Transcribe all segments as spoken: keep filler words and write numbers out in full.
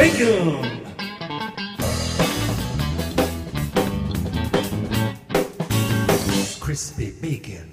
bacon! Crispy bacon.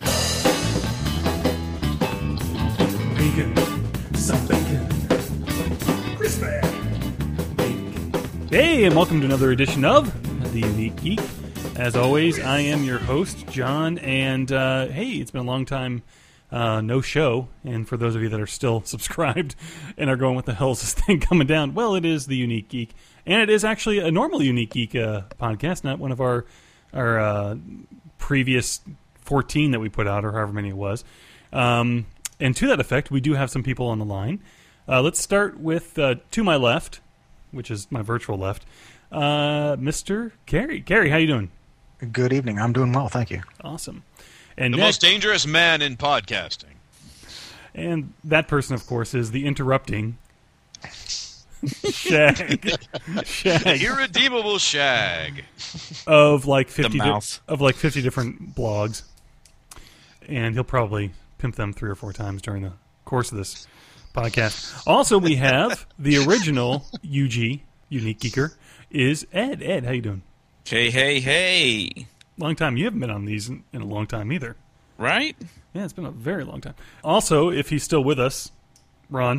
Bacon. Some bacon. Crispy bacon. Hey, and welcome to another edition of The Unique Geek. As always, I am your host, John, and uh, hey, it's been a long time, uh, no show, and for those of you that are still subscribed and are going, what the hell is this thing coming down? Well, it is The Unique Geek, and it is actually a normal Unique Geek uh, podcast, not one of our, our uh, previous fourteen that we put out, or however many it was. Um, and to that effect, we do have some people on the line. Uh, let's start with, uh, to my left, which is my virtual left, uh, Mister Gary. Gary, how you doing? Good evening. I'm doing well, thank you. Awesome. And the next, most dangerous man in podcasting. And that person, of course, is the interrupting Shag. Shag. Irredeemable Shag. Of like fifty The di- mouth. of like fifty different blogs. And he'll probably pimp them three or four times during the course of this podcast. Also, we have the original U G, Unique Geeker, is Ed. Ed, how you doing? Hey, hey, hey. Long time. You haven't been on these in, in a long time either. Right? Yeah, it's been a very long time. Also, if he's still with us, Ron.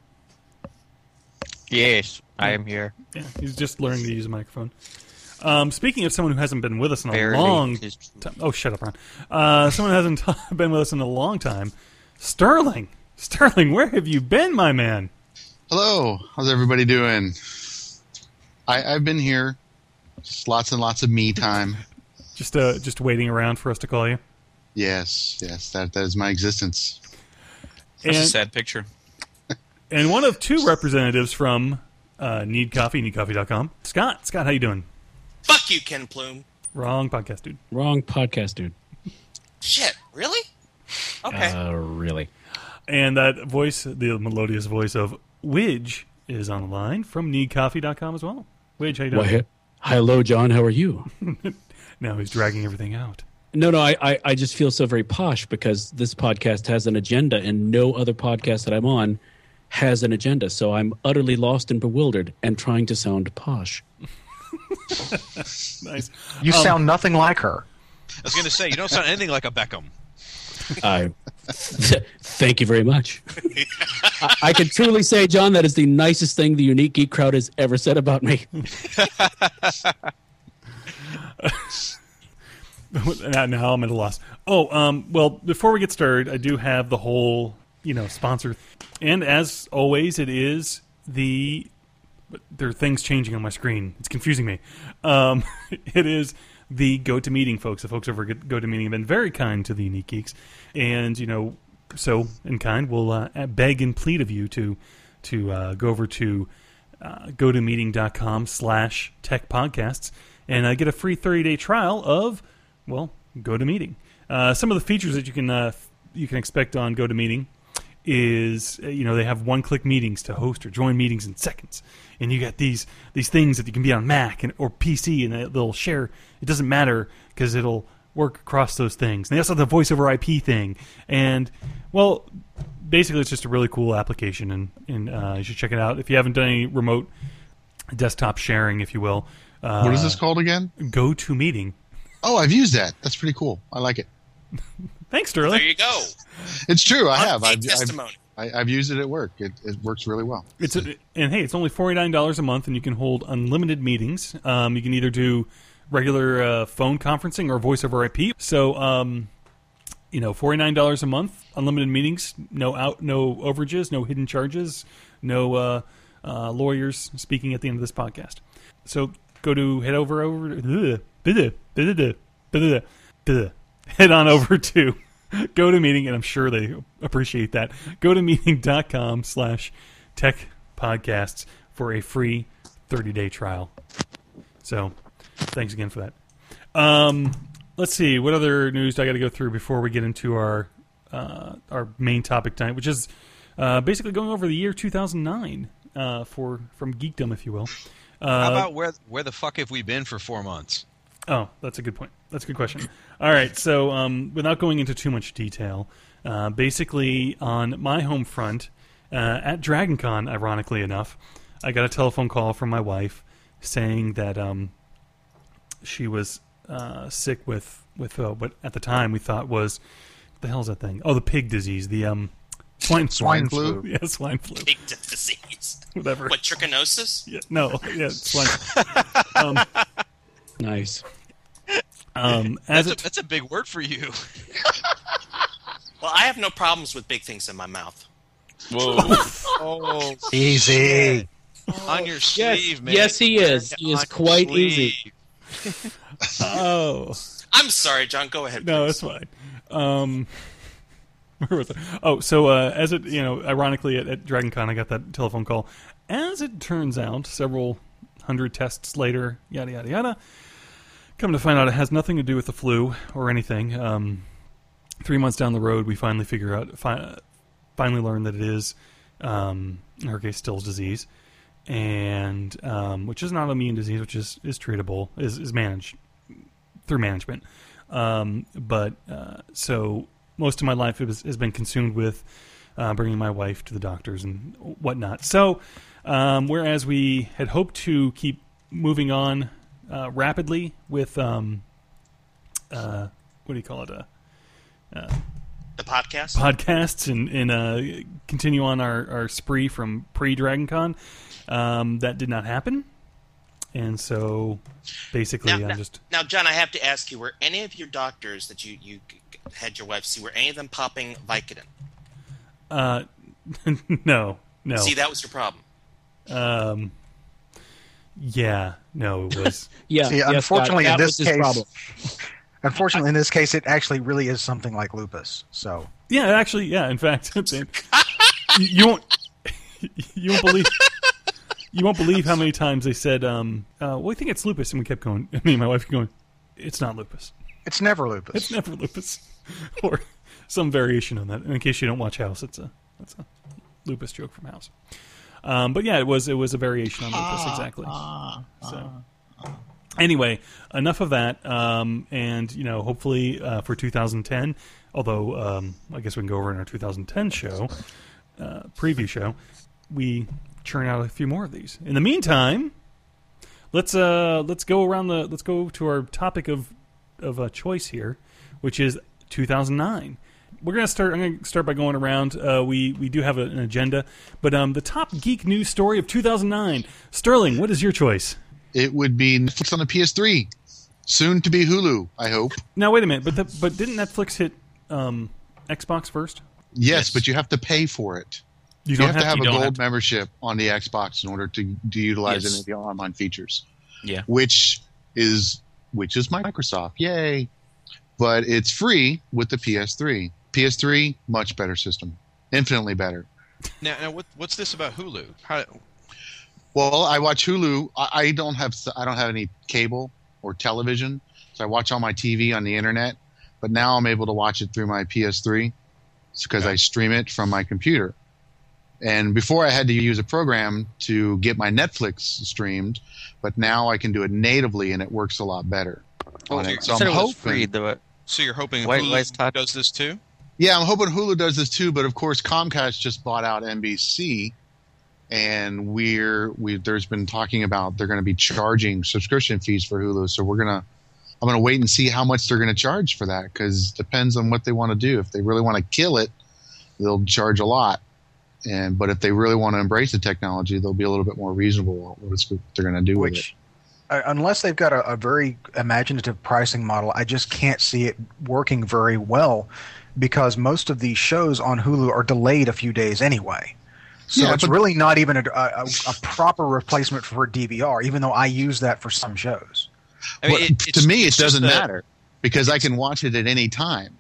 Yes, I am here. Yeah, he's just learning to use a microphone. Um, speaking of someone who hasn't been with us in a Barely. long time. Oh, shut up, Ron. Uh, someone who hasn't t- been with us in a long time. Sterling. Sterling, where have you been, my man? Hello, how's everybody doing? I, I've been here. Just lots and lots of me time. Just uh, just waiting around for us to call you? Yes, yes, that that is my existence. That's And, a sad picture. and one of two representatives from uh, Need Coffee, need coffee dot com. Scott. Scott, how you doing? Fuck you, Ken Plume. Wrong podcast, dude. Wrong podcast, dude. Shit, really? Okay. Uh, really? And that voice, the melodious voice of Widge, is on the line from need coffee dot com as well. Widge, how you doing? Well, he- hello, John. How are you? Now he's dragging everything out. No, no. I, I, I just feel so very posh because this podcast has an agenda, and no other podcast that I'm on has an agenda. So I'm utterly lost and bewildered and trying to sound posh. Nice. You Um, sound nothing like her. I was going to say, you don't sound anything like a Beckham. I thank you very much. I, I can truly say, John, that is the nicest thing the Unique Geek crowd has ever said about me. now, now I'm at a loss. Oh, um, well, before we get started, I do have the whole, you know, sponsor. And as always, it is the... But there are things changing on my screen. It's confusing me. Um, it is the GoToMeeting folks. The folks over at GoToMeeting have been very kind to the Unique Geeks. And, you know, so in kind, we'll uh, beg and plead of you to to uh, go over to uh, gotomeeting.com slash tech podcasts and uh, get a free thirty-day trial of, well, GoToMeeting. Uh, some of the features that you can uh, you can expect on GoToMeeting is, you know, they have one-click meetings to host or join meetings in seconds. And you got these these things that you can be on Mac and, or P C, and they'll share. It doesn't matter because it'll work across those things. And they also have the voice over I P thing. And, well, basically it's just a really cool application, and, and uh, you should check it out. If you haven't done any remote desktop sharing, if you will. Uh, What is this called again? GoToMeeting. Oh, I've used that. That's pretty cool. I like it. Thanks, Sterling. There you go. It's true. I have. Unpaid I've, I've, testimony. I, I've used it at work. It, it works really well. It's a, and hey, it's only forty-nine dollars a month, and you can hold unlimited meetings. Um, you can either do regular uh, phone conferencing or voice over I P. So, um, you know, forty-nine dollars a month, unlimited meetings, no out, no overages, no hidden charges, no uh, uh, lawyers speaking at the end of this podcast. So go to head over over head on over to GoToMeeting, and I'm sure they appreciate that. GoToMeeting.com slash tech podcasts for a free thirty-day trial. So, thanks again for that. Um, let's see, what other news do I got to go through before we get into our uh, our main topic tonight, which is uh, basically going over the year two thousand nine uh, for from geekdom, if you will. Uh, How about where where the fuck have we been for four months? Oh, that's a good point. That's a good question. All right, so um, without going into too much detail, uh, basically on my home front, uh, at DragonCon, ironically enough, I got a telephone call from my wife saying that um, she was uh, sick with with uh, what at the time we thought was what the hell's that thing? Oh, the pig disease, the um, swine Swine flu? Yeah, swine flu. Big disease. Whatever. What, trichinosis? Yeah, no, yeah, swine. um, Nice. um, as That's a, it, that's a big word for you. Well, I have no problems with big things in my mouth. Whoa. Oh, Easy. on your Yes, sleeve, man. yes, he is. He is On your quite sleeve. easy. oh. I'm sorry, John. Go ahead. No, please. it's fine. Um, where was I? Oh, so uh, as it, you know, ironically at, at Dragon Con, I got that telephone call. As it turns out, several hundred tests later, yada yada yada. Come to find out, it has nothing to do with the flu or anything. Um, three months down the road, we finally figure out, fi- finally learn that it is, um, in her case, Still's disease, and um, which is not an immune disease, which is is treatable, is is managed through management. Um, but uh, so most of my life it was, has been consumed with uh, bringing my wife to the doctors and whatnot. So um, whereas we had hoped to keep moving on uh, rapidly with um, uh, what do you call it? Uh, uh, The podcast? podcasts and, and uh, continue on our, our spree from pre-Dragon Con. Um, that did not happen. And so, basically, Now, I'm now, just... now, John, I have to ask you, were any of your doctors that you, you had your wife see, were any of them popping Vicodin? Uh, no, no. See, that was your problem. Um, yeah, no, it was... Yeah. See, yes, unfortunately, that, in that this was his case, problem. unfortunately, in this case, it actually really is something like lupus. So, Yeah, actually, yeah, in fact, you, you won't... You won't believe... You won't believe how many times they said, um, uh, well, I think it's lupus. And we kept going, me and my wife kept going, it's not lupus. it's never lupus. It's never lupus. Or some variation on that. And in case you don't watch House, it's a, it's a lupus joke from House. Um, but yeah, it was it was a variation on lupus, exactly. So anyway, enough of that. Um, and, you know, hopefully uh, for two thousand ten, although um, I guess we can go over in our two thousand ten show, uh, preview show, we churn out a few more of these. In the meantime, let's uh let's go around the let's go to our topic of of uh, choice here, which is two thousand nine. We're gonna start. I'm gonna start by going around. Uh, we we do have a, an agenda, but um the top geek news story of two thousand nine. Sterling, what is your choice? It would be Netflix on the P S three, soon to be Hulu. I hope. Now wait a minute, but the, but didn't Netflix hit um Xbox first? Yes, Yes. but you have to pay for it. You You, don't have, to have you a don't gold have to- membership on the Xbox in order to, to utilize Yes. any of the online features. Yeah. Which is which is Microsoft. Yay. But it's free with the P S three. P S three, much better system. Infinitely better. Now, now what, what's this about Hulu? How, Well, I watch Hulu. I, I don't have I don't have any cable or television, so I watch all my T V on the internet. But now I'm able to watch it through my P S three because I stream it from my computer. And before I had to use a program to get my Netflix streamed, but now I can do it natively and it works a lot better. Oh, on you it. So You said I'm it was hoping, free, though. so you're hoping Why- Hulu why is Todd- does this too? yeah, I'm hoping Hulu does this too. But of course, Comcast just bought out N B C, and we're we there's been talking about they're going to be charging subscription fees for Hulu. So we're gonna I'm gonna wait and see how much they're going to charge for that because it depends on what they want to do. If they really want to kill it, they'll charge a lot. And but if they really want to embrace the technology, they'll be a little bit more reasonable on what it's, what they're going to do with it. Which, uh, unless they've got a, a very imaginative pricing model, I just can't see it working very well because most of these shows on Hulu are delayed a few days anyway. So Yeah, it's but- really not even a, a, a proper replacement for D V R, even though I use that for some shows. I mean, Well, it- to it's- me, it it's just doesn't a- matter because I can watch it at any time.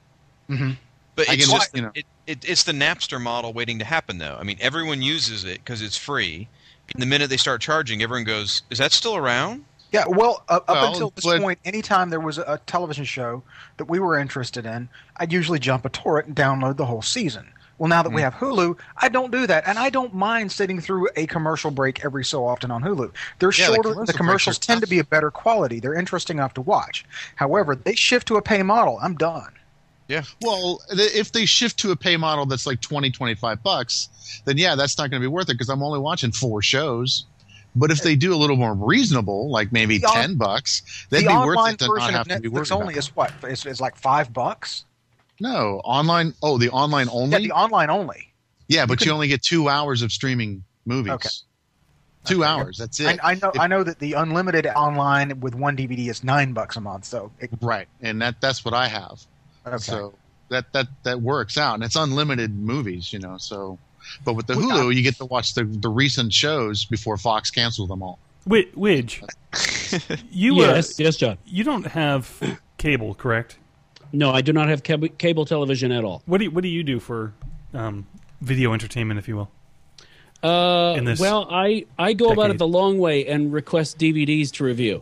But I it's can just wa- you know. it, it, it's the Napster model waiting to happen, though. I mean, everyone uses it because it's free. And the minute they start charging, everyone goes, "Is that still around?" Yeah, well, uh, up Well, until this but- point, anytime there was a, a television show that we were interested in, I'd usually jump a torrent and download the whole season. Well, now that we have Hulu, I don't do that, and I don't mind sitting through a commercial break every so often on Hulu. They're Yeah, the shorter. commercial The commercials breaks are tend to be a better quality. They're interesting enough to watch. However, they shift to a pay model. I'm done. Yeah. Well, th- if they shift to a pay model that's like twenty, twenty-five bucks, then yeah, that's not going to be worth it because I'm only watching four shows. But if they do a little more reasonable, like maybe The on- ten bucks, that'd the be worth online it to not version have of to be worried Netflix only about. is what? Is, is like five bucks? No, online. Oh, the online only. Yeah, the online only. Yeah, but You you, can- only get two hours of streaming movies. Okay. Two Okay. hours. That's it. I, I know. If- I know that the unlimited online with one D V D is nine bucks a month. So it, Right, and that that's what I have. okay. So that that that works out, and it's unlimited movies, you know. So, but with the Well, Hulu, you get to watch the the recent shows before Fox canceled them all. Wait, Widge, you uh, Yes, yes, John. you don't have cable, correct? No, I do not have cable, cable television at all. What do you, what do you do for um, video entertainment, if you will? Uh, In this well, I, I go about decade. it the long way and request D V Ds to review.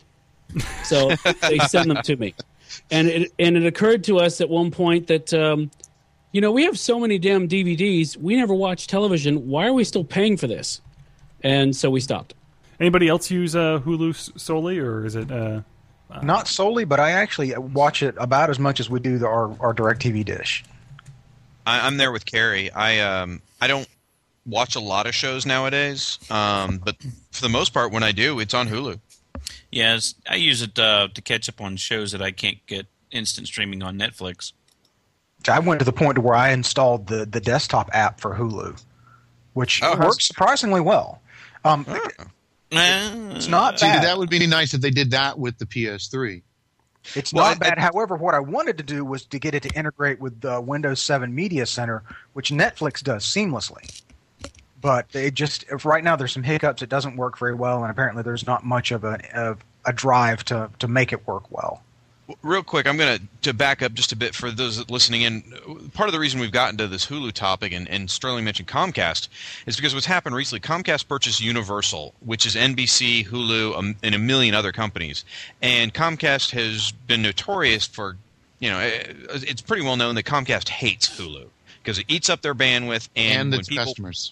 So they send them to me. And it, and it occurred to us at one point that, um, you know, we have so many damn D V Ds. We never watch television. Why are we still paying for this? And so we stopped. Anybody else use uh, Hulu s- solely, or is it? Uh, Not solely, but I actually watch it about as much as we do the, our our DirecTV dish. I, I'm there with Carrie. I um I don't watch a lot of shows nowadays, um, but for the most part, when I do, it's on Hulu. Yes, I use it uh, to catch up on shows that I can't get instant streaming on Netflix. I went to the point to where I installed the the desktop app for Hulu, which Oh, works how's- surprisingly well. Um, It's not See, bad. that would be nice if they did that with the P S three. It's Well, not I- bad. However, what I wanted to do was to get it to integrate with the Windows seven Media Center, which Netflix does seamlessly. But it just if right now there's some hiccups. It doesn't work very well, and apparently there's not much of a of a drive to to make it work well. Real quick, I'm going to to back up just a bit for those listening in. Part of the reason we've gotten to this Hulu topic, and, and Sterling mentioned Comcast, is because what's happened recently, Comcast purchased Universal, which is N B C, Hulu, um, and a million other companies. And Comcast has been notorious for, you know, eh, it's pretty well known that Comcast hates Hulu because it eats up their bandwidth. And, And when its people, customers.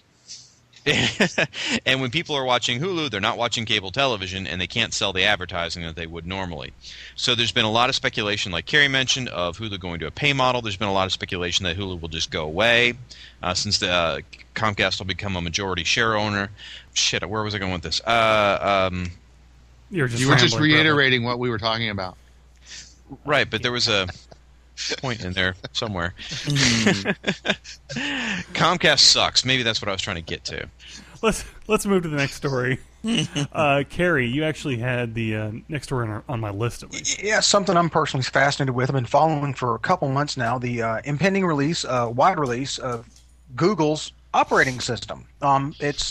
and when people are watching Hulu, they're not watching cable television, and they can't sell the advertising that they would normally. So there's been a lot of speculation, like Carrie mentioned, of Hulu going to a pay model. There's been a lot of speculation that Hulu will just go away uh, since the uh, Comcast will become a majority share owner. Shit, where was I going with this? Uh, um, you're just You were just rambling, brother. reiterating what we were talking about. right, but there was a point in there somewhere. Comcast sucks. Maybe that's what I was trying to get to. Let's let's move to the next story. uh, Carrie, you actually had the uh, next story on, our, on my list at least. Yeah, something I'm personally fascinated with. I've been following for a couple months now. The uh, impending release, uh, wide release of Google's operating system. Um, it's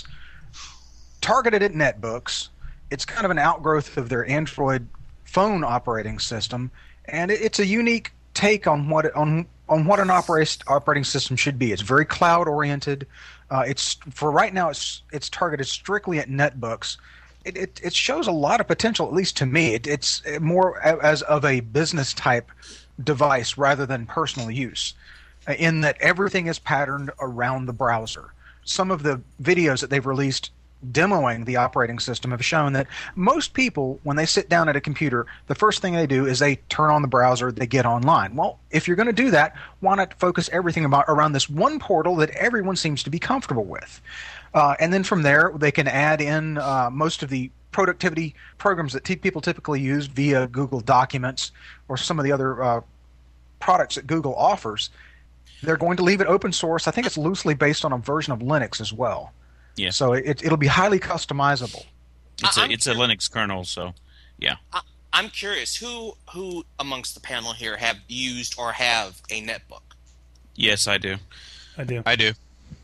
targeted at netbooks. It's kind of an outgrowth of their Android phone operating system, and it, it's a unique take on what it, on on what an operate, operating system should be. It's very cloud oriented. Uh, it's for right now. It's it's targeted strictly at netbooks. It, it it shows a lot of potential, at least to me. It, it's more as of a business type device rather than personal use, uh, in that everything is patterned around the browser. Some of the videos that they've released demoing the operating system have shown that most people, when they sit down at a computer, the first thing they do is they turn on the browser, they get online. Well, if you're going to do that, why not focus everything about around this one portal that everyone seems to be comfortable with? Uh, and then from there, they can add in uh, most of the productivity programs that t- people typically use via Google Documents or some of the other uh, products that Google offers. They're going to leave it open source. I think it's loosely based on a version of Linux as well. Yeah. So it, it'll be highly customizable. It's I- a I'm it's a curious- Linux kernel, so yeah. I, I'm curious who who amongst the panel here have used or have a netbook. Yes, I do. I do. I do.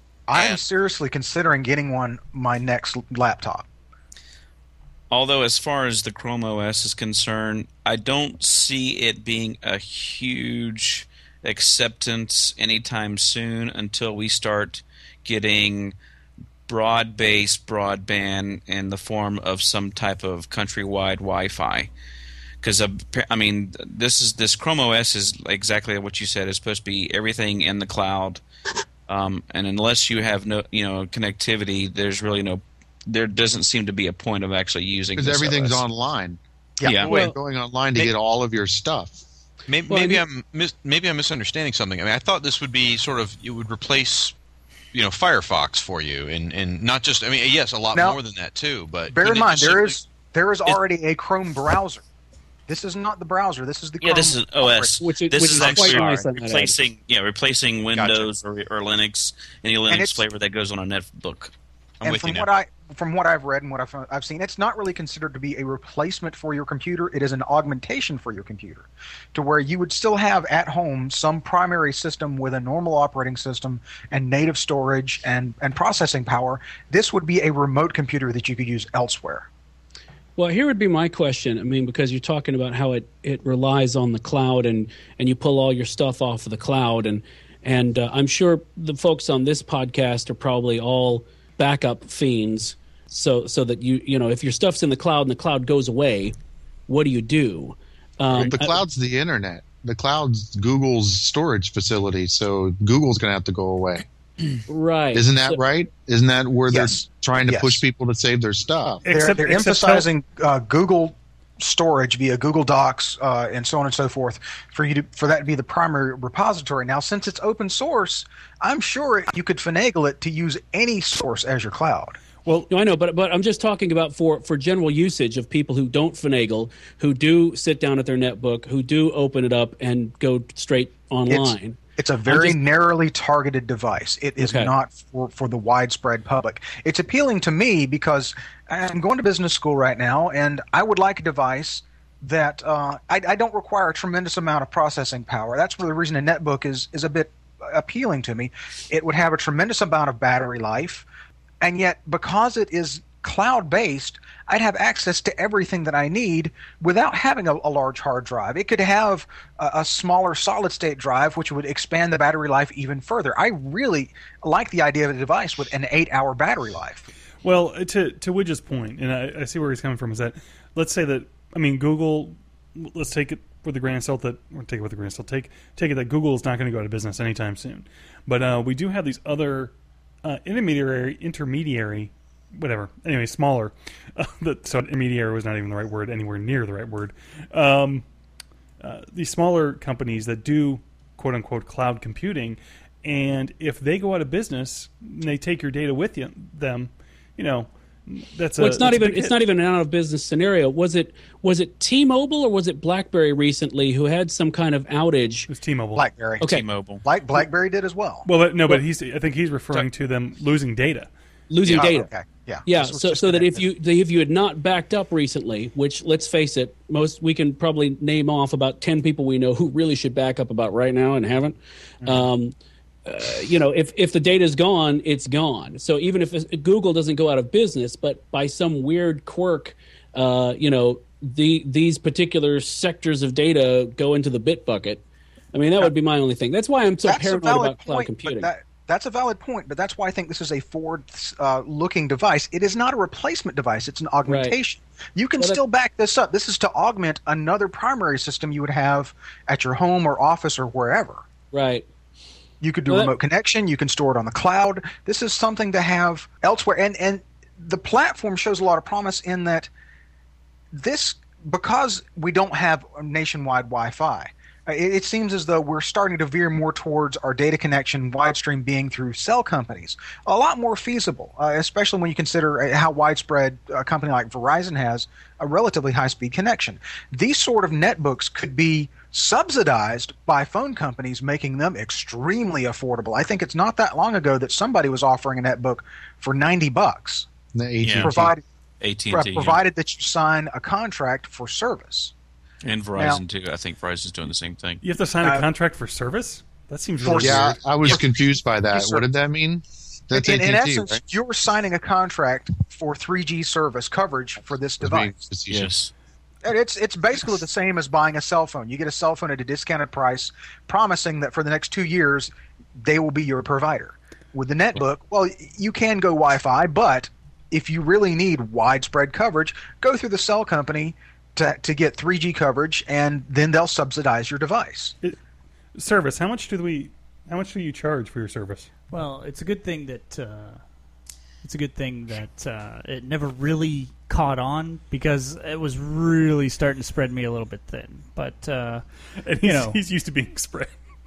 I Yeah. am seriously considering getting one my next laptop. Although, as far as the Chrome O S is concerned, I don't see it being a huge acceptance anytime soon until we start getting broad-based broadband in the form of some type of countrywide Wi-Fi. Because I mean, this is this Chrome O S is exactly what you said. It's supposed to be everything in the cloud, um, and unless you have no, you know, connectivity, there's really no. There doesn't seem to be a point of actually using Because this everything's O S. online. Yeah, You're well- going online to They- get all of your stuff. Maybe, Well, maybe I I'm mis- maybe I'm misunderstanding something. I mean, I thought this would be sort of it would replace, you know, Firefox for you, and, and not just. I mean, yes, a lot Now, more than that too. But Bear in couldn't it mind, just there simply- is there is already a Chrome browser. This is not the browser. This is the Chrome Yeah, this is O S. Which is- this which is is actually quite nice on that replacing, yeah, replacing Windows or, or Linux, any And Linux it's- flavor that goes on a netbook. I'm and with from you now. what I from what I've read and what I've, I've seen, it's not really considered to be a replacement for your computer. It is an augmentation for your computer, to where you would still have at home some primary system with a normal operating system and native storage and, and processing power. This would be a remote computer that you could use elsewhere. Well, here would be my question. I mean, because you're talking about how it, it relies on the cloud and, and you pull all your stuff off of the cloud. And, and uh, I'm sure the folks on this podcast are probably all backup fiends. So, so that you, you know, if your stuff's in the cloud and the cloud goes away, what do you do? Um, the cloud's the internet. The cloud's Google's storage facility, so Google's going to have to go away. right. Isn't that So- right? Isn't that where Yes. they're trying to Yes. push people to save their stuff? They're, Except- they're except emphasizing uh, Google storage via Google Docs uh, and so on and so forth for you to, for that to be the primary repository. Now, since it's open source, I'm sure you could finagle it to use any source as your cloud. Well, No, I know, but but I'm just talking about for, for general usage of people who don't finagle, who do sit down at their netbook, who do open it up and go straight online. It's a very just- narrowly targeted device. It is Okay. not for, for the widespread public. It's appealing to me because I'm going to business school right now, and I would like a device that uh, I, I don't require a tremendous amount of processing power. That's the reason a netbook is, is a bit appealing to me. It would have a tremendous amount of battery life, and yet because it is cloud-based, I'd have access to everything that I need without having a, a large hard drive. It could have a, a smaller solid-state drive, which would expand the battery life even further. I really like the idea of a device with an eight-hour battery life. Well, to to Widget's point, and I, I see where he's coming from, is that let's say that I mean Google. Let's take it with a grain of salt that, or take it with a grain of salt. Take take it that Google is not going to go out of business anytime soon, but uh, we do have these other uh, intermediary intermediary. Whatever. Anyway, smaller. Uh, that, so intermediary was not even the right word, anywhere near the right word. Um, uh, these smaller companies that do quote unquote cloud computing, and if they go out of business, and they take your data with you, them, you know, that's Well, a. it's not that's a even big it's hit. not even an out of business scenario. Was it was it T-Mobile or was it BlackBerry recently who had some kind of outage? It was T-Mobile. BlackBerry. Okay. T-Mobile. Like BlackBerry did as well. Well, but no, but he's. I think he's referring to them losing data. Losing Oh, data. okay. Yeah. Yeah, This was so just so that if connected. you if you had not backed up recently, which let's face it, most we can probably name off about ten people we know who really should back up about right now and haven't. Mm-hmm. Um, uh, you know, if if the data's gone, it's gone. So even if it's- Google doesn't go out of business, but by some weird quirk, uh, you know, the these particular sectors of data go into the bit bucket. I mean, that would be my only thing. That's why I'm so That's a paranoid valid about cloud point, computing. But that, that's a valid point, but that's why I think this is a forward-looking device. It is not a replacement device; it's an augmentation. You can Well, that- still back this up. This is to augment another primary system you would have at your home or office or wherever. Right. You could do Well, that- remote connection. You can store it on the cloud. This is something to have elsewhere, and and the platform shows a lot of promise in that this, because we don't have nationwide Wi-Fi, uh, it, it seems as though we're starting to veer more towards our data connection widestream being through cell companies. A lot more feasible, uh, especially when you consider uh, how widespread a company like Verizon has a relatively high-speed connection. These sort of netbooks could be subsidized by phone companies, making them extremely affordable. I think it's not that long ago that somebody was offering a netbook for ninety bucks, The A T and T. Yeah. provided A T and T, provided that you sign a contract for service. and Verizon too. I think Verizon's doing the same thing. You have to sign a Uh, contract for service. That seems for really Yeah, weird. I was confused by that. Yes, sir. What did that mean? That's in, in A T and T, essence, right? you're signing a contract for three G service coverage for this I was being device. facetious. Yes. And it's it's basically the same as buying a cell phone. You get a cell phone at a discounted price, promising that for the next two years they will be your provider. With the netbook, well, you can go Wi-Fi, but if you really need widespread coverage, go through the cell company to to get three G coverage, and then they'll subsidize your device. Service. How much do we? How much do you charge for your service? Well, it's a good thing that uh, It's a good thing that uh, it never really caught on because it was really starting to spread me a little bit thin. But uh, And you he's, know, he's used to being spread.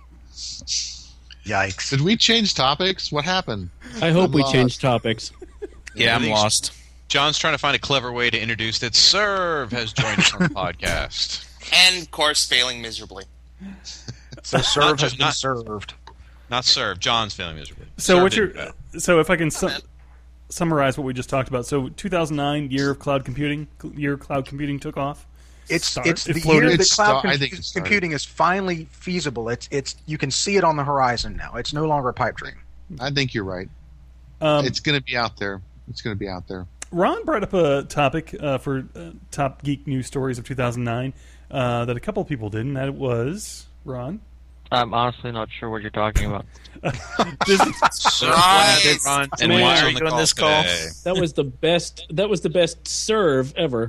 Yikes. Did we change topics? What happened? I hope I'm we lost. change topics. Yeah, I'm Everything's- lost. John's trying to find a clever way to introduce that Serve has joined us on the podcast. And, of course, failing miserably. So serve Not has just- been not- served. Not Serve. John's failing miserably. So Serve what did you're, better. so if I can su- man. summarize what we just talked about. So two thousand nine, year of cloud computing, year cloud computing took off. It's Start- it's it the floated. year that It's cloud sta- I com- think it started. computing is finally feasible. It's it's you can see it on the horizon now. It's no longer a pipe dream. I think you're right. Um, It's going to be out there. It's going to be out there. Ron brought up a topic uh, for uh, top geek news stories of two thousand nine uh, that a couple of people did, and that was Ron. I'm honestly not sure what you're talking about. Disney, So Right. glad Ron And was why on are you the doing call this call? today. That was the best. That was the best serve ever.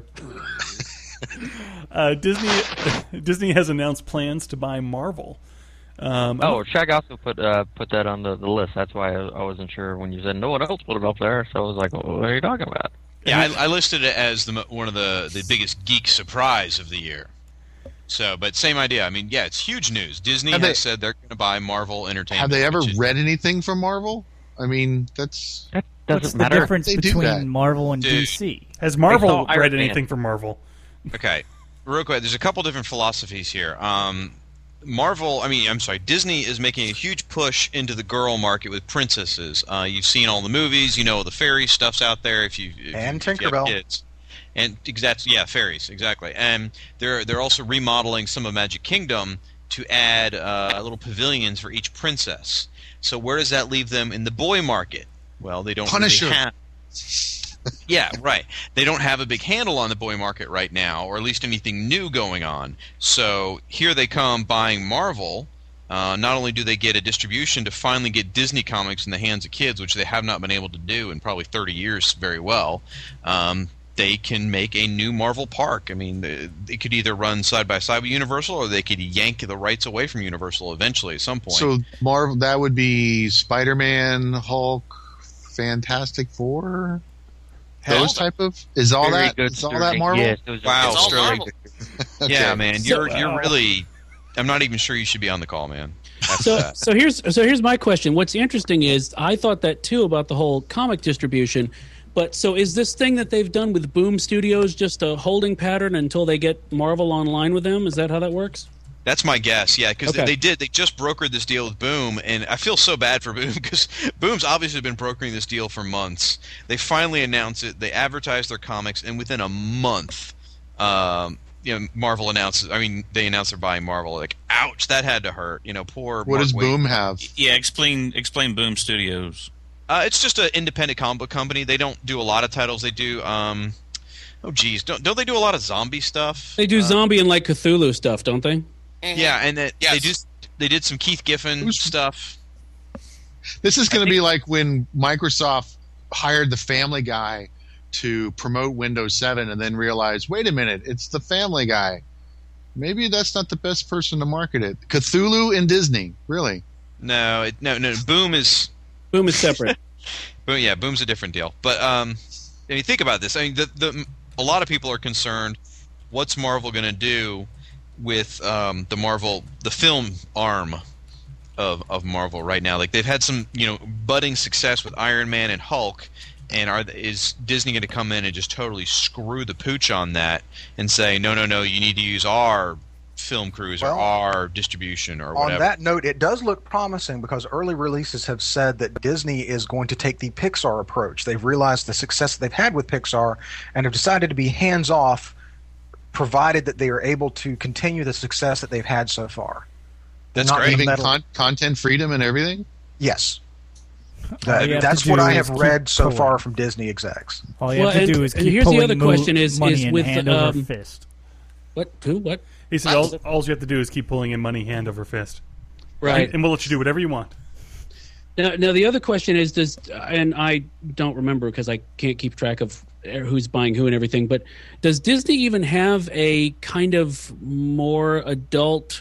uh, Disney Disney has announced plans to buy Marvel. Um, Oh, Shag also put uh, put that on the, the list. That's why I, I wasn't sure when you said no one else put it up there. So I was like, well, what are you talking about? Yeah, I, I listed it as the mo- one of the, the biggest geek surprise of the year. So, but same idea. I mean, yeah, it's huge news. Disney Have has they- said they're going to buy Marvel Entertainment. Have they ever which is- read anything from Marvel? I mean, that's That what's doesn't the matter. difference They do between that. Marvel and Dude. D C? has Marvel saw Iron read Man. anything from Marvel? Okay, real quick. There's a couple different philosophies here. Um, Marvel, I mean, I'm sorry, Disney is making a huge push into the girl market with princesses. Uh, you've seen all the movies, you know the fairy stuff's out there. If you if And you, if you have Tinkerbell. kids. And exactly, yeah, fairies, exactly. And they're they're also remodeling some of Magic Kingdom to add uh, little pavilions for each princess. So where does that leave them in the boy market? Well, they don't Punisher. really have. Yeah, right. They don't have a big handle on the boy market right now, or at least anything new going on. So here they come buying Marvel. Uh, not only do they get a distribution to finally get Disney comics in the hands of kids, which they have not been able to do in probably thirty years very well, um, they can make a new Marvel park. I mean, they, they could either run side by side with Universal, or they could yank the rights away from Universal eventually at some point. so Marvel. That would be Spider-Man, Hulk, Fantastic Four. Hell, Those type of is all Very that good is all survey. that Marvel? Yes, it was Wow, It's all Sterling. Marvel. Okay. Yeah, man, So- you're you're really. I'm not even sure you should be on the call, man. That's So, that. so here's so here's my question. What's interesting is I thought that too about the whole comic distribution. But so is this thing that they've done with Boom Studios just a holding pattern until they get Marvel online with them? Is that how that works? That's my guess, yeah, because Okay. they, they did. They just brokered this deal with Boom, and I feel so bad for Boom because Boom's obviously been brokering this deal for months. They finally announced it. They advertised their comics, and within a month, um, you know, Marvel announces. I mean, they announced they're buying Marvel. Like, ouch, that had to hurt. You know, poor. What Mark does Waid. Boom have? Yeah, explain explain Boom Studios. Uh, it's just an independent comic book company. They don't do a lot of titles. They do. Um, oh, geez, don't don't they do a lot of zombie stuff? They do Uh, zombie and like Cthulhu stuff, don't they? Mhm. Yeah, and that Yes. they do. They did some Keith Giffen Who's- stuff. This is going to be like when Microsoft hired the Family Guy to promote Windows seven and then realized, wait a minute, it's the Family Guy. Maybe that's not the best person to market it. Cthulhu and Disney, really. No, it, no, no. Boom is. Boom is separate. Boom, yeah, Boom's a different deal. But um, I mean, think about this. I mean, the, the a lot of people are concerned. What's Marvel going to do with um, the Marvel, the film arm of of Marvel right now? Like they've had some, you know, budding success with Iron Man and Hulk, and are is Disney going to come in and just totally screw the pooch on that and say, no, no, no, you need to use our film crews or Well, our distribution or whatever? On that note, it does look promising because early releases have said that Disney is going to take the Pixar approach. They've realized the success that they've had with Pixar and have decided to be hands-off, provided that they are able to continue the success that they've had so far. That's not great. gonna Leaving meddle- con- content freedom and everything. Yes. All That- you have that's to what do I is have keep read so pulling. far from Disney execs. All you Well, have to and- do is and keep here's the pulling other mo- question is- money is in with, hand over um, fist. What? Who? What? He said all, all you have to do is keep pulling in money hand over fist. Right. And we'll let you do whatever you want. Now, now the other question is, does and I don't remember because I can't keep track of who's buying who and everything, but does Disney even have a kind of more adult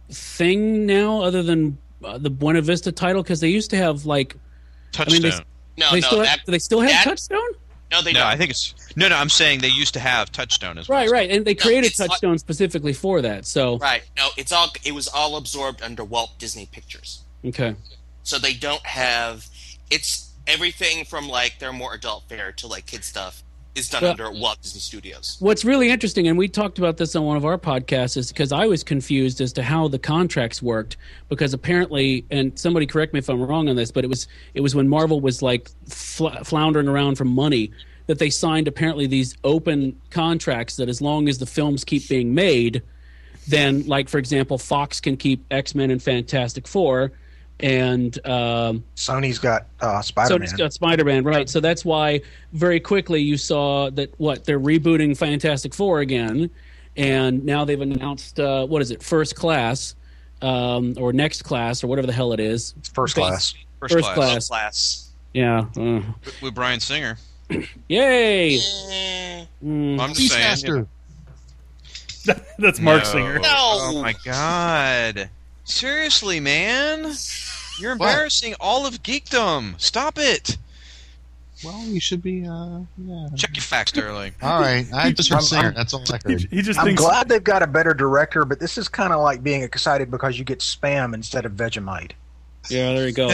thing now other than uh, the Buena Vista title? Because they used to have like Touchstone. I mean, they, No, they no, still that, have, do they still have that- Touchstone? No, they No, don't. I think it's no, no. I'm saying they used to have Touchstone as well. Right, right, and they No, created it's not- Touchstone specifically for that. So Right. No, it's all it was all absorbed under Walt Disney Pictures. okay, So they don't have it's everything from like their more adult fare to like kid stuff is done Well- under Walt Disney Studios. what's really interesting, and we talked about this on one of our podcasts, is because I was confused as to how the contracts worked. Because apparently, and somebody correct me if I'm wrong on this, but it was it was when Marvel was like fl- floundering around for money that they signed apparently these open contracts that as long as the films keep being made, then like for example, Fox can keep X-Men and Fantastic Four, and um, Sony's got uh, Spider-Man. Sony's got Spider-Man, right? So that's why very quickly you saw that what they're rebooting Fantastic Four again, and now they've announced uh, what is it, First Class, um, or Next Class, or whatever the hell it is. It's first class. First, First class. class. Class. Yeah. Uh, With, with Bryan Singer. yay! Eh, Mm. I'm just saying. Beastmaster. That's Mark No. Singer. No. Oh my god. Seriously, man. You're What? embarrassing all of geekdom. Stop it. Well, you should be. Uh, yeah. Check your facts, Sterling. All right, I just heard I'm- Singer. I'm- That's all I He, heard. he just I'm thinks glad they've got a better director, but this is kind of like being excited because you get Spam instead of Vegemite. Yeah, there you go.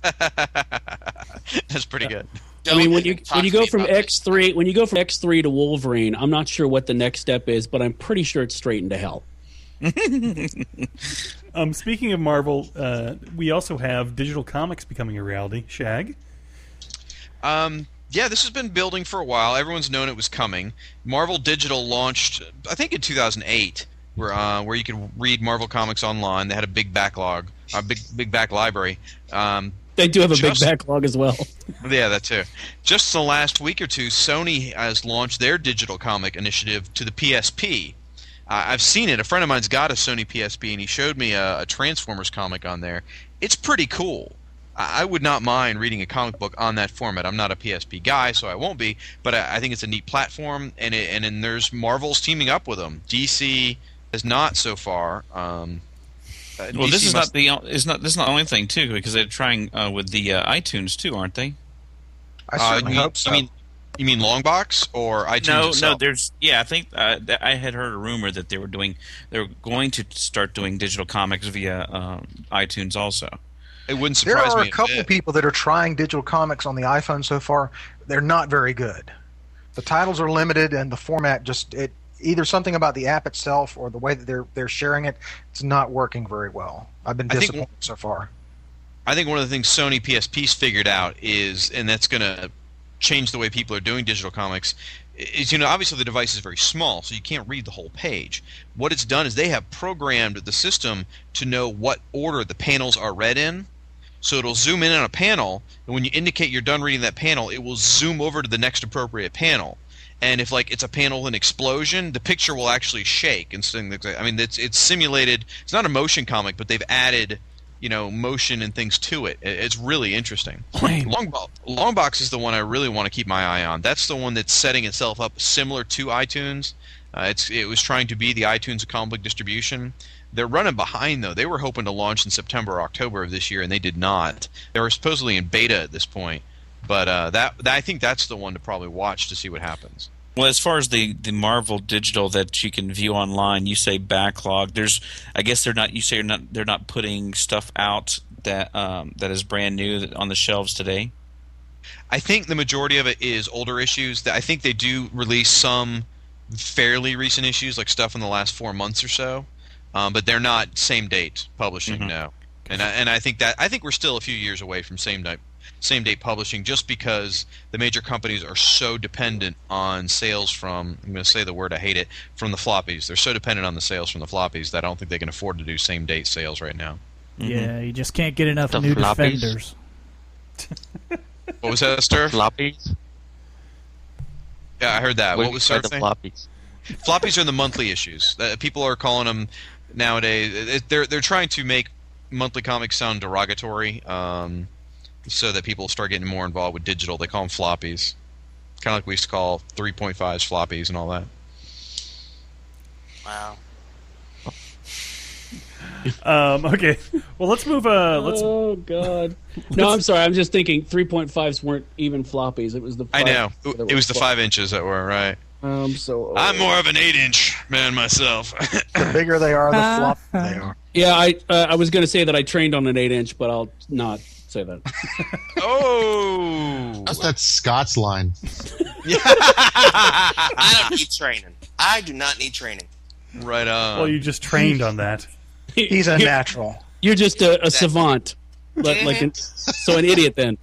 That's pretty good. I mean, when don't you talk when you to go me from about X three when you go from X three to Wolverine, I'm not sure what the next step is, but I'm pretty sure it's straight into hell. Um, speaking of Marvel, uh, we also have digital comics becoming a reality. Shag? Um, yeah, this has been building for a while. Everyone's known it was coming. Marvel Digital launched, I think, in two thousand eight, where uh, where you could read Marvel comics online. They had a big backlog, a big big back library. Um, They do have a Just- big backlog as well. Yeah, that too. Just the last week or two, Sony has launched their digital comic initiative to the P S P. Uh, I've seen it. A friend of mine's got a Sony P S P, and he showed me a, a Transformers comic on there. It's pretty cool. I, I would not mind reading a comic book on that format. I'm not a P S P guy, so I won't be. But I, I think it's a neat platform, and it, and then there's Marvel's teaming up with them. D C has not so far. Um, uh, Well, D C this is must- not the is not this is not the only thing too, because they're trying uh, with the uh, iTunes too, aren't they? I Uh, certainly you, hope so. You mean, you mean Longbox or iTunes No, itself? no. There's yeah. I think uh, th- I had heard a rumor that they were doing they were going to start doing digital comics via um, iTunes also. It wouldn't there surprise are me a couple bit. people that are trying digital comics on the iPhone so far. They're not very good. The titles are limited, and the format just it either something about the app itself or the way that they're they're sharing it. It's not working very well. I've been I think- disappointed so far. I think one of the things Sony P S P's figured out is, and that's going to change the way people are doing digital comics, is, you know, obviously the device is very small, so you can't read the whole page. What it's done is they have programmed the system to know what order the panels are read in. So it'll zoom in on a panel, and when you indicate you're done reading that panel, it will zoom over to the next appropriate panel. And if like it's a panel with an explosion, the picture will actually shake and things like that. I mean, it's it's simulated. It's not a motion comic, but they've added, you know, motion and things to it. It- It's really interesting. Longbox, Longbox is the one I really want to keep my eye on. That's the one that's setting itself up similar to iTunes. Uh, it's it was trying to be the iTunes comic book distribution. They're running behind though. They were hoping to launch in September or October of this year, and they did not. They were supposedly in beta at this point. But uh, that, that I think that's the one to probably watch to see what happens. Well, as far as the, the Marvel digital that you can view online, you say backlog. There's, I guess they're not. You say they're not. They're not putting stuff out that um, that is brand new that- on the shelves today. I think the majority of it is older issues. I think they do release some fairly recent issues, like stuff in the last four months or so, um, but they're not same date publishing. Mhm. No, and I, and I think that I think we're still a few years away from same date same date publishing, just because the major companies are so dependent on sales from. I'm going to say the word, I hate it, from the floppies. They're so dependent on the sales from the floppies that I don't think they can afford to do same date sales right now. Yeah, you just can't get enough The new floppies? Defenders. What was that, Stir? Floppies? Yeah, I heard that. What What was by Stir the saying? floppies? Floppies are the monthly issues. Uh, people are calling them nowadays. It, they're they're trying to make monthly comics sound derogatory, um, so that people start getting more involved with digital. They call them floppies, kind of like we used to call three point fives floppies and all that. Wow. Um, okay, well let's move. Uh, let's. Oh God! No, I'm sorry. I'm just thinking three point fives weren't even floppies. It was the. I five know. that It was the flop- five inches that were right. I'm so. Old. I'm more of an eight-inch man myself. The bigger they are, the flop they are. Yeah, I uh, I was going to say that I trained on an eight inch, but I'll not say that. Oh, That's Scott's line. I don't need training. I do not need training. right on. Well, you just trained on that. He's a You're- natural. You're just a, a savant, like, like an, so an idiot then.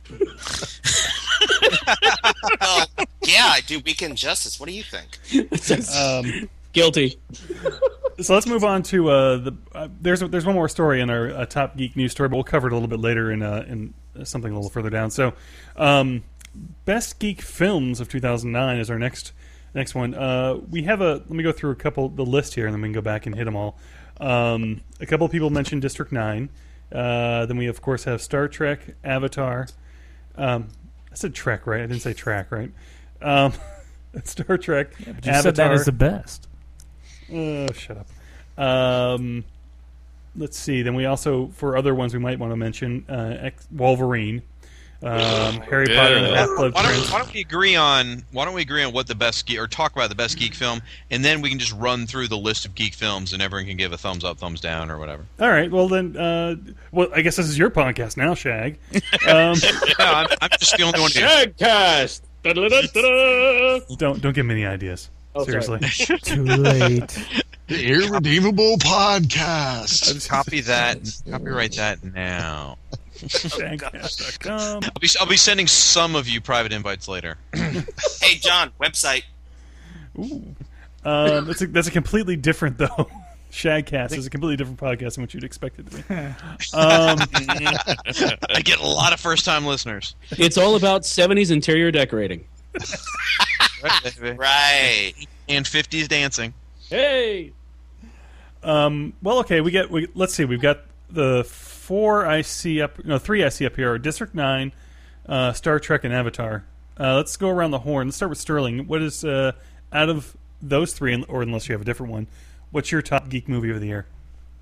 Oh, yeah, I do Weekend Justice. What do you think? Um, Guilty. so let's move on to uh, the. Uh, there's there's one more story in our uh, top geek news story, but we'll cover it a little bit later in uh, in something a little further down. So, um, best geek films of two thousand nine is our next next one. Uh, we have a. Let me go through a couple the list here, and then we can go back and hit them all. Um, a couple of people mentioned District Nine. Uh, then we of course have Star Trek, Avatar. Um, I said Trek, right? I didn't say track, right? Um, Star Trek, Yeah, but you Avatar. said that is the best. Oh, shut up. Um, let's see. Then we also, for other ones we might want to mention, uh, X- Wolverine, um, Harry Yeah. Potter and the Why Half-Blood don't, Prince. why don't we agree on why don't we agree on what the best geek or talk about the best geek film, and then we can just run through the list of geek films, and everyone can give a thumbs up, thumbs down, or whatever. All right. Well then, uh, well I guess this is your podcast now, Shag. Um, Yeah, I'm, I'm just the only one here. Shagcast. Da-da-da-da-da. don't don't give me any ideas. Oh, sorry. Seriously. Too late. The Irredeemable Podcast. Copy that. Copyright that now. Shagcast dot com. I'll be I'll be sending some of you private invites later. Hey, John, website. Ooh. Um, that's a, that's a completely different though. Shagcast is a completely different podcast than what you'd expect it to be. Um, I get a lot of first time listeners. It's all about seventies interior decorating. Right, baby. Right. And fifties dancing. Hey. Um, well, okay, we get. We, let's see. We've got the four I see up. No, three I see up here are District Nine, uh, Star Trek, and Avatar. Uh, let's go around the horn. Let's start with Sterling. What is uh, out of those three, or unless you have a different one, what's your top geek movie of the year?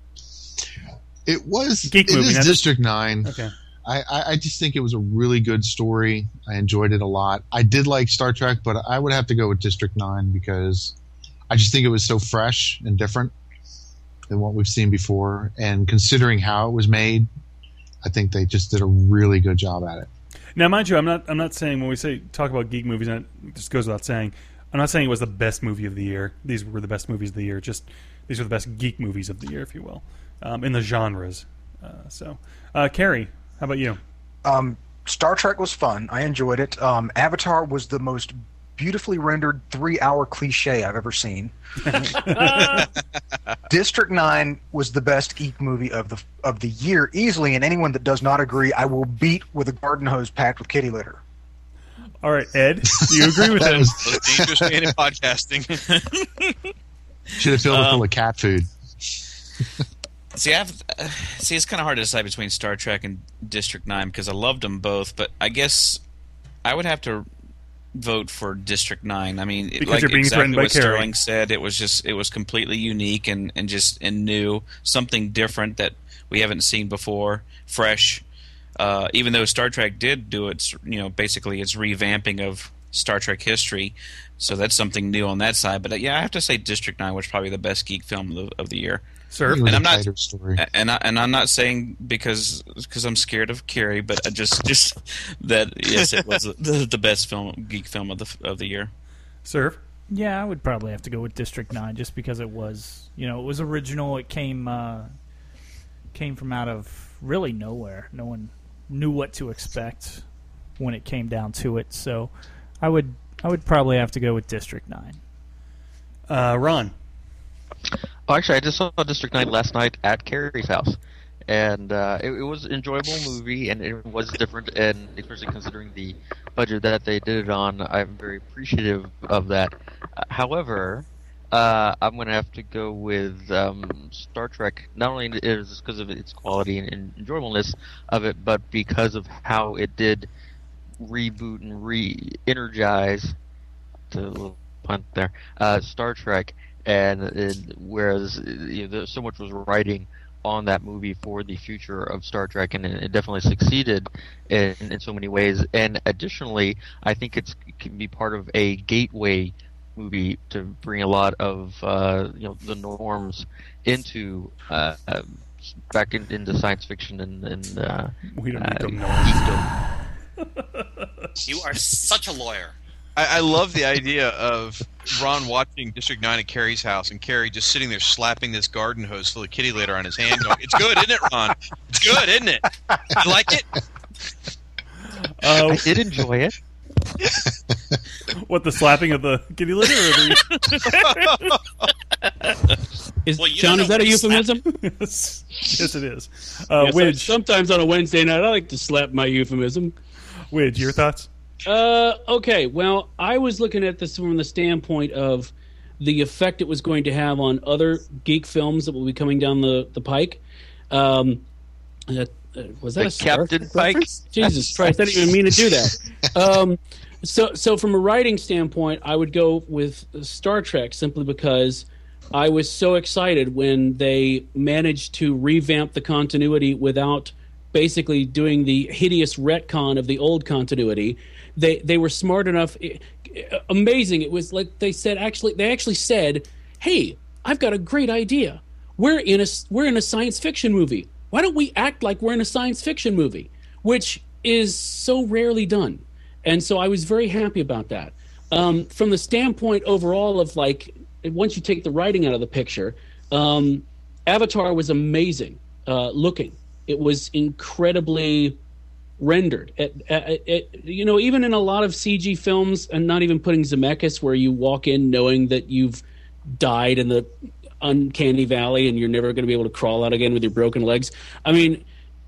It was Geek it movie, is not- District Nine. Okay. I, I, I just think it was a really good story. I enjoyed it a lot. I did like Star Trek, but I would have to go with District Nine because I just think it was so fresh and different than what we've seen before. And considering how it was made, I think they just did a really good job at it. Now, mind you, I'm not. I'm not saying when we say talk about geek movies, and it just goes without saying. I'm not saying it was the best movie of the year. These were the best movies of the year. Just these are the best geek movies of the year, if you will, um, in the genres. Uh, so, uh, Carrie, how about you? Um, Star Trek was fun. I enjoyed it. Um, Avatar was the most beautifully rendered three-hour cliche I've ever seen. District Nine was the best geek movie of the of the year easily, and anyone that does not agree, I will beat with a garden hose packed with kitty litter. All right, Ed, do you agree with That him? was- Most dangerous man in podcasting. Should have filled it Um, full of cat food. See, I've, uh, see, it's kind of hard to decide between Star Trek and District Nine because I loved them both, but I guess I would have to vote for District Nine. I mean, it- Because like you're being exactly threatened by what Carrie. Sterling said, it was just it was completely unique and, and just and new, something different that we haven't seen before, fresh. Uh, even though Star Trek did do its, you know, basically its revamping of Star Trek history, so that's something new on that side. But uh, yeah, I have to say District Nine was probably the best geek film of the, of the year. Sir, It was and a I'm not- tighter story. And I, and I'm not saying because because I'm scared of Carrie, but I just just that yes, it was the, the best film geek film of the of the year. Sir. Yeah, I would probably have to go with District Nine just because it was, you know, it was original. It came uh, came from out of really nowhere. No one knew what to expect when it came down to it. So, I would I would probably have to go with District Nine. Uh, Ron. Oh, actually, I just saw District nine last night at Carrie's house, and uh, it, it was an enjoyable movie, and it was different, and especially considering the budget that they did it on, I'm very appreciative of that. Uh, however, uh, I'm going to have to go with um, Star Trek. Not only is it because of its quality and, and enjoyableness of it, but because of how it did reboot and re-energize, to a little pun there, uh, Star Trek. And, and whereas you know, there, so much was riding on that movie for the future of Star Trek, and it definitely succeeded in, in so many ways. And additionally, I think it's, it can be part of a gateway movie to bring a lot of uh, you know the norms into uh, uh, back in, into science fiction and, and uh, We don't need uh, them norms. You are such a lawyer. I, I love the idea of Ron watching District nine at Carrie's house, and Carrie just sitting there slapping this garden hose full of kitty litter on his hand, going, "It's good, isn't it, Ron? It's good, isn't it? You like it?" Uh, I did enjoy it. what, the slapping of the kitty litter? Or the... Is, Well, you John, don't is that know a what slap- euphemism? yes, yes, it is. Uh, Yes, I- Widge, sometimes on a Wednesday night, I like to slap my euphemism. Widge, your thoughts? Uh, okay. Well, I was looking at this from the standpoint of the effect it was going to have on other geek films that will be coming down the the pike. Um, uh, uh, was that The a Star Captain Trek Pike? reference? Jesus Christ! I didn't even mean to do that. Um, so, so from a writing standpoint, I would go with Star Trek simply because I was so excited when they managed to revamp the continuity without basically doing the hideous retcon of the old continuity. They they were smart enough, amazing. It was like they said actually they actually said, "Hey, I've got a great idea. We're in a we're in a science fiction movie. Why don't we act like we're in a science fiction movie?" Which is so rarely done. And so I was very happy about that. Um, from the standpoint overall of like once you take the writing out of the picture, um, Avatar was amazing uh, looking. It was incredibly rendered. It, it, it, you know, even in a lot of C G films, and not even putting Zemeckis, where you walk in knowing that you've died in the uncanny valley and you're never going to be able to crawl out again with your broken legs. I mean,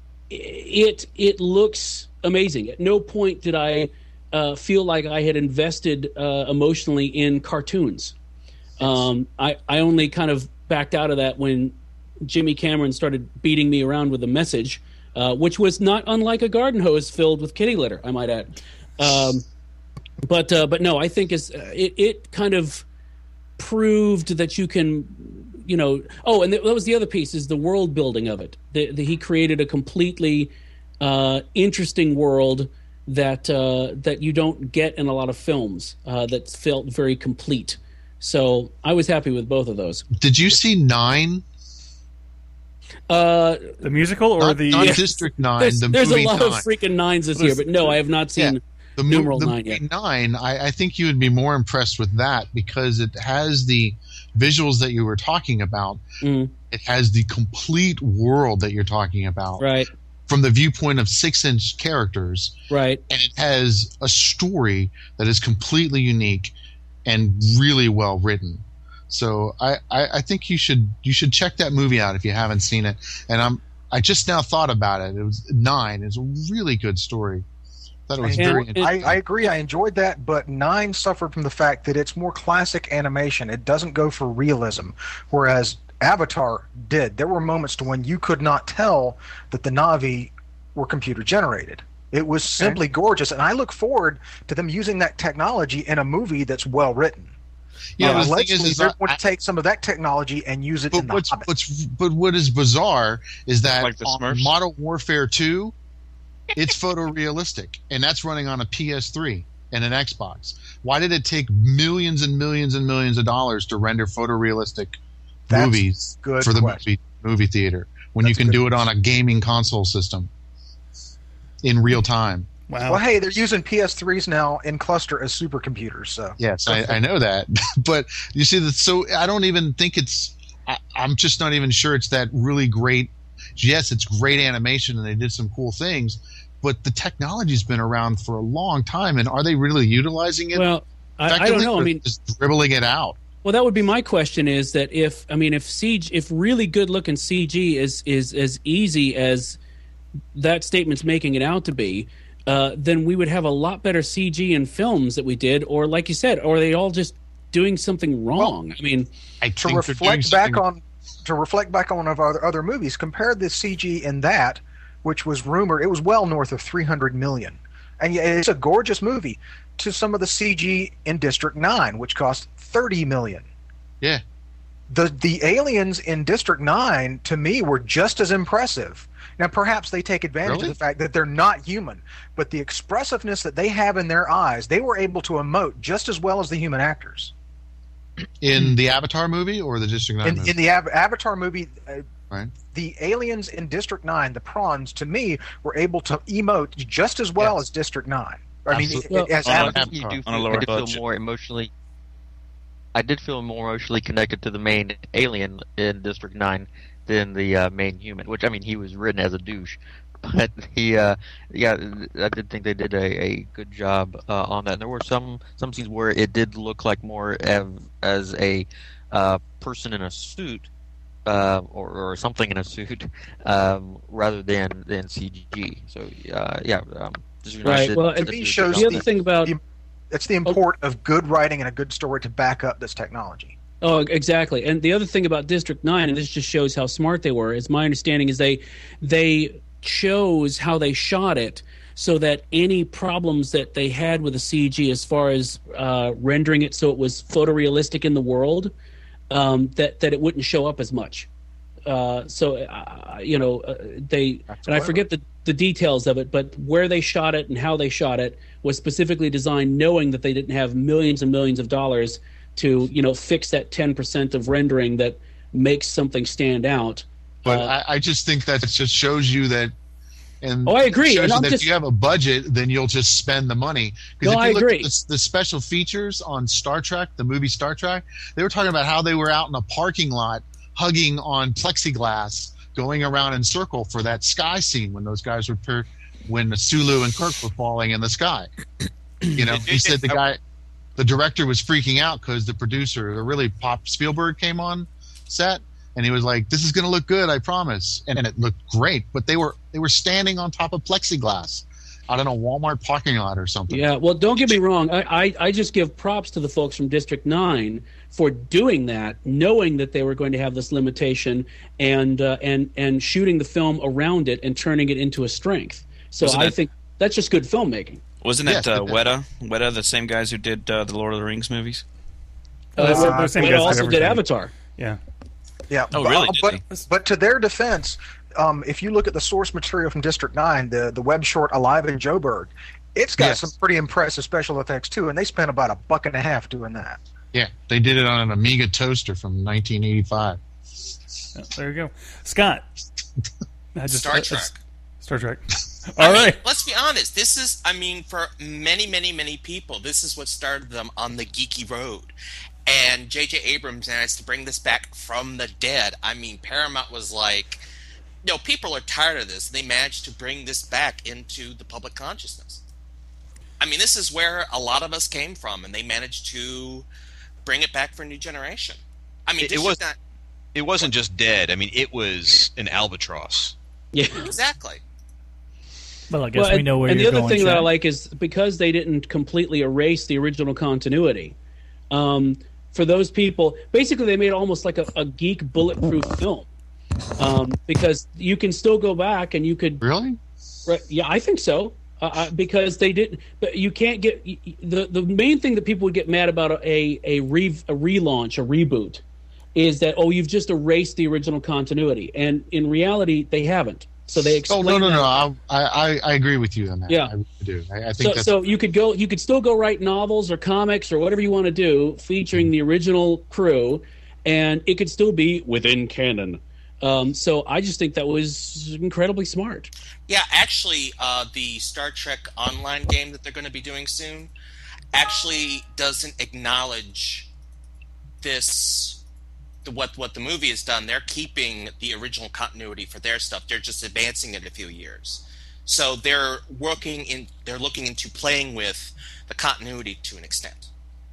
it it looks amazing. At no point did I uh, feel like I had invested uh, emotionally in cartoons. Um, I, I only kind of backed out of that when Jimmy Cameron started beating me around with a message, uh, which was not unlike a garden hose filled with kitty litter, I might add. Um, but uh, but no, I think it's, uh, it, it kind of proved that you can, you know, oh, and that was the other piece, is the world building of it. The, the, he created a completely uh, interesting world that uh, that you don't get in a lot of films uh, that felt very complete. So I was happy with both of those. Did you see Nine? Uh, The musical or Not, the not Yeah. District Nine. there's the there's a movie lot Nine. of freaking nines this What year, is- but no, I have not seen Yeah. The, mo- numeral the nine movie yet. Nine, I, I think you would be more impressed with that because it has the visuals that you were talking about. Mm, It has the complete world that you're talking about right, from the viewpoint of six-inch characters, right. and it has a story that is completely unique and really well written. So I, I, I think you should you should check that movie out if you haven't seen it. And I'm I just now thought about it. It was Nine. It's a really good story. Thought it was And very it- interesting. I, I agree. I enjoyed that, but Nine suffered from the fact that it's more classic animation. It doesn't go for realism, whereas Avatar did. There were moments to when you could not tell that the Na'vi were computer generated. It was simply gorgeous, and I look forward to them using that technology in a movie that's well written. You know, uh, the thing allegedly, is, is they're I- going to take some of that technology and use it in But the what's Hobbit. what's but what is bizarre is that Like the on Smurfs? Modern Warfare two, it's photorealistic, and that's running on a P S three and an Xbox. Why did it take millions and millions and millions of dollars to render photorealistic That's movies good for the question. movie movie theater when That's you a can good do it on a gaming console system in real time? wow. Well, hey, they're using P S threes now in cluster as supercomputers, so Yes, I, I know that, but you see that. So I don't even think it's. I, I'm just not even sure it's that really great. Yes, it's great animation and they did some cool things, but the technology's been around for a long time, and are they really utilizing it? Well, I, I don't effectively, know. I or mean, just dribbling it out. well, that would be my question: is that if I mean, if C G, if really good looking C G is is as easy as that statement's making it out to be, uh, then we would have a lot better C G in films that we did, or like you said, or are they all just doing something wrong? I mean, I to think they're doing reflect back something- on to reflect back on of other other movies, compare the C G in that, which was rumored, it was well north of three hundred million, and yet it's a gorgeous movie, to some of the C G in District Nine, which cost thirty million. Yeah. The the aliens in District Nine to me were just as impressive. Now perhaps they take advantage Really? of the fact that they're not human, but the expressiveness that they have in their eyes, they were able to emote just as well as the human actors. In the Avatar movie or the District Nine In, movie? in the Av- Avatar movie, uh, Right. the aliens in District Nine, the prawns, to me, were able to emote just as well Yes. as District Nine. I mean, Absolutely. it- as On a- Avatar. you do On a feel- lower I did feel budget. more emotionally. I did feel more emotionally connected to the main alien in District Nine than the uh, main human. Which I mean, he was written as a douche, but he, uh, yeah, I did think they did a, a good job uh, on that. And there were some some scenes where it did look like more as, as a uh, person in a suit. Uh, or, or something in a suit, um, rather than than C G. So uh, yeah, um, District nine Right, did- well, did and do a me good shows job. The other thing about the- It's the import of good writing and a good story to back up this technology. Oh, exactly. And the other thing about District Nine, and this just shows how smart they were, is my understanding is they they chose how they shot it so that any problems that they had with the C G as far as uh, rendering it so it was photorealistic in the world, um, that that it wouldn't show up as much. Uh, so uh, you know uh, they That's and I clever. forget the the details of it, but where they shot it and how they shot it was specifically designed knowing that they didn't have millions and millions of dollars to, you know, fix that ten percent of rendering that makes something stand out. But Uh, I, I just think that it just shows you that. And Oh, I agree, shows and you I'm that just- if you have a budget, then you'll just spend the money. No, if you I look agree. At the, the special features on Star Trek, the movie Star Trek, they were talking about how they were out in a parking lot hugging on plexiglass, going around in circle for that sky scene when those guys were per, when Sulu and Kirk were falling in the sky. You know, he said the guy, the director was freaking out because the producer, the really pop Spielberg, came on set. And he was like, "This is going to look good, I promise." And, and it looked great, but they were they were standing on top of plexiglass out in a Walmart parking lot or something. Yeah, well, don't get me wrong. I, I, I just give props to the folks from District nine for doing that, knowing that they were going to have this limitation and uh, and and shooting the film around it and turning it into a strength. So Wasn't I that- think that's just good filmmaking. Wasn't Yes, that uh, but- Weta? Weta, the same guys who did uh, the Lord of the Rings movies? Oh, that's- Uh, they're same but guys did also did everything. Avatar. Yeah. Yeah. Oh, but, really? Did But, they? but to their defense, um, if you look at the source material from District nine, the, the web short Alive in Joburg, it's got Yes. some pretty impressive special effects too, and they spent about a buck and a half doing that. Yeah, they did it on an Amiga toaster from nineteen eighty-five. Yeah, there you go. Scott. I just- Star I- I- Trek. Star Trek. I All mean, right. let's be honest. This is, I mean, for many, many, many people, this is what started them on the geeky road. And J J Abrams managed to bring this back from the dead. I mean, Paramount was like, no, people are tired of this. They managed to bring this back into the public consciousness. I mean, this is where a lot of us came from, and they managed to bring it back for a new generation. I mean, It- this it is was- not It wasn't just dead. I mean, it was an albatross. Yeah. exactly. Well, I guess Well, we and, know where and the you're other going. thing that I Chad. like is because they didn't completely erase the original continuity. Um, for those people, basically they made almost like a, a geek bulletproof film, um, because you can still go back and you could. Really? Right, yeah, I think so. Uh, uh, because they didn't, but you can't get y- y- the the main thing that people would get mad about a a, re, a relaunch, a reboot, is that oh you've just erased the original continuity, and in reality they haven't. So they Oh explain. no, no, that. no! I, I I agree with you on that. Yeah. I really do. I, I think So, that's so you could go, you could still go write novels or comics or whatever you want to do, featuring the original crew, and it could still be within canon. Um, so I just think that was incredibly smart. Yeah, actually, uh, the Star Trek Online game that they're going to be doing soon actually doesn't acknowledge this. The, what what the movie has done. They're keeping the original continuity for their stuff. They're just advancing it a few years. So they're working in. They're looking into playing with the continuity to an extent.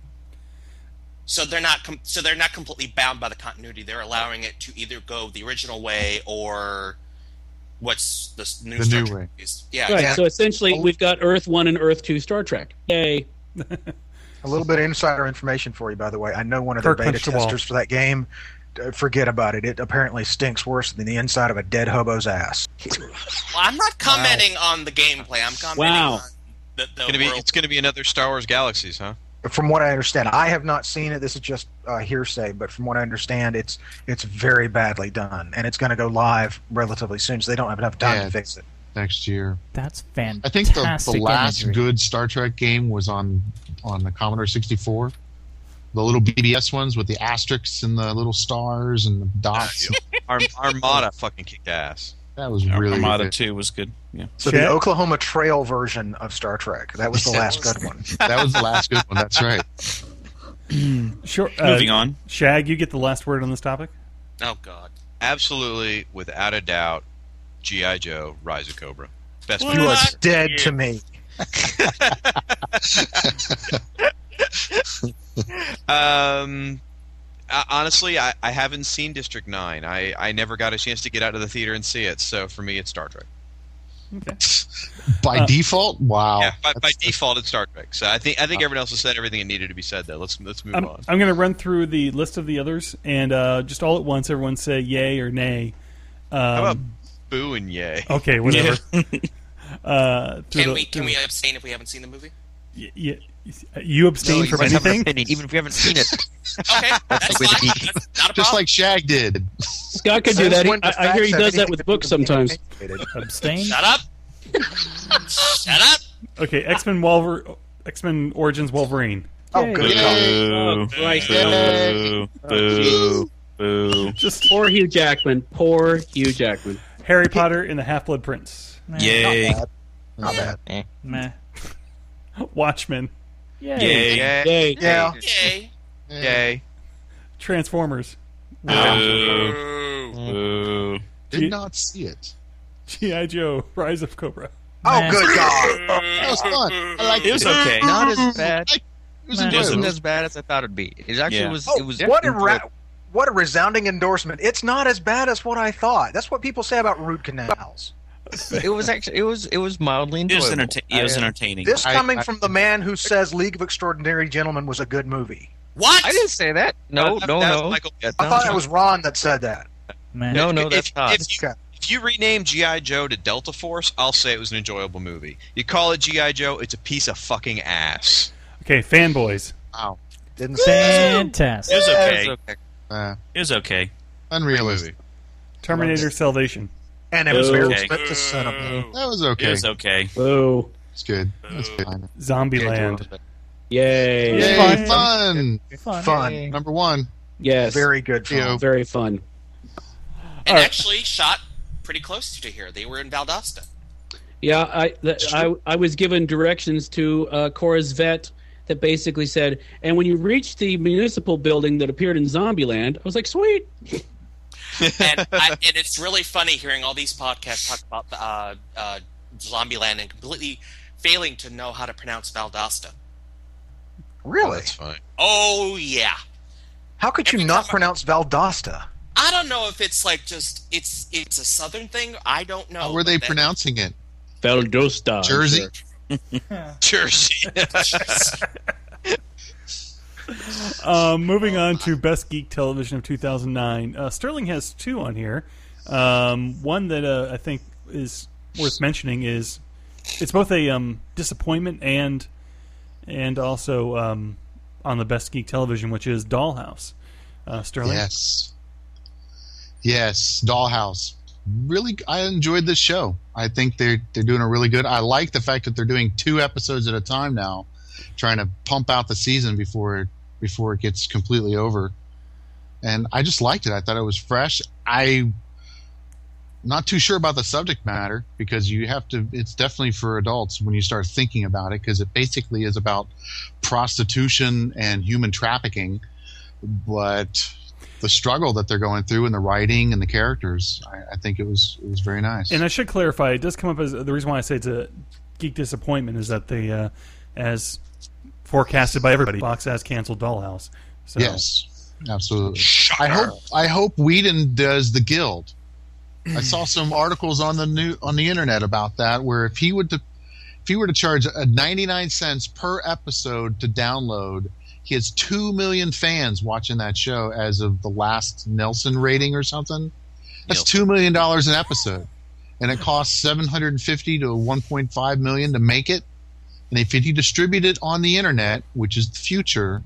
So they're not. Com- so they're not completely bound by the continuity. They're allowing it to either go the original way or what's the s- new The Star new Trek way. is. Yeah, Right. exactly. So essentially, we've got Earth One and Earth Two Star Trek. Yay! A little bit of insider information for you, by the way. I know one of their Kirk beta punched the wall. testers for that game. Uh, Forget about it. It apparently stinks worse than the inside of a dead hobo's ass. Well, I'm not commenting on the gameplay. I'm commenting Wow. on the, the Gonna be, world. it's going to be another Star Wars Galaxies, huh? From what I understand, I have not seen it. This is just uh, hearsay, but from what I understand, it's it's very badly done, and it's going to go live relatively soon, so they don't have enough time Yeah, to fix it. Next year. That's fantastic. I think the, the last imagery. good Star Trek game was on on the Commodore sixty-four. The little B B S ones with the asterisks and the little stars and the dots. Ar- Armada fucking kicked ass. That was really Armada good. two was good. Yeah. So Chet? the Oklahoma Trail version of Star Trek. That was the last good one. That was the last good one. That's right. Sure. uh, Moving on. Shag, you get the last word on this topic. Oh God. Absolutely, without a doubt, G I. Joe, Rise of Cobra. Best You movie. are dead to me. Um, uh, honestly, I, I haven't seen District nine. I, I never got a chance to get out of the theater and see it, so for me, it's Star Trek. Okay. By Uh, default, wow. Yeah, by, by That's- default, it's Star Trek. So I think I think everyone else has said everything that needed to be said. There, let's let's move I'm, on. I'm going to run through the list of the others, and uh, just all at once, everyone say yay or nay. Um, How about boo and yay? okay, whatever. uh, through Can the- we through can we the- abstain if we haven't seen the movie? y- y- you abstain No, from you must have an anything? opinion, even if you haven't seen it. Okay, that's with fine. the- That's not a Just problem. like Shag did. Scott could do that. He, When the I, I hear he facts have does that anything with to do books being sometimes. opinionated. Abstain. Shut up. Shut up. Okay, X-Men Wolver- X-Men Origins Wolverine. Oh, good God. Boo. Christ. Boo. Boo. Boo. Just Poor Hugh Jackman. Poor Hugh Jackman. Harry Potter and the Half-Blood Prince. Meh. Yay. Not bad. Eh. Meh. Watchmen. Yay. Yay. Yay! Yay. Yeah. Yay. Yay! Transformers. Boo. Boo. Boo. Did not see it. G I. Joe, Rise of Cobra. Oh, Meh. good God. That was fun. I liked It was it. okay. Not as bad. It was Man. It enjoyable. wasn't as bad as I thought it'd be. It actually Yeah. was. Oh, It was. what a ra- enjoyable. what a resounding endorsement. It's not as bad as what I thought. That's what people say about root canals. It was actually. It was. It was mildly It was, enjoyable. enterta- it was I, uh, entertaining. This I- coming I- from the man who says League of Extraordinary Gentlemen was a good movie. What? I didn't say that. No, That- no, that was no. Michael- That's I not thought it true. was Ron that said that. Meh. No, no, If- that's if, not. If you, if you rename G I. Joe to Delta Force, I'll say it was an enjoyable movie. You call it G I. Joe, it's a piece of fucking ass. Okay, fanboys. Wow. Didn't say It Fantastic. was okay. It was okay. Uh, It was okay. unrealistic. Terminator Salvation. And it was Okay. Meryl Streep to son of a- Boo. That was It okay. was okay. Boo. It's good. That's fine. Zombieland. Yay. Yay, fun. fun. Fun. fun. Number one. Yes. Very good film. Theo. Very fun. And Alright. actually shot pretty close to here. They were in Valdosta. Yeah, I, the, I I was given directions to uh, Cora's vet that basically said, and when you reach the municipal building that appeared in Zombieland, I was like, sweet. and, I, and it's really funny hearing all these podcasts talk about uh, uh, Zombieland and completely failing to know how to pronounce Valdosta. Oh, Really? that's fine. Oh yeah. How could you Every not time I- pronounce Valdosta? I don't know if it's like just it's it's a southern thing. I don't know. How were they but that- pronouncing it? Valdosta. Jersey? Jersey. Um, moving on to Best Geek Television of two thousand nine. Uh, Sterling has two on here. Um, one that uh, I think is worth mentioning is it's both a um, disappointment and and also um, on the Best Geek Television, which is Dollhouse. Uh, Sterling? Yes. Yes, Dollhouse. Really, I enjoyed this show. I think they're they're doing a really good. I like the fact that they're doing two episodes at a time now, trying to pump out the season before before it gets completely over. And I just liked it. I thought it was fresh. I not too sure about the subject matter because you have to. It's definitely for adults when you start thinking about it because it basically is about prostitution and human trafficking, but the struggle that they're going through and the writing and the characters, I, I think it was it was very nice. And I should clarify, it does come up as the reason why I say it's a geek disappointment is that they, uh, as forecasted by everybody, Fox has canceled Dollhouse. So, yes, absolutely. I hope I hope Whedon does the Guild. I saw some articles on the new on the internet about that, where if he would to, if he were to charge a ninety-nine cents per episode to download, he has two million fans watching that show as of the last Nelson rating or something. That's two million dollars an episode, and it costs seven hundred and fifty to one point five million to make it. And if he distributed it on the internet, which is the future,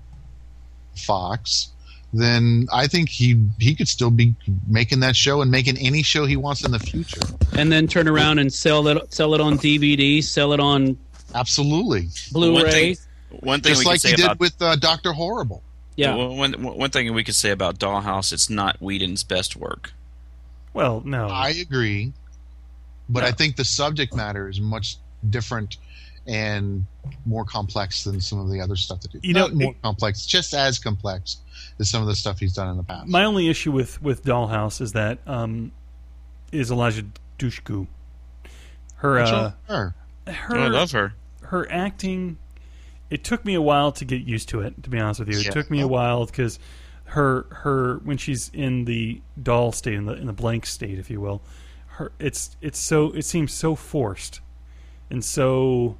Fox, then I think he he could still be making that show and making any show he wants in the future. And then turn around and sell it sell it on D V D, sell it on Absolutely. Blu-ray. One thing, one thing Just we like could say he did about with uh, Doctor Horrible. Yeah. Well, one, one thing we could say about Dollhouse, it's not Whedon's best work. Well, no. I agree. But No. I think the subject matter is much different and more complex than some of the other stuff that he You know, Not more it- complex, just as complex as some of the stuff he's done in the past. My only issue with, with Dollhouse is that um, is Elijah Dushku. Her, What's uh, wrong with her? her, Oh, I love her. her acting. It took me a while to get used to it. To be honest with you, it Yeah. took me a while because her her when she's in the doll state, in the in the blank state, if you will, her it's it's so it seems so forced and so,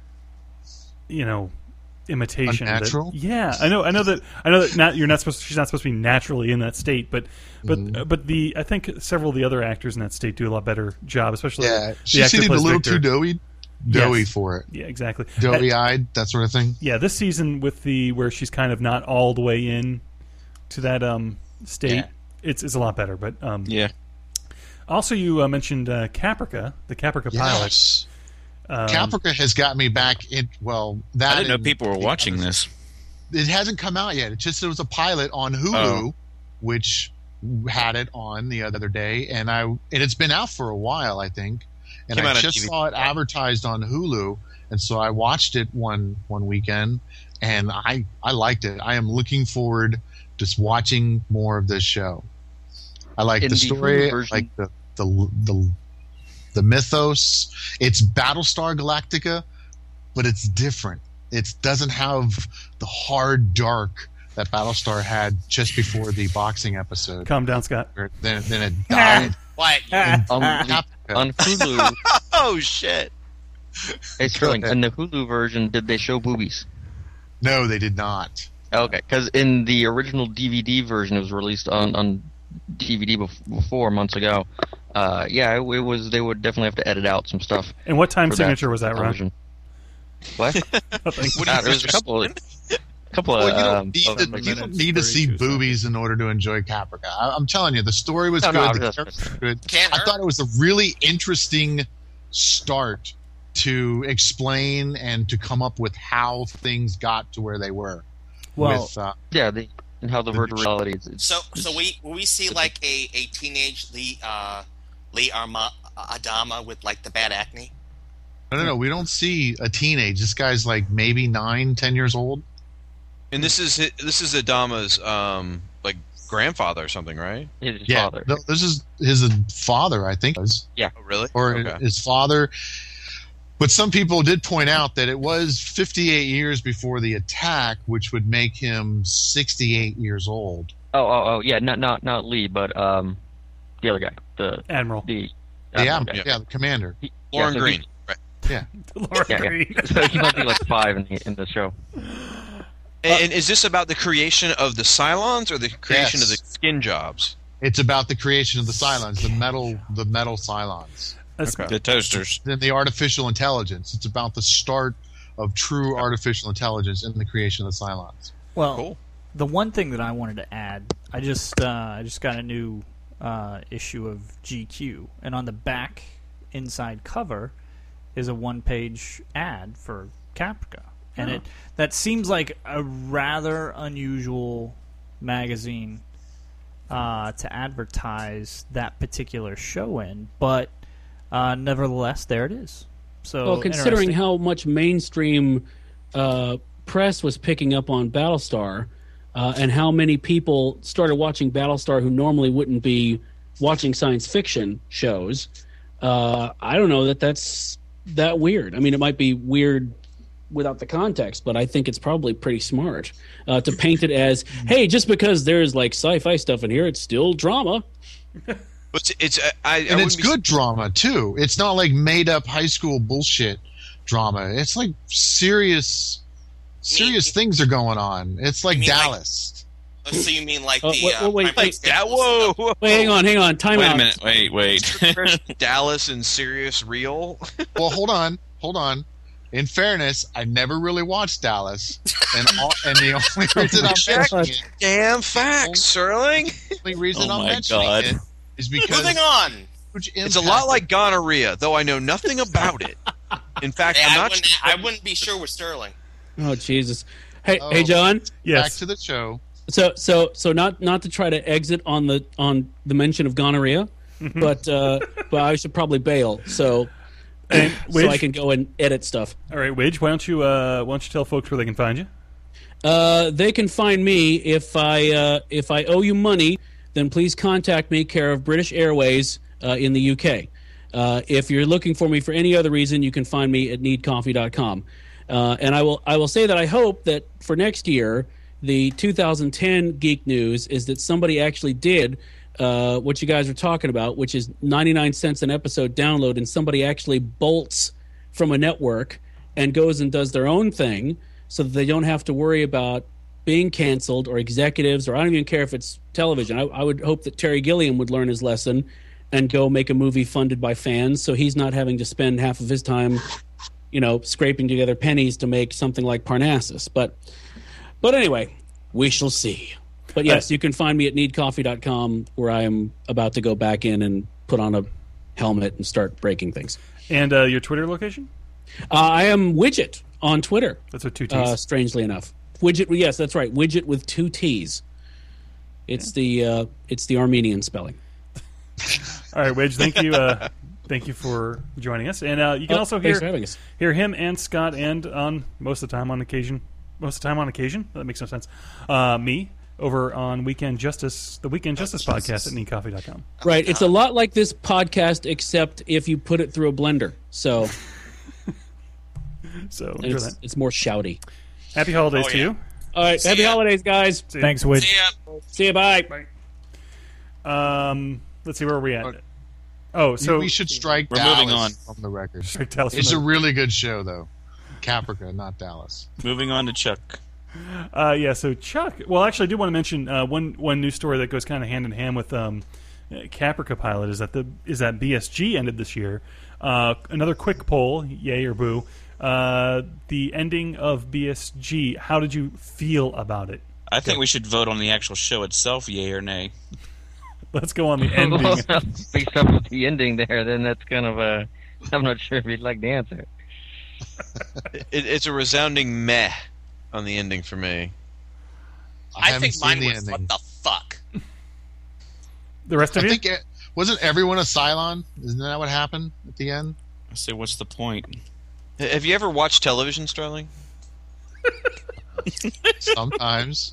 you know, imitation. that- Unnatural? yeah, I know. I know that. I know that. Not you're not supposed. She's not supposed to be naturally in that state, but but Mm-hmm. uh, but the I think several of the other actors in that state do a lot better job, especially Yeah, the she actor seemed a plays little Victor. too doughy, doughy Yes. for it. Yeah, exactly. Uh, Doughy-eyed, that sort of thing. yeah, this season with the where she's kind of not all the way in to that um, state, Yeah. it's it's a lot better. But um, Yeah. also, you uh, mentioned uh, Caprica, the Caprica pilot. Yes. Um, Caprica has got me back in. Well, that I didn't know and people were the watching others. this. It hasn't come out yet. It just it was a pilot on Hulu, Oh. which had it on the other day, and I and it's been out for a while, I think. And Came I out on just T V. saw it advertised on Hulu, and so I watched it one one weekend, and I I liked it. I am looking forward to just watching more of this show. I like In the the story, Hulu version- I like the the the the mythos. It's Battlestar Galactica, but it's different. It doesn't have the hard dark that Battlestar had just before the boxing episode. Calm down, Scott. Or Then, then it died. Quiet. you. On, Caprica. on Hulu, Oh shit! hey Sterling, in the Hulu version, did they show boobies? No, they did not. Okay, because in the original D V D version, it was released on on D V D bef- before months ago. Uh, yeah, it, it was. They would definitely have to edit out some stuff. And what time for signature was that, Ron? version. What? Nothing. What do you Uh, there's a couple. Of, couple of. Well, you don't um, need, of- to, like- you don't need to see thirty-two boobies in order to enjoy Caprica. I, I'm telling you, the story was No, good. no, the that's- characters were good. Can't I hurt. thought it was a really interesting start to explain and to come up with how things got to where they were. Well, with, uh, yeah, the, and how the virtual reality is. It's, So, so we will we see like a, a teenage Lee uh, Lee Arma, Adama with like the bad acne? no, no, no. We don't see a teenage. This guy's like maybe nine, ten years old. And this is hi- this is Adama's um like grandfather or something, right? his Yeah, father. no, this is his father, I think, it was. Oh, really? or Okay. his father. But some people did point out that it was fifty-eight years before the attack, which would make him sixty-eight years old. Oh, oh, oh, yeah, not not not Lee, but um, the other guy, the Admiral the Yeah, uh, yeah, guy. the commander. He- Lauren yeah, so Green. he- Right. Laura Yeah, yeah. Green. So he might be like five in the, in the show. And, and is this about the creation of the Cylons or the creation Yes. of the skin jobs? It's about the creation of the Cylons, the metal, the metal Cylons, That's- The toasters. then the artificial intelligence. It's about the start of true artificial intelligence in the creation of the Cylons. well, Cool. the one thing that I wanted to add, I just uh, I just got a new uh, issue of G Q, and on the back inside cover is a one-page ad for Caprica, and it that seems like a rather unusual magazine uh, to advertise that particular show in, but uh, nevertheless, there it is. So, Well, considering interesting. how much mainstream uh, press was picking up on Battlestar, uh, and how many people started watching Battlestar who normally wouldn't be watching science fiction shows, uh, I don't know that that's that weird. I mean, it might be weird without the context, but I think it's probably pretty smart uh, to paint it as, hey, just because there's like sci-fi stuff in here, it's still drama. But it's, it's uh, I, I And wouldn't it's be- good drama too. It's not like made up high school bullshit drama. It's like serious, serious You- things are going on. It's like You mean like- Dallas. Oh, so you mean like Oh, the wait, uh, wait, Prime wait, Yeah, Minister- whoa, whoa. Wait, hang on, hang on, time Wait out. a minute. Wait, wait. Dallas and Sirius Real. Well, hold on, hold on. in fairness, I never really watched Dallas, and all, and the only reason I'm Check mentioning it, damn facts, Sterling. the only reason Oh I'm my mentioning God. it is because Moving on. huge It's a lot impact- like gonorrhea, though I know nothing about it. In fact, Hey, I'm I, not wouldn't, sure. I wouldn't be sure with Sterling. Oh Jesus! Hey, Oh. hey, John. Back Yes. to the show. So, so, so not not to try to exit on the on the mention of gonorrhea, but uh, but I should probably bail so And so I Widge, can go and edit stuff. all right, Widge, why don't you uh, why don't you tell folks where they can find you? Uh, they can find me if I uh, if I owe you money, then please contact me, care of British Airways uh, in the U K. Uh, if you're looking for me for any other reason, you can find me at need coffee dot com. Uh, and I will I will say that I hope that for next year, the two thousand ten Geek News is that somebody actually did uh, what you guys are talking about, which is ninety-nine cents an episode download, and somebody actually bolts from a network and goes and does their own thing so that they don't have to worry about being canceled or executives, or I don't even care if it's television. I, I would hope that Terry Gilliam would learn his lesson and go make a movie funded by fans so he's not having to spend half of his time, you know, scraping together pennies to make something like Parnassus. But but anyway, we shall see. But yes, you can find me at need coffee dot com, where I am about to go back in and put on a helmet and start breaking things. And uh, your Twitter location? Uh, I am Widget on Twitter, That's with two T's. uh, strangely enough. Widget, yes, that's right. Widget with two T's. It's the uh, it's the Armenian spelling. All right, Widge, thank you. Uh, thank you for joining us. And uh, you can Oh, also thanks hear for having us. hear him and Scott, and on most of the time on occasion, most of the time on occasion. That makes no sense. Uh, me over on Weekend Justice, the Weekend Justice podcast at need coffee dot com. Right. It's a lot like this podcast, except if you put it through a blender. So So and enjoy it's, that. it's more shouty. Happy holidays Oh, to yeah. you. All right. See Happy ya. holidays, guys. See ya. Thanks, Widge. See ya. See you. Bye. Um, let's see where are we at. Oh, so we should strike We're Dallas moving on. from the record. Strike Dallas from It's the- a really good show, though. Caprica, not Dallas. Moving on to Chuck. Uh, yeah, so Chuck. Well, actually, I do want to mention uh, one one news story that goes kind of hand in hand with um, uh, Caprica Pilot is that the is that B S G ended this year. Uh, another quick poll, yay or boo. Uh, the ending of B S G. How did you feel about it? I think we should vote on the actual show itself, yay or nay. Let's go on the Well, ending. based off of the ending there, then that's kind of a. I'm not sure if you'd like the answer. It, it's a resounding meh on the ending for me. I, haven't think seen mine the was ending. what the fuck. The rest of I you. think it, wasn't everyone a Cylon? Isn't that what happened at the end? I say, what's the point? H- Have you ever watched television, Sterling? Sometimes.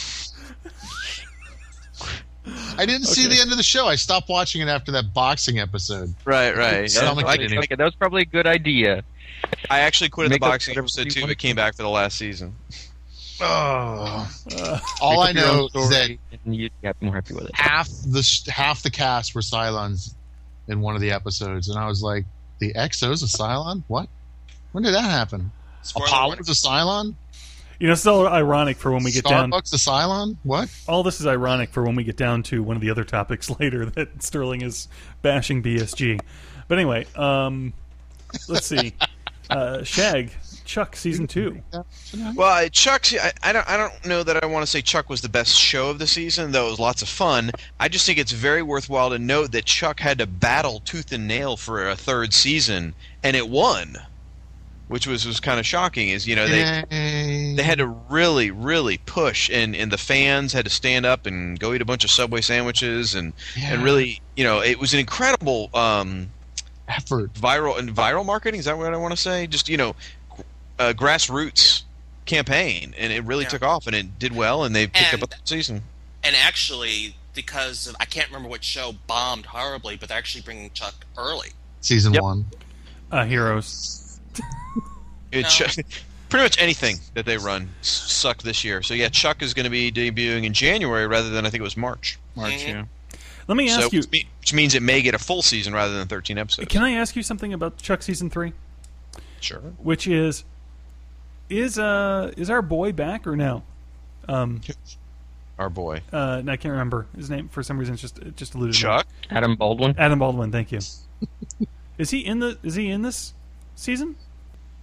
I didn't see the end of the show. I stopped watching it after that boxing episode. Right, right. Yeah, I, like- Like, that was probably a good idea. I actually quit the Make up boxing whatever episode you too, want. but came back for the last season. Oh. All I Make up your own know is that story, and you'd be more happy with it. half the half the cast were Cylons in one of the episodes, and I was like, "The X O's a Cylon? What? When did that happen? Spoiler Apollo's a Cylon? You know, it's so ironic for when we get down. Starbucks a Cylon? What? All this is ironic for when we get down to one of the other topics later that Sterling is bashing B S G. But anyway, um, let's see. Uh, Shag, Chuck season two. Well, I- Chuck's. I, I don't. I don't know that I want to say Chuck was the best show of the season, though it was lots of fun. I just think it's very worthwhile to note that Chuck had to battle tooth and nail for a third season, and it won, which was was kind of shocking. Is you know they. Yay. They had to really, really push, and, and the fans had to stand up and go eat a bunch of Subway sandwiches, and, and Yeah. really, you know, it was an incredible um, effort. viral and viral marketing. Is that what I want to say? Just you know, uh, grassroots campaign, and it really Yeah. took off, and it did well, and they picked And- up a season. And actually, because of, I can't remember what show bombed horribly, but they're actually bringing Chuck early. Season Yep. one. Uh, Heroes. It, No. Chuck- pretty much anything that they run s- sucked this year. So yeah, Chuck is going to be debuting in January rather than I think it was March. March, Mhm. yeah. Let me ask So you. which me- which means it may get a full season rather than thirteen episodes. Can I ask you something about Chuck season three? Sure. Which is, is uh is our boy back or no? Um, Our boy uh, I can't remember his name for some reason. It's just it just eluded me. Chuck. Adam Baldwin. Adam Baldwin. Thank you. Is he in the? Is he in this season?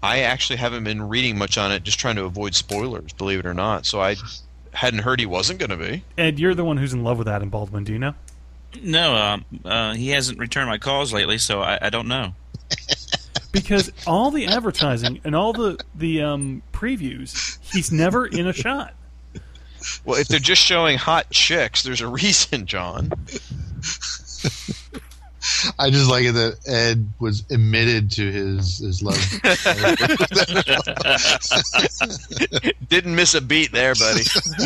I actually haven't been reading much on it, just trying to avoid spoilers, believe it or not. So I hadn't heard he wasn't going to be. Ed, you're the one who's in love with Adam Baldwin. Do you know? No, um, uh, he hasn't returned my calls lately, so I, I don't know. Because all the advertising and all the the um, previews, he's never in a shot. Well, if they're just showing hot chicks, there's a reason, John. I just like it that Ed was admitted to his his love. Didn't miss a beat there, buddy.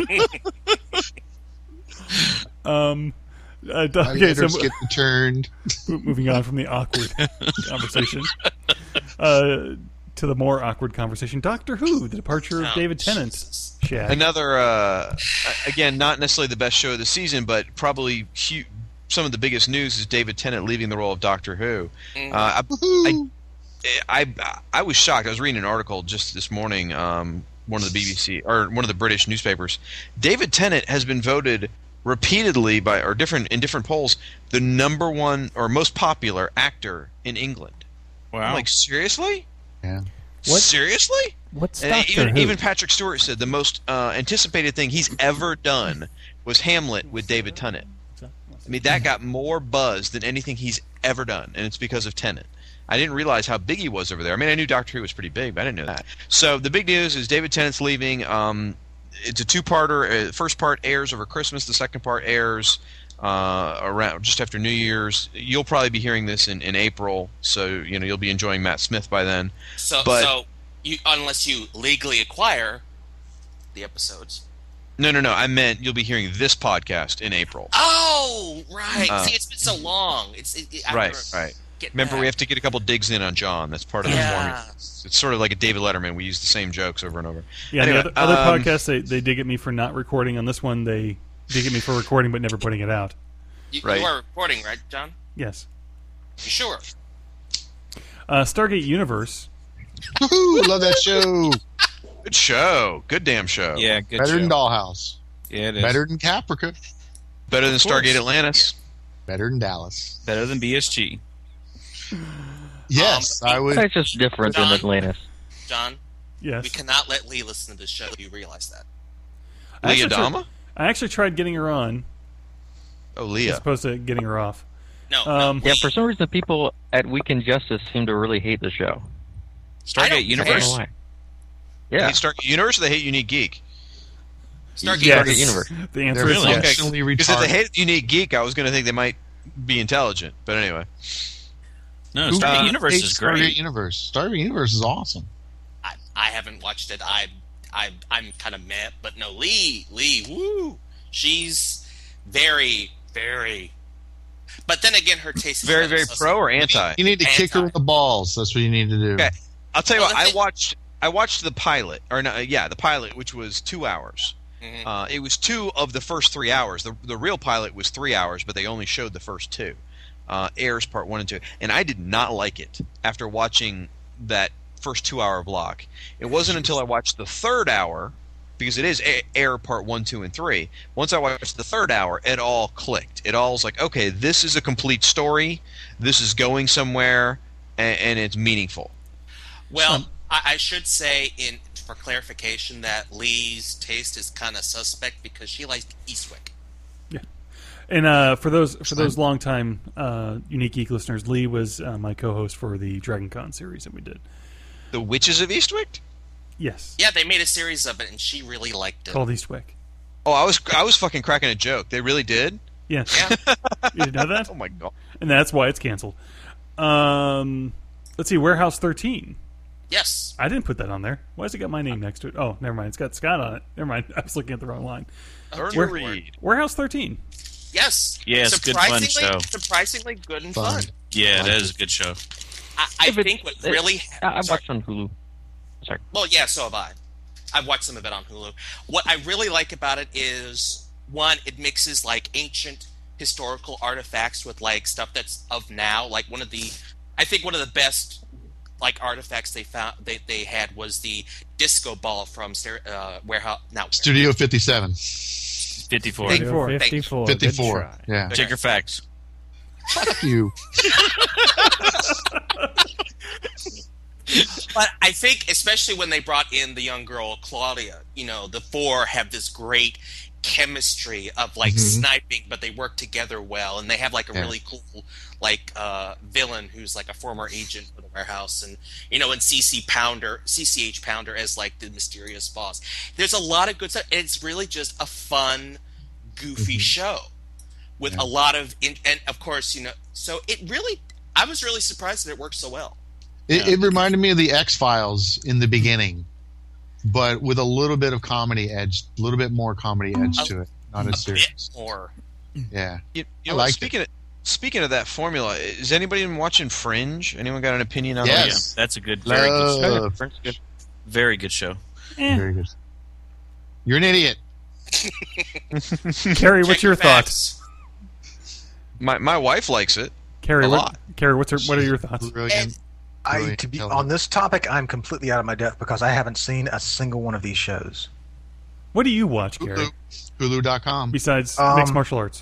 um, uh, My okay, so letters get returned. moving on from the awkward conversation uh, to the more awkward conversation. Doctor Who, the departure of Oh, David Tennant. Jesus. Shag. Another, uh, again, not necessarily the best show of the season, but probably hu- some of the biggest news is David Tennant leaving the role of Doctor Who. Mhm. Uh, I, I, I, I was shocked. I was reading an article just this morning, um, one of the B B C or one of the British newspapers. David Tennant has been voted repeatedly by or different in different polls the number one or most popular actor in England. Wow. I'm like, seriously? Yeah. What? Seriously? What's And Doctor even, Who? even Patrick Stewart said the most uh, anticipated thing he's ever done was Hamlet with David Tennant. I mean, that got more buzz than anything he's ever done, and it's because of Tennant. I didn't realize how big he was over there. I mean, I knew Doctor Who was pretty big, but I didn't know that. So the big news is David Tennant's leaving. Um, it's a two-parter. The first part airs over Christmas. The second part airs uh, around just after New Year's. You'll probably be hearing this in, in April, so you know you'll be enjoying Matt Smith by then. So, But- so you, unless you legally acquire the episodes. No, no, no. I meant you'll be hearing this podcast in April. Oh, right. Uh, See, it's been so long. It's it, it, I Right, remember right. getting Remember, that. we have to get a couple digs in on John. That's part of the Yeah. formula. It's sort of like a David Letterman. We use the same jokes over and over. Yeah, Anyway, the other, other um, podcasts, they, they dig at me for not recording. On this one, they dig at me for recording but never putting it out. You, Right. you are recording, right, John? Yes. You sure? Uh, Stargate Universe. Woohoo! Love that show. Good show. Good damn show. Yeah, good Better show. than Dollhouse. Yeah, it is. Better than Caprica. Better than Of course. Stargate Atlantis. Better than Dallas. Better than B S G. Yes, Um, I would. It's just different than John? Atlantis. John, Yes. we cannot let Lee listen to this show. You realize that? I Leah actually tried- Dama? I actually tried getting her on Oh, as Leah. opposed to getting her off. No. Um, no Yeah, Lee. for some reason, people at Weekend Justice seem to really hate the show. I don't Stargate care. I don't know Universe. why. They Yeah, hate Stargate Universe or they hate Unique Geek? Stargate Yes. Stargate Universe. The answer They're is yes. functionally Because if they retarded. hate Unique Geek, I was going to think they might be intelligent. But anyway. No, Who Stargate uh, Universe hates is Stargate great. Universe. Stargate Universe is awesome. I, I haven't watched it. I, I, I'm kind of meh, but no, Lee, Lee, woo, she's very, very. But then again, her taste is Very, rather very suspect. pro or anti? You need to kick her Anti. in the balls. That's what you need to do. Okay. I'll tell you Well, what. the I thing- watched. I watched the pilot, or no, yeah, the pilot, which was two hours. Mhm. Uh, it was two of the first three hours. The the real pilot was three hours, but they only showed the first two. Uh, airs part one and two, and I did not like it after watching that first two hour block. It wasn't until I watched the third hour, because it is a- air part one, two, and three. Once I watched the third hour, it all clicked. It all was like, okay, this is a complete story. This is going somewhere, and, and it's meaningful. Well, I, I should say, in for clarification, that Lee's taste is kind of suspect because she likes Eastwick. And uh, for those for those longtime uh, Unique Geek listeners, Lee was uh, my co-host for the Dragon Con series that we did. The Witches of Eastwick. Yes, Yeah, they made a series of it, and she really liked it. called Eastwick. Oh, I was I was fucking cracking a joke. They really did. Yes, Yeah. you didn't know that, Oh my god. and that's why it's canceled. Um, let's see, Warehouse thirteen. Yes. I didn't put that on there. Why has it got my name next to it? Oh, never mind. It's got Scott on it. Never mind. I was looking at the wrong line. Learn to Where- read. Warehouse thirteen. Yes. Yes, good fun Surprisingly- show. Surprisingly good and Fun. fun. Yeah, that is a good show. I, I Yeah, but think what it- really. I, I sorry. watched on Hulu. Sorry. Well, yeah, so have I. I've watched some of it on Hulu. What I really like about it is, one, it mixes like ancient historical artifacts with like stuff that's of now. Like one of the, I think one of the best like artifacts they found they, they had was the disco ball from Ster- uh, Warehouse. Now, Studio fifty-seven. fifty-four. Thank- fifty-four. Good fifty-four. try. Yeah. Check your facts. Fuck you. But I think, especially when they brought in the young girl Claudia, you know, the four have this great chemistry of like Mhm. sniping, but they work together well, and they have like a Yeah. really cool like uh, villain who's like a former agent for the warehouse, and you know, and C C Pounder, C C H Pounder as like the mysterious boss. There's a lot of good stuff. And it's really just a fun, goofy Mhm. show with Yeah. a lot of, in, and of course, you know, so it really, I was really surprised that it worked so well. It, it reminded me of the X Files in the beginning, but with a little bit of comedy edge, a little bit more comedy edge to it. Not A as serious. bit more. Yeah. You, you I know, what, liked speaking of speaking of that formula, is anybody even watching Fringe? Anyone got an opinion on Yes. that? That's a good, very good, show. Love. Friends good. very good show. Eh. Very good. You're an idiot. Carrie, what's Check your facts. thoughts? My my wife likes it. Carrie, A what, lot. Carrie, what's her, what are your thoughts? Brilliant. I Brilliant to be television. on this topic, I'm completely out of my depth because I haven't seen a single one of these shows. What do you watch, Carrie? Hulu. Hulu dot com. Besides Um, mixed martial arts?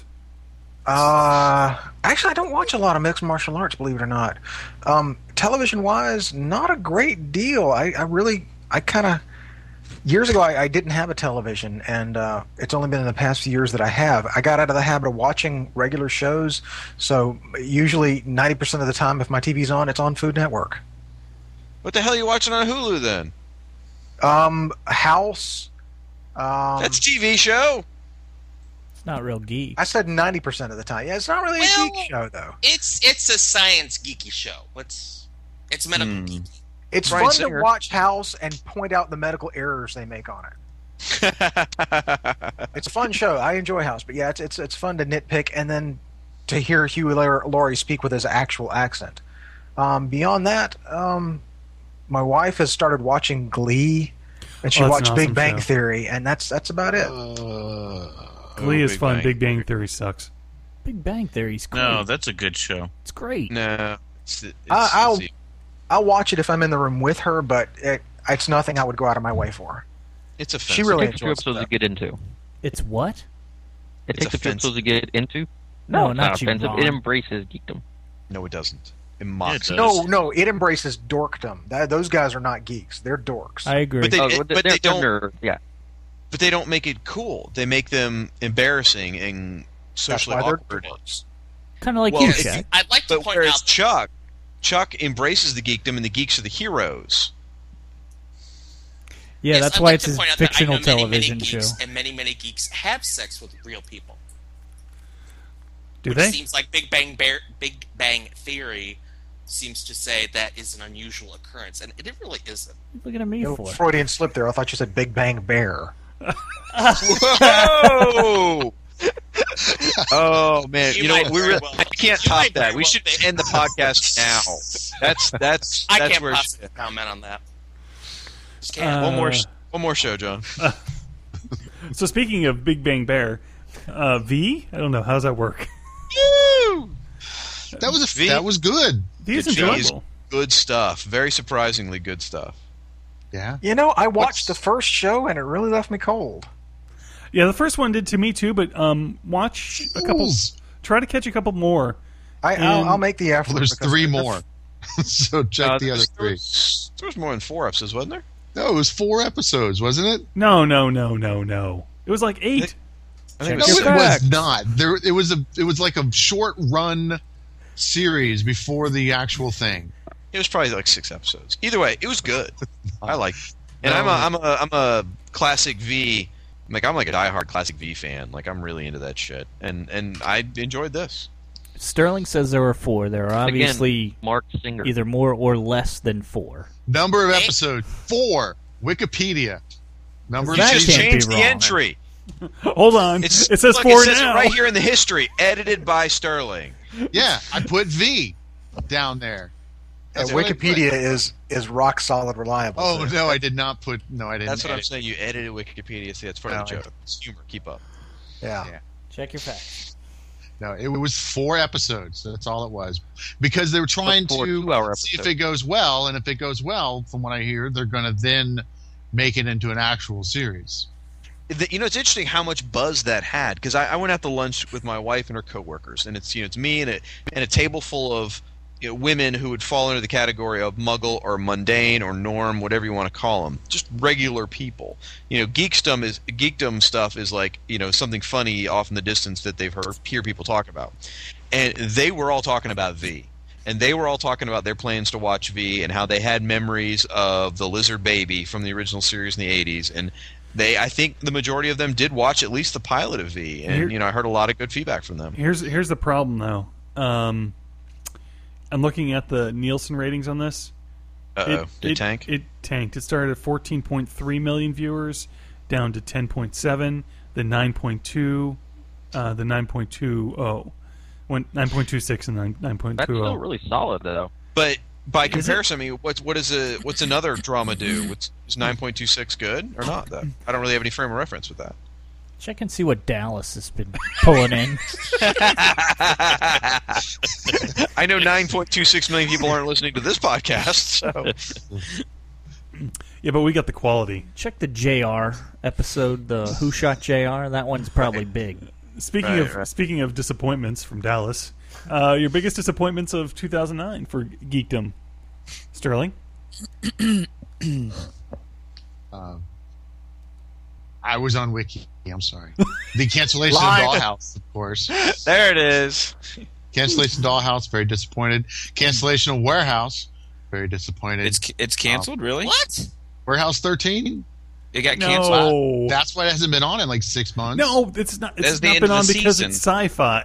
Uh, actually, I don't watch a lot of mixed martial arts, believe it or not. Um, television wise, not a great deal. I, I really, I kind of, years ago, I, I didn't have a television, and uh, it's only been in the past few years that I have. I got out of the habit of watching regular shows, so usually ninety percent of the time, if my T V's on, it's on Food Network. What the hell are you watching on Hulu then? Um, House. Um, That's a T V show. It's not real geek. I said ninety percent of the time. Yeah, it's not really Well, a geek show, though. It's it's a science geeky show. What's it's medical Hmm. geeky. It's Bryan fun Singer. to watch House and point out the medical errors they make on it. It's a fun show. I enjoy House, but yeah, it's it's it's fun to nitpick and then to hear Hugh Lau- Laurie speak with his actual accent. Um, beyond that, um, my wife has started watching Glee, and she Oh, that's watched an Big awesome Bang show. Theory, and that's that's about it. Uh, Glee is Big fun. Bang. Big Bang Theory sucks. Big Bang Theory's great. No, that's a good show. it's great. No. It's, it's, I- I'll- it's- I'll watch it if I'm in the room with her, but it, it's nothing I would go out of my way for. it's offensive. She really It takes a few enjoys episodes that. to get into. It's what? It It's takes a few offensive. episodes to get into. No, it's not not you, offensive. Ron. It embraces geekdom. No, it doesn't. It mocks It it. does. No, no, it embraces dorkdom. That, those guys are not geeks; they're dorks. I agree. But they- Oh, it- well, but they're- they they're don't- nerds, Yeah. But they don't make it cool. They make them embarrassing and That's socially why they're awkward. dorks. kind of like Well, you, if Jack. I'd like to But point whereas out Chuck, Chuck embraces the geekdom, and the geeks are the heroes. Yeah, yes, that's I'd why like it's to a point out that I fictional know many, television many show. geeks, and many many geeks have sex with real people. Do which they? seems like Big Bang Bear, Big Bang Theory seems to say that is an unusual occurrence, and it really isn't. Looking at me No, for. Freudian slip there. I thought you said Big Bang Bear. Whoa! Oh man, You you, know might what, we very really, well- I can't you top might that. very We well should think- end the podcast now. That's that's I that's can't where. possibly comment on that. Just can't. Uh, One more, one more show, John. So speaking of Big Bang Bear, uh, V, I don't know, how's that work? that was a, V- that was good. V is The V is- enjoyable. Good stuff. Very surprisingly good stuff. Yeah. You know, I watched What's- the first show and it really left me cold. Yeah, the first one did to me too, but um, watch a couple. Fools. Try to catch a couple more. I, I'll, And- I'll make the effort. Well, there's because three the- more. so check Uh, the other There three. was, there was more than four episodes, wasn't there? No, it was four episodes, wasn't it? No, no, no, no, no. It was like eight. I think No, it was it six. was not. There, it was a, it was like a short run series before the actual thing. It was probably like six episodes. Either way, it was good. I like it. And No. I'm a I'm a I'm a classic V. Like I'm like a diehard classic V fan. Like I'm really into that shit. And and I enjoyed this. Sterling says there were four. There are obviously Mark Singer. either more or less than four. Number of Eight. episodes four. Wikipedia. Number of That Just can't seasons. be change the wrong. entry. Hold on, It's it says look, four it says now. it right here in the history. Edited by Sterling. Yeah, I put V down there. And That's what I Wikipedia put. is is rock solid reliable. Oh too. no, I did not put. No, I didn't. That's what I'm edit. saying. You edited Wikipedia. See, that's part of the No, I joke. It's humor. Keep up. Yeah. Yeah. Check your facts. No, it was four episodes. That's all it was, because they were trying Four to two-hour see if episodes. it goes well, and if it goes well, from what I hear, they're going to then make it into an actual series. The- You know, it's interesting how much buzz that had because I, I went out to lunch with my wife and her coworkers, and it's you know it's me and a and a table full of you know, women who would fall into the category of muggle or mundane or norm, whatever you want to call them, just regular people. You know, geekdom is geekdom stuff is like, you know, something funny off in the distance that they've heard hear people talk about, and they were all talking about V, and they were all talking about their plans to watch V and how they had memories of the lizard baby from the original series in the eighties, and they, I think, the majority of them did watch at least the pilot of V, and Here- you know, I heard a lot of good feedback from them. Here's here's the problem though. Um, I'm looking at the Nielsen ratings on this. Uh-oh. Did it it tank? It tanked. It started at fourteen point three million viewers, down to ten point seven, then nine point two, uh, the nine point two oh, went nine point two six and nine nine point That's two still oh. really solid, though. But by Is comparison, I mean, what's what is a what's another drama do? What's, is nine point two six good or not? Though I don't really have any frame of reference with that. Check and see what Dallas has been pulling in. I know nine point two six million people aren't listening to this podcast. So Yeah, but we got the quality. Check the J R episode, the Who Shot J R. That one's probably big. Speaking Right, of right. speaking of disappointments from Dallas, uh, your biggest disappointments of two thousand nine for geekdom, Sterling. Uh, I was on Wiki. I'm sorry. The cancellation of Live. Dollhouse, of course. there it is. Cancellation of Dollhouse, very disappointed. Cancellation of Warehouse, very disappointed. It's it's canceled, really? What? Warehouse thirteen. It got canceled. No, That's why it hasn't been on in like six months. no, it's not. That's It's the not end been of on the because season. it's sci-fi.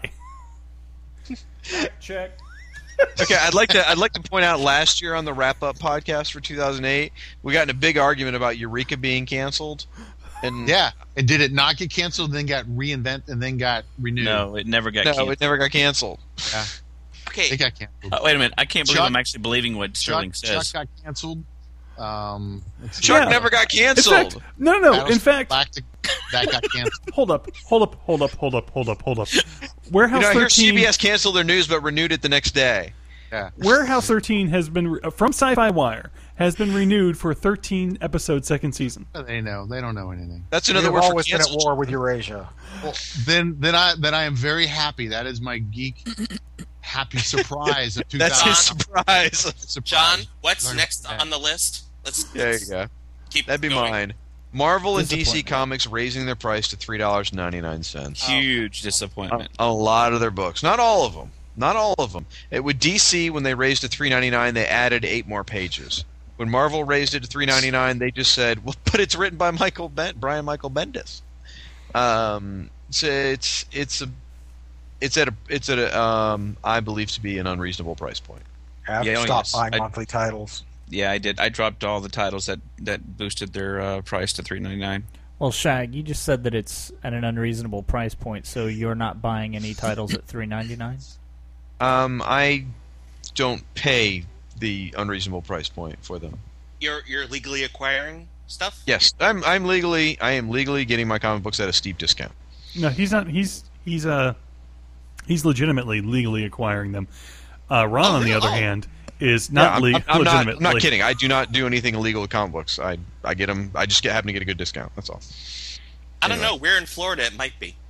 check, check. Okay, I'd like to I'd like to point out last year on the wrap up podcast for two thousand eight, we got in a big argument about Eureka being canceled. And Yeah, and did it not get canceled? And then got reinvented and then got renewed. No, it never got no, canceled. it never got canceled. Okay. it got canceled. Oh, wait a minute. I can't believe Chuck- I'm actually believing what Sterling Chuck, says. Chuck got canceled. Um, let's see. Shark Yeah. never got In canceled. fact, no, no. Battlestar In fact, Galactic, that got canceled. hold up, hold up, hold up, hold up, hold up, hold up. Warehouse you know, I hear C thirteen. B S canceled their news but renewed it the next day. Yeah. Warehouse thirteen has been re- from Sci-Fi Wire has been renewed for a thirteen episode second season. They know. They don't know anything. That's We've another word for always been at canceled. war with Eurasia. Well, then, then I then I am very happy. That is my geek happy surprise of two thousand. That's his surprise. surprise. John, what's Learn next that. on the list? Let's, There you let's go. keep That'd be going. mine. Marvel and D C Disappointment. Comics raising their price to three dollars and ninety nine cents. Huge disappointment. A lot of their books, not all of them, not all of them. It, with D C, when they raised to three ninety nine, they added eight more pages. When Marvel raised it to three ninety nine, they just said, "Well, but it's written by Michael ben- Brian Michael Bendis." Um, so it's it's a it's at a it's at a um, I believe to be an unreasonable price point. Have Yeah, to oh, stop yes. buying I- monthly titles. Yeah, I did. I dropped all the titles that, that boosted their uh, price to three ninety nine. Well, Shag, you just said that it's at an unreasonable price point, so you're not buying any titles at three ninety-nine? Um, I don't pay the unreasonable price point for them. You're you're legally acquiring stuff? Yes, I'm I'm legally I am legally getting my comic books at a steep discount. No, he's not. He's he's uh he's legitimately legally acquiring them. Uh, Ron, Oh, on the really? other Oh. hand, is Yeah, not I'm, le- I'm, I'm not, legitimately. I'm not kidding. I do not do anything illegal with comic books. I I get them. I just get, happen to get a good discount. That's all. I don't Anyway. know. We're in Florida. It might be.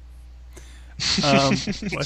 Um, what?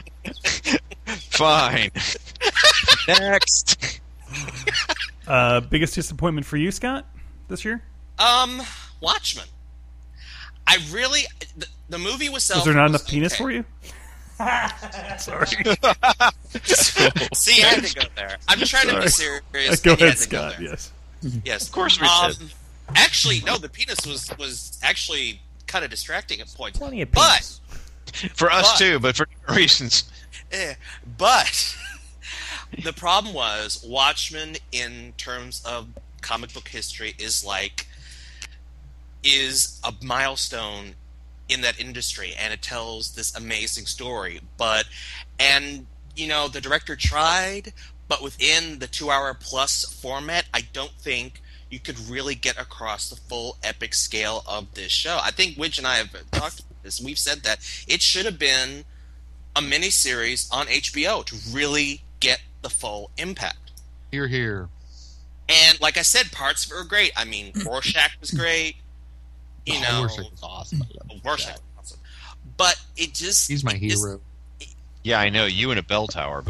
Fine. Next. uh, biggest disappointment for you, Scott, this year? Um, Watchmen. I really the, the movie was. Was there not enough penis for you? Sorry. See, I had to go there. I'm trying to be serious. Go and he ahead, had to go Scott. there. Yes. Yes, of course we um, did. Actually, no. The penis was was actually kind of distracting at points. Plenty of But penis. For us But- too, but for different reasons. Eh, but the problem was Watchmen, in terms of comic book history, is like is a milestone in that industry, and it tells this amazing story. But and you know the director tried, but within the two-hour plus format, I don't think you could really get across the full epic scale of this show. I think Widge and I have talked about this. We've said that it should have been a miniseries on H B O to really get the full impact. Here, here. And like I said, parts of it were great. I mean, Rorschach was great. You Oh, know, Rorschach was awesome. I love Rorschach that. was awesome. But it just He's my it just- hero. Yeah, I know. You in a bell tower, buddy.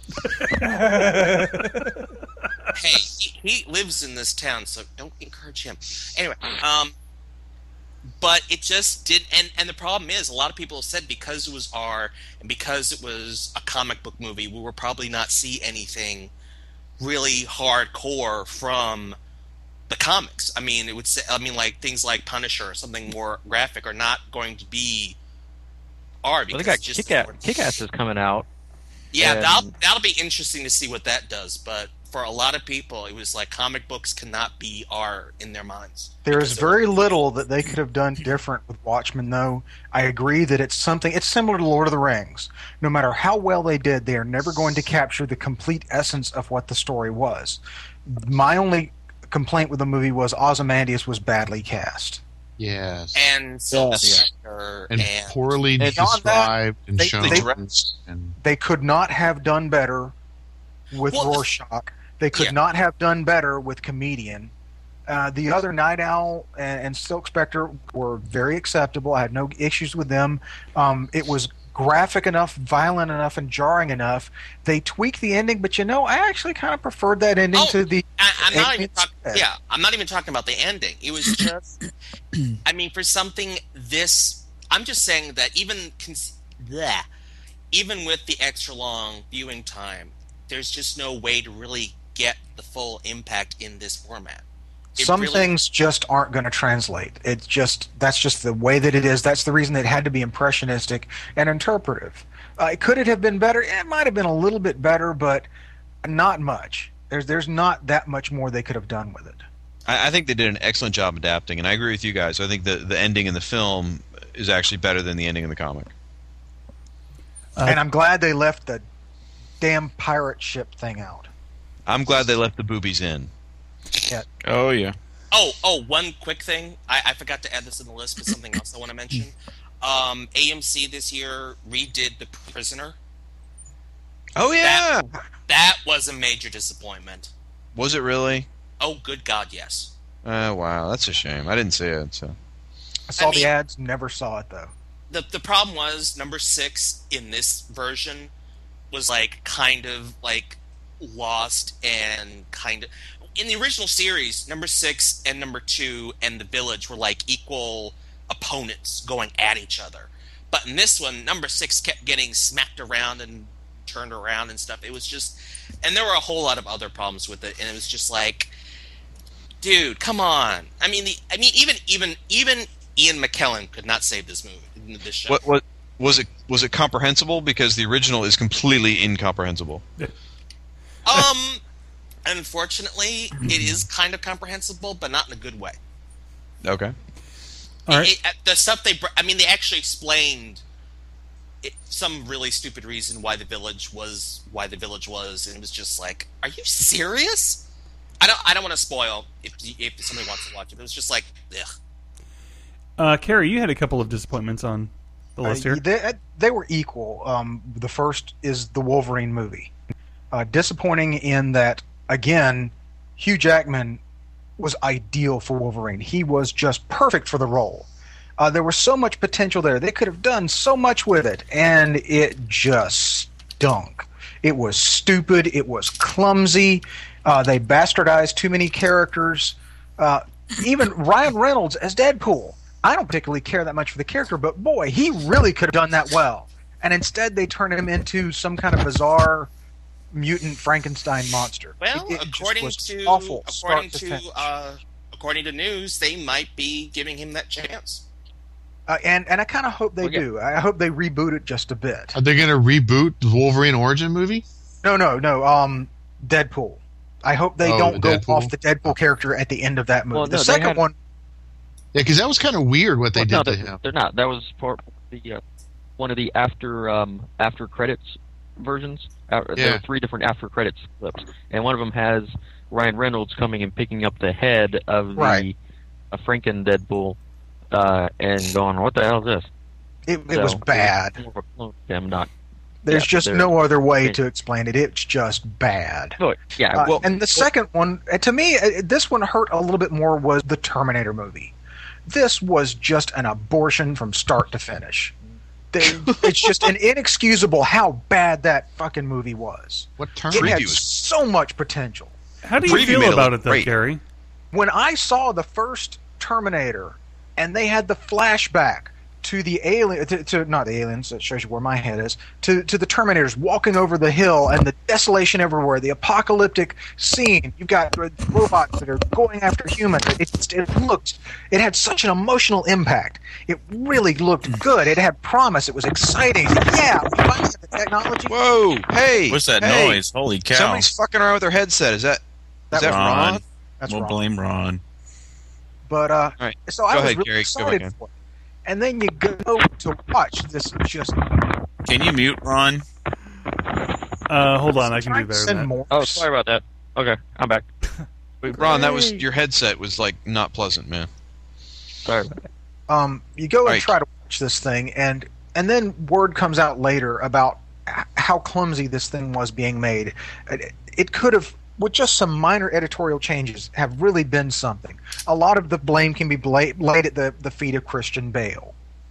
Hey, he, he lives in this town, so don't encourage him. Anyway, um, but it just did, and, and the problem is, a lot of people have said because it was R and because it was a comic book movie, we will probably not see anything really hardcore from the comics. I mean, it would say, I mean, like things like Punisher or something more graphic are not going to be R. Because Well, they got it's just Kick-Ass, Kick-Ass is coming out. yeah, and- that'll that'll be interesting to see what that does. But for a lot of people, it was like comic books cannot be R in their minds. There is Because they're- very little that they could have done different with Watchmen, though. I agree that it's something, it's similar to Lord of the Rings. No matter how well they did, they are never going to capture the complete essence of what the story was. My only complaint with the movie was Ozymandias was badly cast. Yes. and Sylvester and, and, poorly beyond that, described and they- shown. they- and They could not have done better with Well, the- Rorschach. They could Yeah. not have done better with Comedian. Uh, the other Night Owl and, and Silk Spectre were very acceptable. I had no issues with them. Um, it was graphic enough, violent enough, and jarring enough. They tweaked the ending, but you know, I actually kind of preferred that ending Oh, to the. I, I'm not even Aliens talking. Dead. Yeah, I'm not even talking about the ending. It was just, I mean, for something this, I'm just saying that even, cons- bleh, even with the extra long viewing time, there's just no way to really get the full impact in this format. It Some really- things just aren't going to translate. It's just that's just the way that it is. That's the reason it had to be impressionistic and interpretive. Uh, could it have been better? It might have been a little bit better, but not much. There's there's not that much more they could have done with it. I, I think they did an excellent job adapting, and I agree with you guys. I think the the ending in the film is actually better than the ending in the comic. Uh, and I'm glad they left the damn pirate ship thing out. I'm glad they left the boobies in. Oh yeah. Oh, oh, one quick thing. I, I forgot to add this in the list, but something else I want to mention. Um, A M C this year redid The Prisoner. Oh yeah, That was a major disappointment. was it really? Oh, good God, yes. Uh, wow, that's a shame. I didn't see it. So I saw I mean- the ads, never saw it though. The the problem was number six in this version was like kind of like lost and kind of in the original series. Number six and number two and the Village were like equal opponents going at each other. But in this one, number six kept getting smacked around and turned around and stuff. It was just, and there were a whole lot of other problems with it. And it was just like, dude, come on. I mean, the I mean, even even even Ian McKellen could not save this movie. This show. what what was it? Was it comprehensible? Because the original is completely incomprehensible. Um, unfortunately, it is kind of comprehensible, but not in a good way. Okay. All right. It- it- the stuff they, br- I mean, they actually explained it, some really stupid reason why the village was why the village was, and it was just like, are you serious? I don't, I don't want to spoil if if somebody wants to watch it. But it was just like, ugh. Uh, Carrie, you had a couple of disappointments on the list Uh, here. they, they were equal. Um, the first is the Wolverine movie. Uh, disappointing in that, again, Hugh Jackman was ideal for Wolverine. He was just perfect for the role. Uh, there was so much potential there. They could have done so much with it, and it just stunk. It was stupid. It was clumsy. Uh, they bastardized too many characters. Uh, even Ryan Reynolds as Deadpool. I don't particularly care that much for the character, but boy, he really could have done that well. And instead, they turn him into some kind of bizarre mutant Frankenstein monster. Well, It- it just according was to awful, according start to to finish. uh, according to news, they might be giving him that chance. Uh, and and I kind of hope they Well, yeah. do. I hope they reboot it just a bit. Are they going to reboot the Wolverine origin movie? No, no, no. Um, Deadpool. I hope they Oh, don't the go Deadpool? off the Deadpool character at the end of that movie. Well, the no, they second had- one, Yeah, because that was kind of weird what they Well, no, did to they're, him. they're not. That was part of the uh, one of the after um, after credits versions. Uh, There Yeah. are three different after credits clips, and one of them has Ryan Reynolds coming and picking up the head of the Right. uh, Franken Deadpool uh, and going, "What the hell is this?" it, it So, was bad. more of a clone of them, not. There's yeah, just they're- no other way they- to explain it. It's just bad. Oh, yeah, Uh, well, and the second one, uh, to me, uh, this one hurt a little bit more, was the Terminator movie. This was just an abortion from start to finish. They, it's just an inexcusable how bad that fucking movie was. What term? It had Preview was- so much potential. How do you Preview made feel it about look it, though, great. Gary? When I saw the first Terminator and they had the flashback to the alien, to, to not the aliens, that shows you where my head is, to to the Terminators walking over the hill and the desolation everywhere, the apocalyptic scene. You've got robots that are going after humans. It just, it looked, it had such an emotional impact. It really looked good. It had promise. It was exciting. Yeah, we finally have the technology. Whoa! Hey! What's that hey, noise? Holy cow! Somebody's fucking around with their headset. Is that That is that was Ron? Ron. That's we'll wrong. blame Ron. But uh, All right. so I Go was ahead, really Gary. Go excited ahead. for it. And then you go to watch this just Can you mute Ron? Uh, hold on, I can do better Send than that. more. Oh, sorry about that. Okay, I'm back. Wait, Ron, that was your headset was like not pleasant, man. Sorry about that. Um, you go and Right. try to watch this thing, and and then word comes out later about h- how clumsy this thing was being made. It, it could have, with just some minor editorial changes, have really been something. A lot of the blame can be bla- laid at the, the feet of Christian Bale.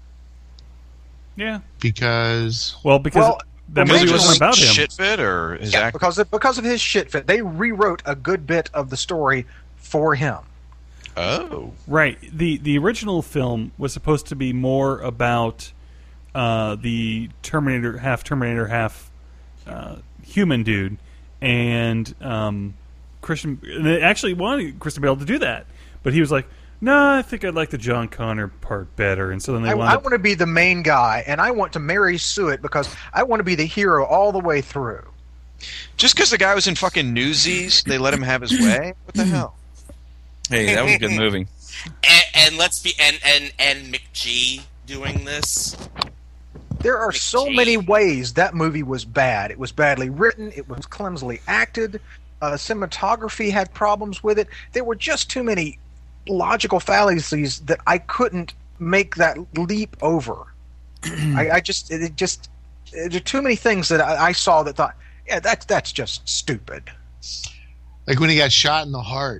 Yeah. Because Well, because Well, that because movie it wasn't was about him. Shit fit or his Yeah, act? because of, because of his shit fit. They rewrote a good bit of the story for him. Oh, Right. The the original film was supposed to be more about uh, the Terminator, half Terminator, half uh, human dude, and um, Christian. And they actually wanted Christian Bale to do that, but he was like, "No, I think I'd like the John Connor part better." And so then they I, wound I up. want to be the main guy, and I want to marry Suet because I want to be the hero all the way through. just because the guy was in fucking Newsies, they let him have his way? What the hell? Hey, that was a good movie. And, and let's be and and and McGee doing this. There are so McGee. many ways that movie was bad. It was badly written. It was clumsily acted. Uh, cinematography had problems with it. There were just too many logical fallacies that I couldn't make that leap over. I, I just, it, it just, there are too many things that I, I saw that thought, yeah, that's that's just stupid. like when he got shot in the heart,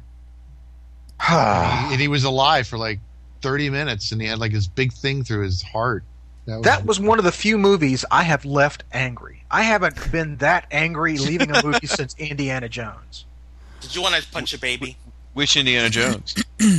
and he was alive for like thirty minutes, and he had like this big thing through his heart. That was, That was one of the few movies I have left angry. I haven't been that angry leaving a movie since Indiana Jones. Did you want to punch a baby? Which Indiana Jones?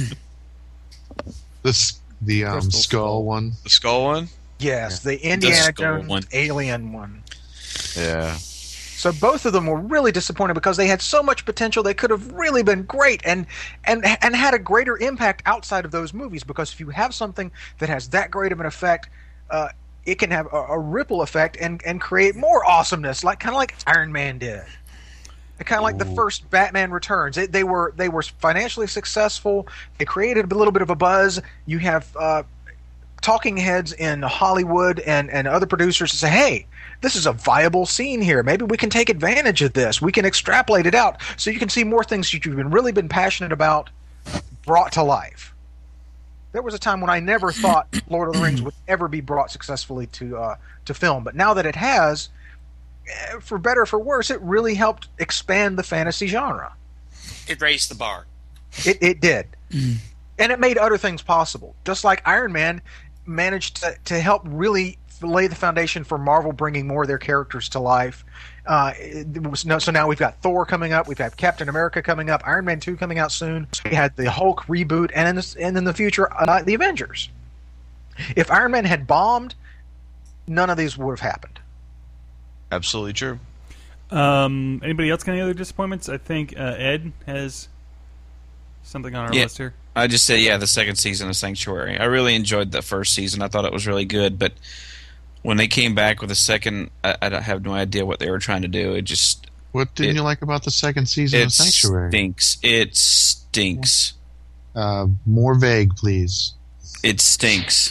this the um, Crystal skull Skull. one. The skull one? Yes, the Indiana skull Jones one. alien one. Yeah. So both of them were really disappointed because they had so much potential. They could have really been great and and and had a greater impact outside of those movies. Because if you have something that has that great of an effect, uh, it can have a, a ripple effect and and create more awesomeness, like kind of like Iron Man did. Kind of like the first Batman Returns. It, they were they were financially successful. They created a little bit of a buzz. You have uh, talking heads in Hollywood and, and other producers to say, hey, this is a viable scene here. Maybe we can take advantage of this. We can extrapolate it out so you can see more things that you've been really been passionate about brought to life. There was a time when I never thought Lord of the Rings would ever be brought successfully to uh, to film, but now that it has, eh, for better or for worse, it really helped expand the fantasy genre. It raised the bar. It, it did. And it made other things possible. Just like Iron Man managed to, to help really lay the foundation for Marvel bringing more of their characters to life. Uh, it was no, so now we've got Thor coming up. We've got Captain America coming up. Iron Man two coming out soon. We had the Hulk reboot. And in, this, and in the future, uh, the Avengers. If Iron Man had bombed, none of these would have happened. Absolutely true. Um, anybody else got any other disappointments? I think uh, Ed has something on our Yeah. list here. I just say, yeah, the second season of Sanctuary. I really enjoyed the first season. I thought it was really good, but when they came back with the second, I, I don't have no idea what they were trying to do. It just What didn't It- you like about the second season it of Sanctuary? stinks. It stinks. Uh, more vague, please. It stinks.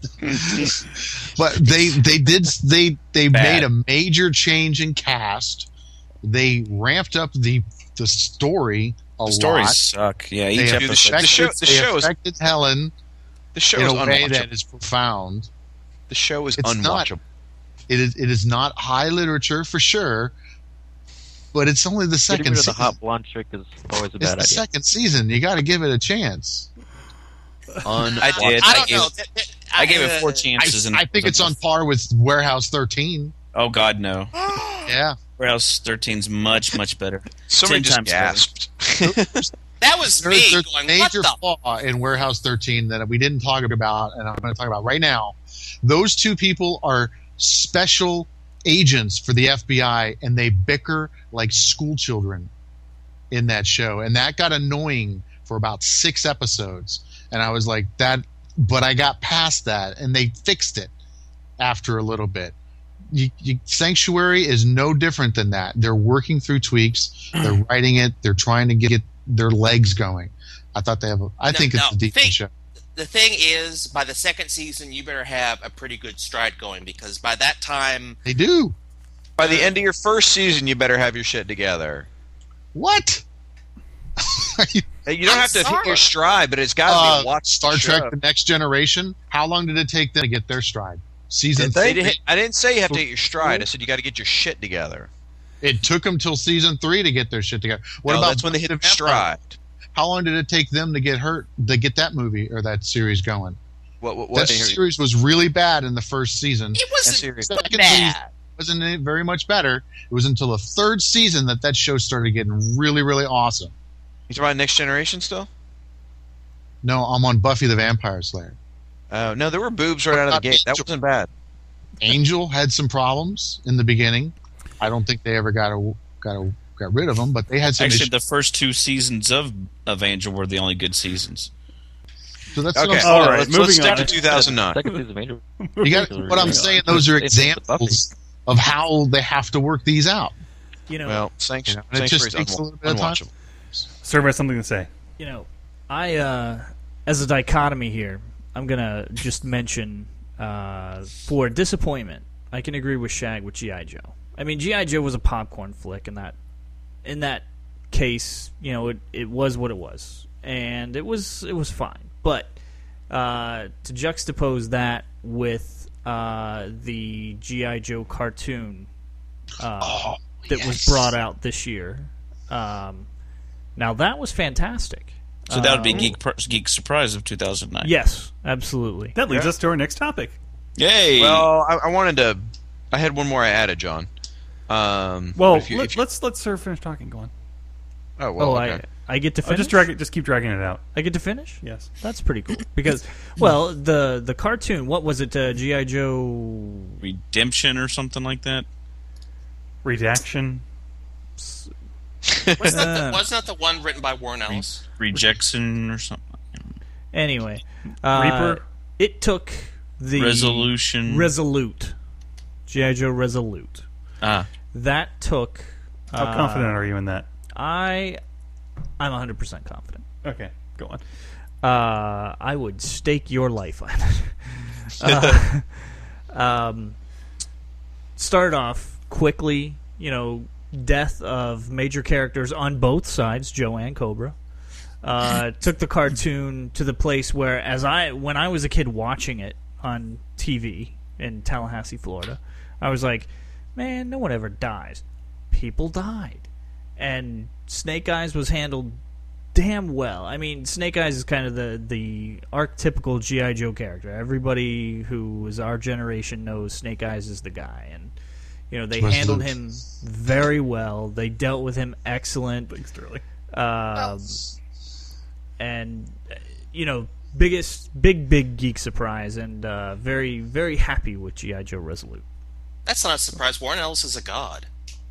But they they did they they Bad. made a major change in cast. They ramped up the the story a The stories lot. suck. Yeah, They each Dude, the episode. sh- the show- affected, the they show is- affected Helen The show in is a way unwatchable. that is profound. The show is It's not- unwatchable. It is it is not high literature for sure, but it's only the Getting second rid of the season. hot blonde chick is always a It's bad the idea. second season. You got to give it a chance. I did. I I don't gave- know. Th- th- I gave uh, it four I, chances. and I think it's on par with Warehouse thirteen. Oh God, no. Yeah. Warehouse thirteen's much much better. Somebody Ten just times better. gasped. That was There- me there's going, a what major the? flaw in Warehouse thirteen that we didn't talk about, and I'm going to talk about right now. Those two people are special agents for the F B I, and they bicker like school children in that show, and that got annoying for about six episodes. And I was like, that, but I got past that, and they fixed it after a little bit. You, you, Sanctuary is no different than that. They're working through tweaks. They're writing it. They're trying to get their legs going. I thought they have. A, I No, think it's no, a decent think- show. The thing is, by the second season, you better have a pretty good stride going, because by that time, They do. By the end of your first season, you better have your shit together. What? You don't I'm have to hit sorry. your stride, but it's got to Uh, be watch Star the Trek: show. The Next Generation. How long did it take them to get their stride? Season Did they three. hit- I didn't say you have to hit your stride. I said you got to get your shit together. It took them till season three to get their shit together. What No, about that's when they hit Buffy their the Vampire? stride. How long did it take them to get hurt to get that movie or that series going? What? What? what That series was really bad in the first season. it wasn't serious. Second bad. season wasn't it very much better. It was until the third season that that show started getting really, really awesome. You talking about Next Generation still? No, I'm on Buffy the Vampire Slayer. Oh no, there were boobs right out of the gate. That wasn't bad. Angel had some problems in the beginning. I don't think they ever got a, got a, got rid of them, but they had some Actually, issues. the first two seasons of of Angel were the only good seasons. So that's Okay, what I'm All saying. right, let's, moving let's stick on. to two thousand nine. Second season of Angel. You got what I'm saying. Those are examples of how they have to work these out. You know, Well, Sanct- You know, and it just Sanctuary's takes a unwa- little bit of time. unwatchable. Server has something to say. you know, I uh, as a dichotomy here, I'm gonna just mention uh, for disappointment. I can agree with Shag with G I Joe. I mean, G I Joe was a popcorn flick in that in that case. You know, it it was what it was, and it was it was fine. But uh, to juxtapose that with uh, the G I Joe cartoon uh, Oh, that yes. was brought out this year. Um, now that was fantastic. So that would be Uh, Geek Pr- Geek Surprise of two thousand nine. Yes, absolutely. That leads Yeah. us to our next topic. Yay! Well, I, I wanted to. I had one more I added, John. Um, Well, if you- let, if you- let's let Sir finish talking. Go on. Oh well. oh, okay. I I get to Oh, finish. just drag it. Just keep dragging it out. I get to finish. Yes. That's pretty cool. Because, well, the the cartoon. What was it? Uh, G I Joe. Redemption or something like that. Redaction. Wasn't that, Uh, the, wasn't that the one written by Warren Ellis? Rejection or something. Anyway, uh, Reaper? It took the Resolution. Resolute. G I Joe Resolute. ah, That took. How uh, confident are you in that? I. I'm one hundred percent confident. Okay, go on. Uh, I would stake your life on it. uh, um, start off quickly, you know, death of major characters on both sides, Joe and Cobra. Uh, took the cartoon to the place where, as I when I was a kid watching it on T V in Tallahassee, Florida, I was like, man, no one ever dies. People died. And Snake Eyes was handled damn well. I mean, Snake Eyes is kind of the, the archetypical G I Joe character. Everybody who is our generation knows Snake Eyes is the guy. And, you know, they Resolute. handled him very well. They dealt with him excellent. Thanks, Sterling. Um, and, uh, you know, biggest, big, big geek surprise. And uh, very, very happy with G I Joe Resolute. That's not a surprise. Warren Ellis is a god.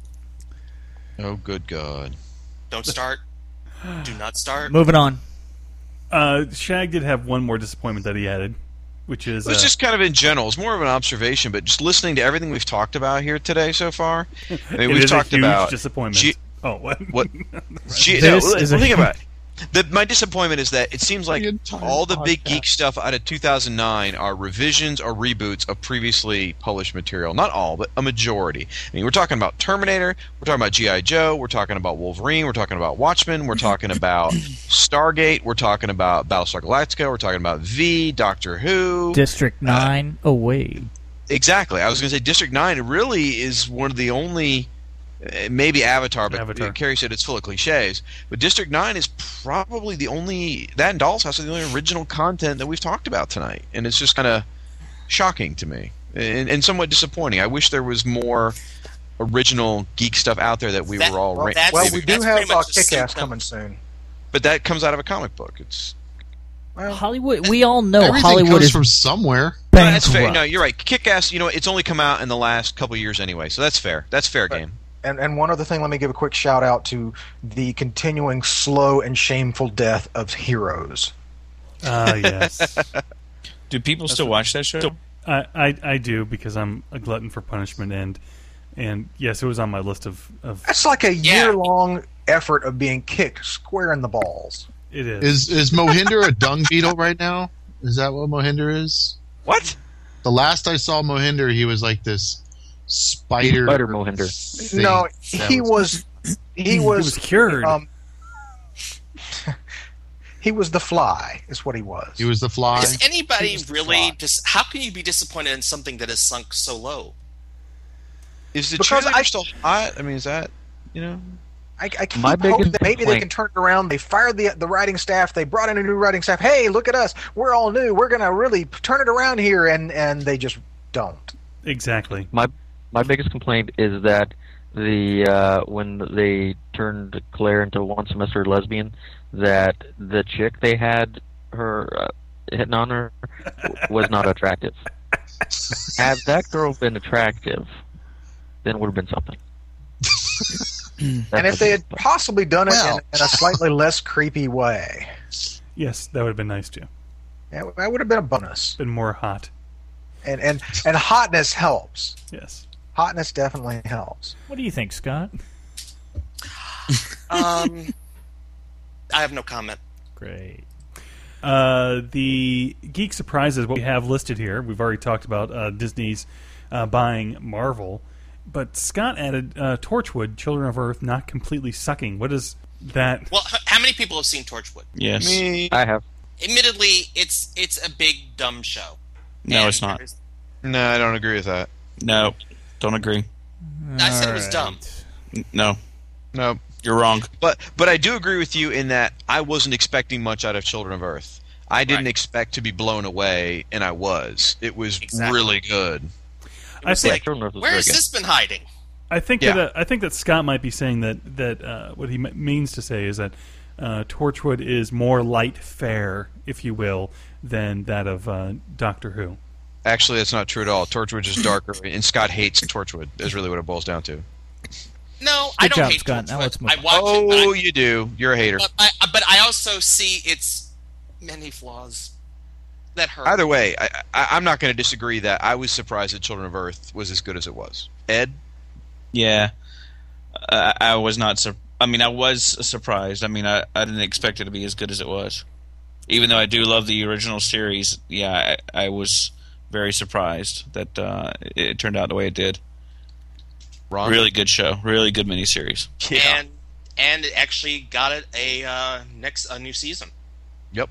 Oh, good God. Don't start. Do not start. Moving on. Uh, Shag did have one more disappointment that he added, which is It's uh, just kind of in general. It's more of an observation, but just listening to everything we've talked about here today so far. I mean, it we've is talked a huge about disappointment. G- oh, what? what? G- no, This well, is a- think about it. The, my disappointment is that it seems like The entire all the big podcast. geek stuff out of two thousand nine are revisions or reboots of previously published material. Not all, but a majority. I mean, we're talking about Terminator, we're talking about G I Joe, we're talking about Wolverine, we're talking about Watchmen, we're talking about Stargate, we're talking about Battlestar Galactica, we're talking about V, Doctor Who. District nine. oh, wait. Exactly. I was going to say District nine really is one of the only Uh, Maybe Avatar, but Avatar. Carrie said it's full of cliches. But District nine is probably the only that and Doll's House are the only original content that we've talked about tonight, and it's just kind of shocking to me and, and somewhat disappointing. I wish there was more original geek stuff out there that we That- were all. well, ra- that's- Well, we do That's have pretty uh, much a Kick-Ass symptom. coming soon. but that comes out of a comic book. It's Well, Hollywood. We all know Everything Hollywood comes is from somewhere. no, that's fair. bankrupt. No, you're right. Kick-Ass, you know, it's only come out in the last couple of years anyway, so that's fair. That's fair game. And, and one other thing, let me give a quick shout out to the continuing slow and shameful death of heroes. Ah, yes. Do people still watch that show? I, I I do because I'm a glutton for punishment, and and yes, it was on my list of, of That's like a Yeah. year long effort of being kicked square in the balls. it is. Is is Mohinder a dung beetle right now? Is that what Mohinder is? What? The last I saw Mohinder, he was like this spider. Spider Mohinder. thing. No, That he was he was, was cured. Um, he was the Fly, is what he was. He was the fly. Does anybody He was the really? fly. Dis- how can you be disappointed in something that has sunk so low? Is the Because cheerleader I- still hot? I mean, is that, you know? I, I keep My hoping biggest that maybe they complaint- can turn it around. They fired the the writing staff. They brought in a new writing staff. Hey, look at us. We're all new. We're gonna really turn it around here, and and they just don't. Exactly. My my biggest complaint is that the uh, when they turned Claire into one semester lesbian, that the chick they had her uh, hitting on her was not attractive. Had that girl been attractive, then it would have been something. And if they had possibly done it Well. in, in a slightly less creepy way, Yes, that would have been nice too. that, that would have been a bonus. Been more hot. And and and hotness helps. Yes. Hotness definitely helps. What do you think, Scott? Um, I have no comment. Great. Uh, the geek surprises what we have listed here. We've already talked about uh, Disney's uh, buying Marvel, but Scott added uh, Torchwood, Children of Earth, not completely sucking. What is that? Well, h- how many people have seen Torchwood? Yes. Me? I have. Admittedly, it's it's a big dumb show. No, And it's not. there's- No, I don't agree with that. No, don't agree. I said it was dumb. N- No, No, you're wrong. but but I do agree with you in that I wasn't expecting much out of Children of Earth. I didn't Right. expect to be blown away, and I was. It was Exactly. really good. I It's think like, Children of Earth was where very has good. this been hiding? I think Yeah. that uh, I think that Scott might be saying that that uh, what he m- means to say is that uh, Torchwood is more light fare, if you will, than that of uh, Doctor Who. Actually, that's not true at all. Torchwood is darker, and Scott hates Torchwood. Is really what it boils down to. No, I Good don't job, hate Scott. Now Torchwood. let's move I on. watch it, but I- Oh, you do. You're a hater. But I, but I also see its many flaws that hurt. Either way, I, I, I'm not going to disagree that I was surprised that Children of Earth was as good as it was. Ed? Yeah, I, I was not. Sur- I mean, I was surprised. I mean, I, I didn't expect it to be as good as it was. Even though I do love the original series, yeah, I, I was very surprised that uh, it, it turned out the way it did. Ron? Really good show. Really good miniseries. Yeah. and and it actually got it a uh, next a new season. Yep.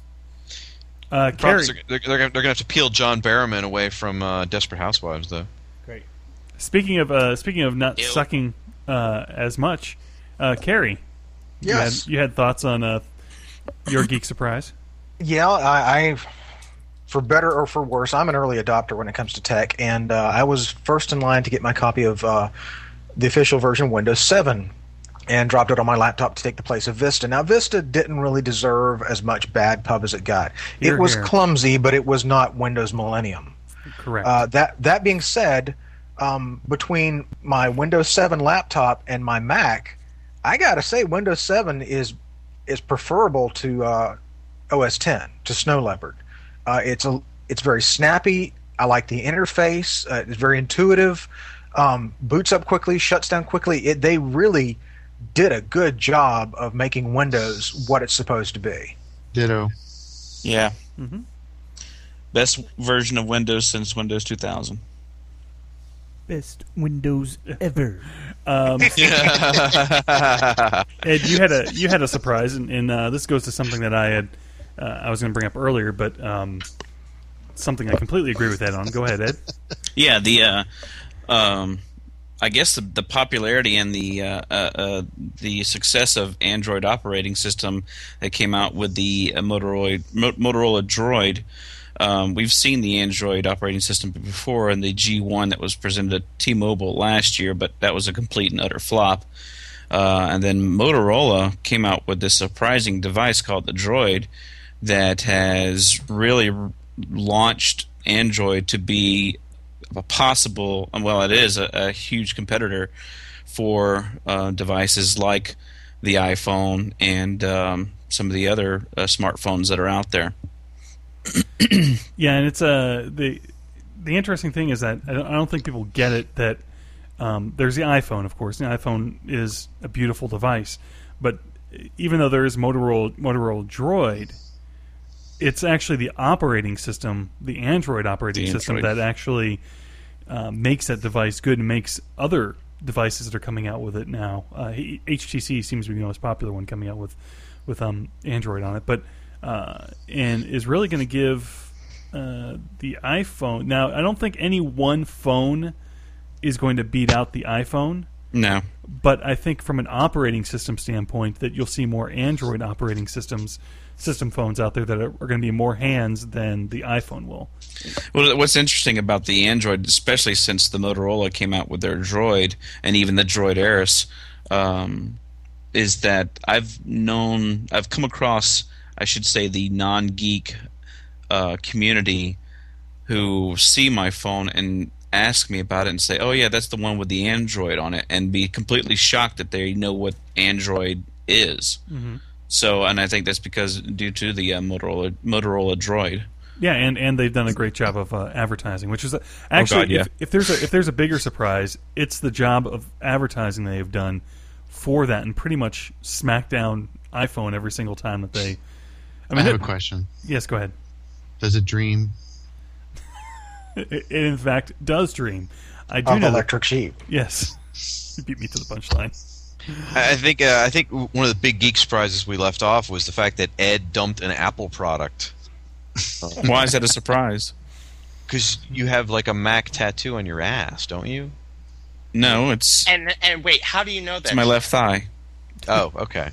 Uh, Problem Carrie, is They're, they're, they're going to have to peel John Barrowman away from uh, Desperate Housewives, though. speaking of uh, speaking of not Ew. sucking uh, as much, uh, Carrie, Yes. you had, you had thoughts on uh, your geek surprise? Yeah, I, I, for better or for worse, I'm an early adopter when it comes to tech, and uh, I was first in line to get my copy of uh, the official version Windows seven, and dropped it on my laptop to take the place of Vista. Now, Vista didn't really deserve as much bad pub as it got. Hear, it was hear. clumsy, but it was not Windows Millennium. Correct. Uh, that that being said, um, between my Windows seven laptop and my Mac, I gotta say Windows seven is is preferable to uh, O S ten, to Snow Leopard. Uh, it's a it's very snappy. I like the interface. Uh, it's very intuitive. Um, boots up quickly, shuts down quickly. It, they really did a good job of making Windows what it's supposed to be. Ditto. Yeah. Mhm. Best version of Windows since Windows two thousand. Best Windows ever. Um, Ed, you had a you had a surprise, and, and uh, this goes to something that I had uh, I was going to bring up earlier, but um, something I completely agree with Ed on. Go ahead, Ed. Yeah, the uh, um, I guess the, the popularity and the uh, uh, uh, the success of Android operating system that came out with the uh, Motorola Mo- Motorola Droid. Um, we've seen the Android operating system before in the G one that was presented at T-Mobile last year, but that was a complete and utter flop. Uh, and then Motorola came out with this surprising device called the Droid that has really r- launched Android to be a possible, well, it is a, a huge competitor for uh, devices like the iPhone and um, some of the other uh, smartphones that are out there. Yeah, and it's uh, the the interesting thing is that I don't, I don't think people get it that um, there's the iPhone, of course. The iPhone is a beautiful device, but even though there is Motorola Motorola Droid, it's actually the operating system, the Android operating The system, Android. that actually uh, makes that device good and makes other devices that are coming out with it now. Uh, H T C seems to be the most popular one coming out with with um, Android on it, but uh, and is really going to give uh, the iPhone. Now, I don't think any one phone is going to beat out the iPhone. No. But I think from an operating system standpoint that you'll see more Android operating systems, system phones out there that are, are going to be more hands than the iPhone will. Well, what's interesting about the Android, especially since the Motorola came out with their Droid and even the Droid Aris, um, is that I've known, I've come across, I should say, the non-geek uh, community who see my phone and ask me about it and say, oh yeah, that's the one with the Android on it, and be completely shocked that they know what Android is. Mm-hmm. So, and I think that's because due to the uh, Motorola Motorola Droid. Yeah, and, and they've done a great job of uh, advertising, which is a, actually, Oh, God, yeah. if, if there's a, if there's a bigger surprise, it's the job of advertising they've done for that, and pretty much smack down iPhone every single time that they. I, have it- a question. Yes, go ahead. Does it dream? It, it in fact does dream. I do Of know that- electric sheep. Yes, you beat me to the punchline. I I think uh, I think one of the big geek surprises we left off was the fact that Ed dumped an Apple product. Why is that a surprise? Because you have like a Mac tattoo on your ass, don't you? No, it's And and wait, how do you know that? it's my left thigh. Oh, okay.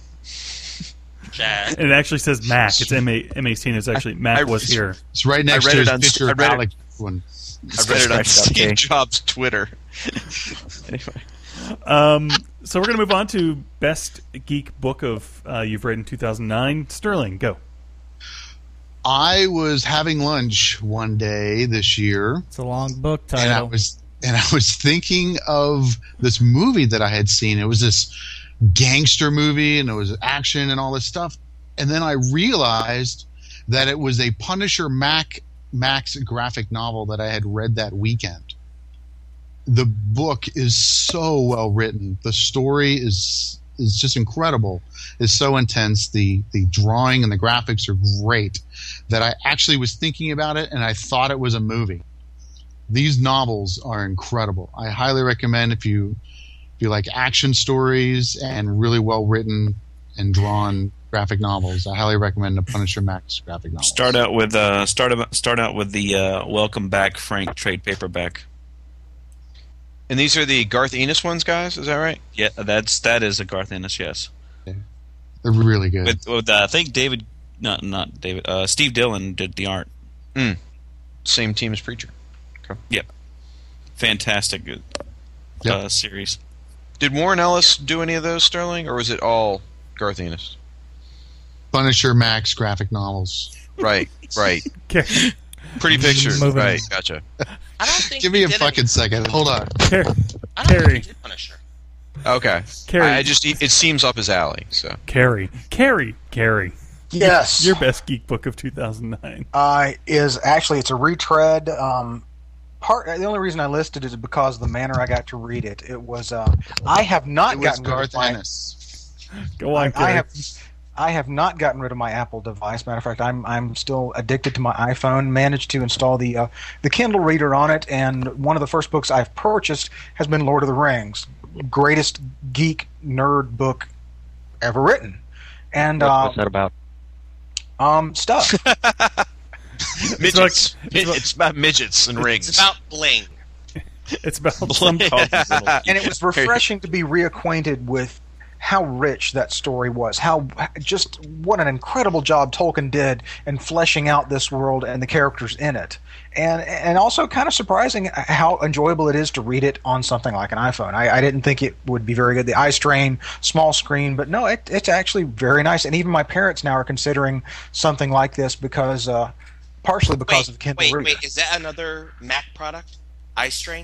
Chad? And it actually says Mac. It's M A M A C, and it's actually Mac I- was here. It's right next read to it his on- picture I of read it- Alex one. I read it on Scratched up, Steve okay. Jobs' Twitter. Anyway, Um, so we're going to move on to best geek book of uh, you've read in two thousand nine. Sterling, go. I was having lunch one day this year, It's a long book and I title. was and I was thinking of this movie that I had seen. It was this gangster movie, and it was action and all this stuff. And then I realized that it was a Punisher Mac Max graphic novel that I had read that weekend. The book is so well written. The story is is just incredible. It's so intense. The the drawing and the graphics are great that I actually was thinking about it and I thought it was a movie. These novels are incredible. I highly recommend if you if you like action stories and really well written and drawn graphic novels. I highly recommend the Punisher Max graphic novels. Start out with uh, start about, start out with the uh, Welcome Back Frank trade paperback. and these are the Garth Ennis ones, guys. Is that right? Yeah, that's that is a Garth Ennis, yes. They're really good. With, with uh, I think David, not not David, uh, Steve Dillon did the art. Mm. Same team as Preacher. Yep, fantastic uh, Yep. series. Did Warren Ellis do any of those, Sterling, or was it all Garth Ennis? Punisher Max graphic novels. Right, right. Okay. Pretty pictures. Moving Right, on. gotcha. I don't think Give he me a did fucking any- second. Hold on. Car- I don't Carrie. think he did Punisher. Okay. Carrie. I I just it, it seems up his alley. So Carrie. Carrie. Carrie. Yes. Your best geek book of two thousand nine. Uh, is actually it's a retread. Um, part the only reason I listed it is because of the manner I got to read it. It was uh, I have not It was gotten rid Garth of my, Ennis. Go on, I, Carrie. I have I have not gotten rid of my Apple device. Matter of fact, I'm I'm still addicted to my iPhone. Managed to install the uh, the Kindle reader on it, and one of the first books I've purchased has been Lord of the Rings, greatest geek nerd book ever written, and What, uh, what's that about? um stuff. midgets. like- it's, it's about midgets and rings. It's about bling. It's about some And it was refreshing to be reacquainted with how rich that story was. How just what an incredible job Tolkien did in fleshing out this world and the characters in it. And and also kind of surprising how enjoyable it is to read it on something like an iPhone. I, I didn't think it would be very good. The eye strain, small screen, but no, it, it's actually very nice. And even my parents now are considering something like this because, uh, partially because wait, of Kindle wait, Reader. wait, is that another Mac product? iStrain?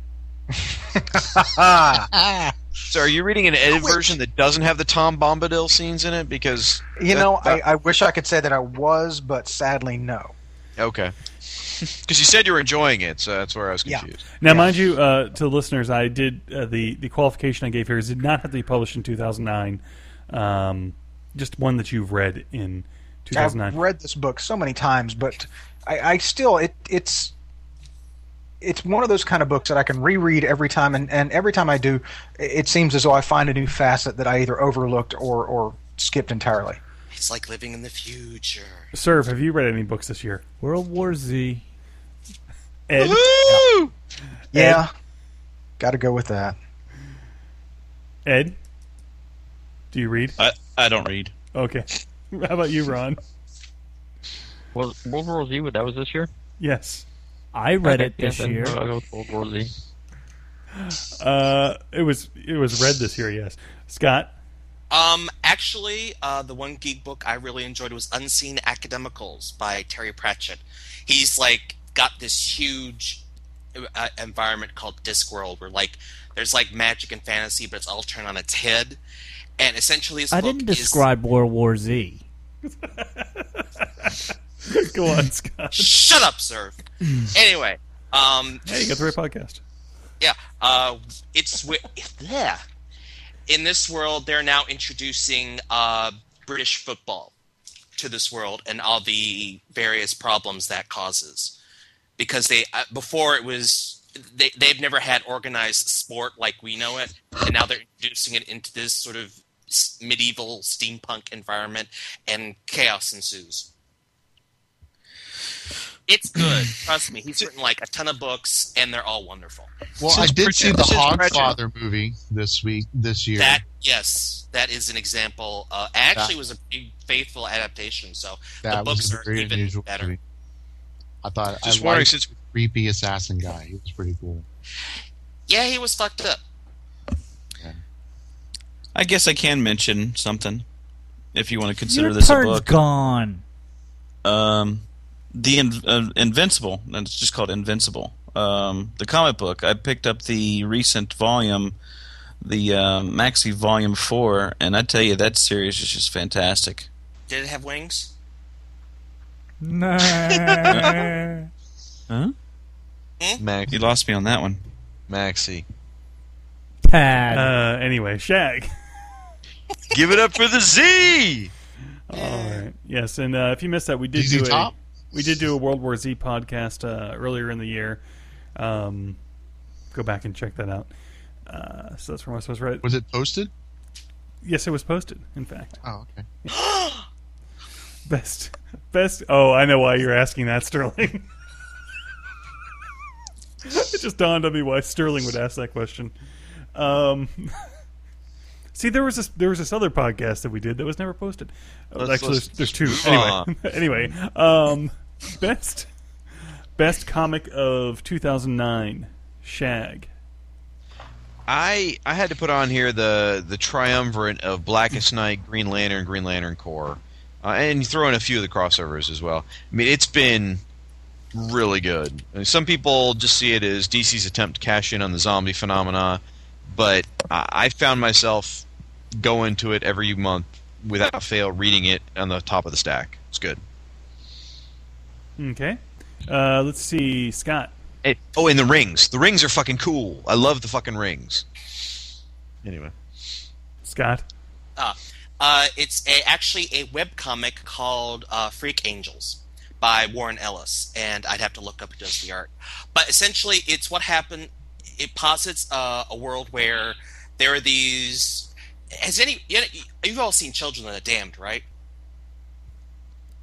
So are you reading an edited version that doesn't have the Tom Bombadil scenes in it? Because You that- know, that- I, I wish I could say that I was, but sadly, no. okay. Because you said you were enjoying it, so that's where I was Yeah. confused. Now, mind you, uh, to the listeners, I did uh, the the qualification I gave here is it did not have to be published in two thousand nine. Um, just one that you've read in two thousand nine. I've read this book so many times, but I, I still it it's it's one of those kind of books that I can reread every time, and, and every time I do, it seems as though I find a new facet that I either overlooked or, or skipped entirely. It's like living in the future. Serve, have you read any books this year? World War Z. Ed? Woo! Yeah, got to go with that. Ed? Do you read? I, I don't read. Okay. How about you, Ron? Well, World War Z, that was this year? Yes. I read Okay, it this yeah, then year. I'll go with World War Z. Uh, it was it was read this year, yes. Scott? Um, actually, uh, the one geek book I really enjoyed was Unseen Academicals by Terry Pratchett. He's like got this huge uh, environment called Discworld, where like there's like magic and fantasy, but it's all turned on its head. And essentially, his I book didn't is- describe World War Z. Go on, Scott. Shut up, sir. Anyway, um, Hey, you got the right podcast. yeah, uh, it's wi- yeah. In this world, they're now introducing uh, British football to this world and all the various problems that causes. Because they uh, before it was they they've never had organized sport like we know it, and now they're introducing it into this sort of s- medieval steampunk environment, and chaos ensues. It's good. Trust me. He's written like a ton of books, and they're all wonderful. Well, Since I did Pritchett- see the since Pritchett- Hogfather movie this week, this year. That yes, that is an example. Uh, actually, was a big faithful adaptation. So the that books was a are very even unusual better. movie. I thought Just I wondering, liked since the creepy assassin guy. He was pretty cool. Yeah, he was fucked up. I guess I can mention something if you want to consider Your this a turn's book. gone. Um, the In- uh, Invincible, and it's just called Invincible. Um, the comic book. I picked up the recent volume, the uh, Maxi Volume Four, and I tell you that series is just fantastic. Did it have wings? Nah. Huh? Max, You lost me on that one. Maxie. Tad. Uh, anyway, Shag. Give it up for the Z! All right. Yes, and uh, if you missed that, we did Z Z do a Top? we did do a World War Z podcast uh, earlier in the year. Um, go back and check that out. Uh, so that's where I was right. Was it posted? Yes, it was posted. In fact, Oh, okay. best best. Oh, I know why you're asking that, Sterling. It just dawned on me why Sterling would ask that question. Um, see, there was this there was this other podcast that we did that was never posted. Oh, Let's- actually, let's- there's, there's two. Uh. Anyway, anyway, um, best best comic of two thousand nine, Shag. I I had to put on here the the triumvirate of Blackest Night, Green Lantern, Green Lantern Corps, uh, and you throw in a few of the crossovers as well. I mean, it's been really good. I mean, some people just see it as D C's attempt to cash in on the zombie phenomena, but I, I found myself going to it every month without fail, reading it on the top of the stack. It's good. Okay, uh, let's see, Scott. It, oh, and the rings. The rings are fucking cool. I love the fucking rings. Anyway. Scott. Uh, uh, it's a, actually a webcomic called uh, Freak Angels by Warren Ellis, and I'd have to look up who does the art. But essentially, it's what happened. It posits uh, a world where there are these. Has any you know, you've all seen Children of the Damned, right?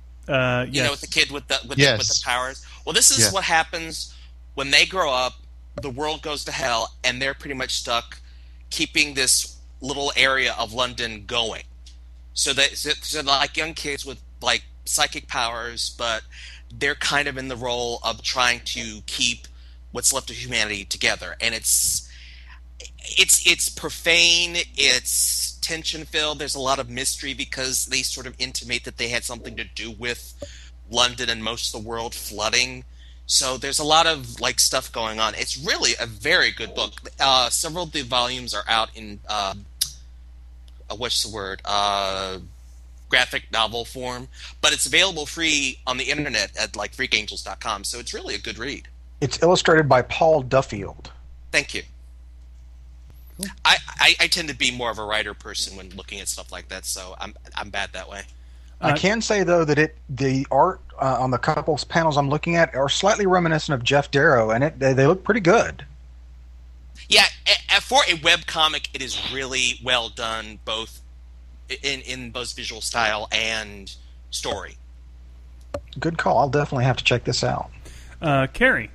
Uh, You yes. know, with the kid with the with, Yes. the with the powers. Well, this is Yeah. what happens when they grow up the world goes to hell, and they're pretty much stuck keeping this little area of London going. So that so, so they're like young kids with like psychic powers, but they're kind of in the role of trying to keep what's left of humanity together. And it's it's it's profane, it's tension filled. There's a lot of mystery because they sort of intimate that they had something to do with London and most of the world flooding. So there's a lot of like stuff going on. It's really a very good book. Uh, several of the volumes are out in uh, uh, what's the word? Uh, graphic novel form, but it's available free on the internet at like freak angels dot com. So it's really a good read. It's illustrated by Paul Duffield. Thank you. Cool. I, I, I tend to be more of a writer person when looking at stuff like that, so I'm I'm bad that way. I can say though that it the art uh, on the couple panels I'm looking at are slightly reminiscent of Jeff Darrow, and it they, they look pretty good. Yeah, a, a, for a web comic, it is really well done, both in in both visual style and story. Good call. I'll definitely have to check this out. Uh, Carrie.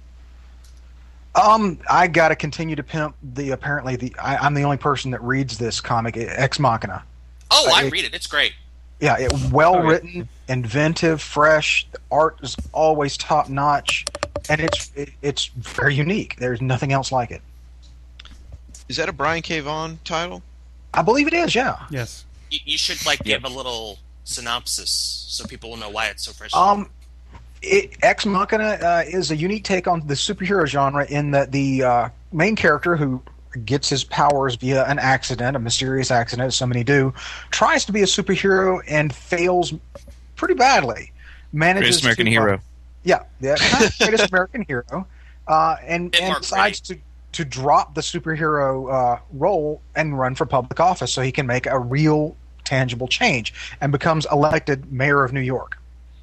Um, I got to continue to pimp the apparently the I, I'm the only person that reads this comic, Ex Machina. Oh, I it, read it. It's great. Yeah, it, well written, inventive, fresh. The art is always top notch, and it's it, it's very unique. There's nothing else like it. Is that a Brian K. Vaughan title? I believe it is. Yeah. Yes. You, you should like Yep. give a little synopsis so people will know why it's so fresh. Um, it, Ex Machina uh, is a unique take on the superhero genre in that the uh, main character, who gets his powers via an accident, a mysterious accident, as so many do, tries to be a superhero and fails pretty badly. Manages Greatest American to, uh, hero. Yeah, yeah, greatest American hero, uh, and Bit and more decides to to drop the superhero uh, role and run for public office so he can make a real, tangible change, and becomes elected mayor of New York.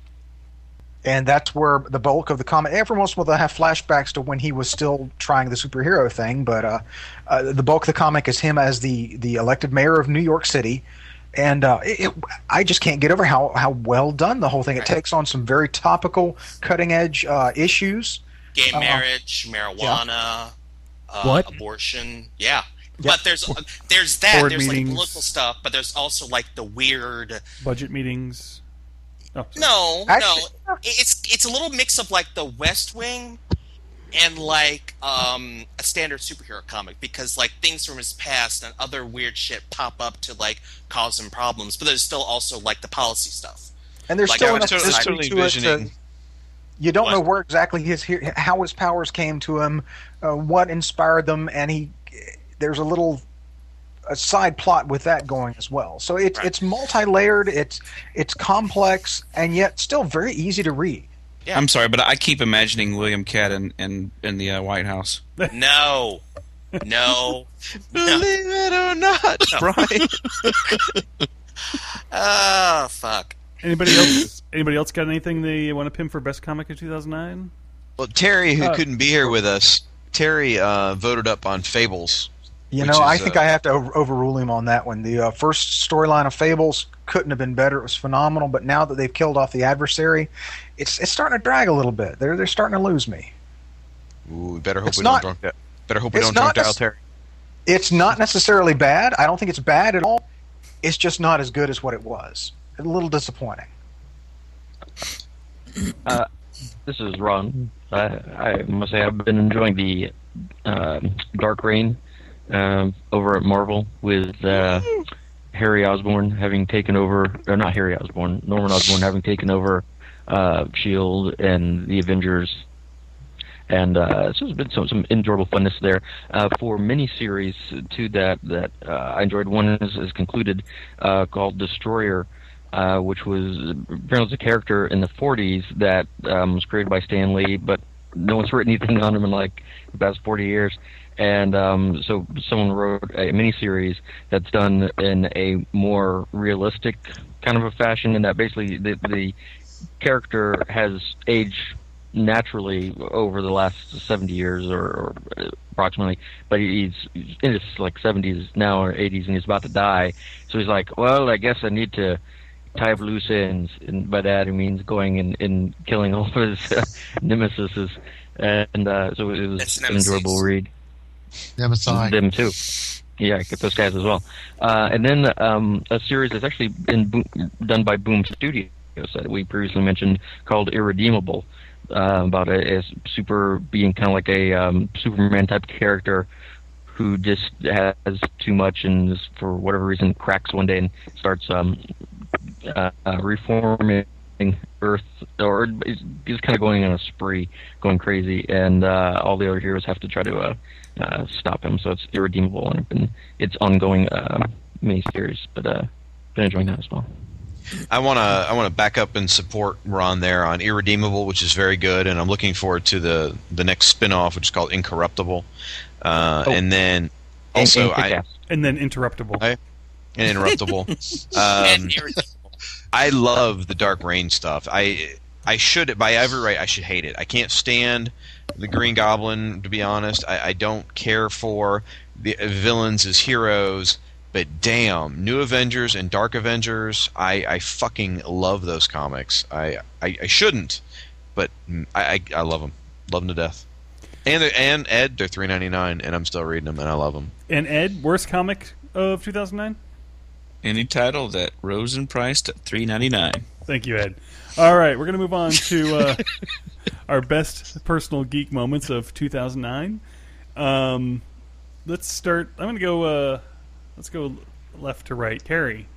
And that's where the bulk of the comic. Every once in a while, they'll have flashbacks to when he was still trying the superhero thing, but uh, uh, the bulk of the comic is him as the the elected mayor of New York City. And uh, it, it, I just can't get over how, how well done the whole thing. It takes on some very topical, cutting edge uh, issues. Gay uh, marriage, marijuana, uh, What? abortion. Yeah. Yeah. But there's uh, there's that. Board There's meetings. like political stuff, but there's also like the weird. Budget meetings. Oh, sorry. No, Actually- no. It's it's a little mix of like the West Wing and like um, a standard superhero comic, because like things from his past and other weird shit pop up to like cause him problems. But there's still also like the policy stuff. And there's Like, still I enough was mystery totally to it to, envisioning- you don't What? know where exactly his he- how his powers came to him, uh, what inspired them, and he there's a little a side plot with that going as well. So it's Right. it's multi-layered, it's it's complex, and yet still very easy to read. Yeah. I'm sorry, but I keep imagining William Catt in in, in the uh, White House. No, no. Believe it or not, Brian. Oh fuck. Anybody else? Anybody else got anything they want to pin for best comic of two thousand nine? Well, Terry, who Uh, couldn't be here with us, Terry uh, voted up on Fables. You Which know, I is, think uh, I have to over- overrule him on that one. The uh, first storyline of Fables couldn't have been better. It was phenomenal, but now that they've killed off the adversary, it's it's starting to drag a little bit. They're they're starting to lose me. Ooh, we better hope It's we not- don't drunk that. Better hope we it's don't drunk not dial nec- Terry. It's not necessarily bad. I don't think it's bad at all. It's just not as good as what it was. A little disappointing. Uh, this is Ron. I, I must say I've been enjoying the um Dark Reign um, over at Marvel with uh, Harry Osborn having taken over, or not Harry Osborn, Norman Osborn having taken over uh, Shield and the Avengers. And uh, so there's been some, some enjoyable funness there. Uh, for miniseries to that that uh, I enjoyed, one is, is concluded uh, called Destroyer, uh, which was apparently a character in the forties that um, was created by Stan Lee, but no one's written anything on him in like the past forty years. And um, so someone wrote a miniseries that's done in a more realistic kind of a fashion, in that basically the, the character has aged naturally over the last seventy years or, or approximately, but he's in his like seventies now or eighties, and he's about to die. So he's like, well, I guess I need to tie up loose ends, and by that he means going and, and killing all of his uh, nemesises, and uh, so it was That's an nemesis. enjoyable read. Nemesis. Them too. Yeah, get those guys as well. Uh, and then um, a series that's actually been bo- done by Boom Studios that we previously mentioned called Irredeemable, uh, about a, a super being kind of like a um, Superman type character who just has too much and just, for whatever reason, cracks one day and starts um, uh, uh, reforming Earth, or is, is kind of going on a spree, going crazy, and uh, all the other heroes have to try to uh, uh, stop him. So it's Irredeemable, and, and it's ongoing uh, miniseries, but uh, been enjoying that as well. I want to I want to back up and support Ron there on Irredeemable, which is very good, and I'm looking forward to the the next spin-off, which is called Incorruptible. Uh, Oh. and then also and, and I Kick-Ass. And then interruptible. I- and Interruptible. and um, irritating. I love the Dark Reign stuff. I I should by every right I should hate it. I can't stand the Green Goblin, to be honest. I, I don't care for the villains as heroes. But damn, New Avengers and Dark Avengers, I, I fucking love those comics. I, I, I shouldn't, but I, I, I love them. Love them to death. And they're- and Ed, they're three ninety-nine, and I'm still reading them, and I love them. And Ed, worst comic of two thousand nine? Any title that rose in price to three ninety nine. Thank you, Ed. All right, we're going to move on to uh, our best personal geek moments of two thousand nine. Um, let's start. I'm going to go. Uh, let's go left to right. Terry.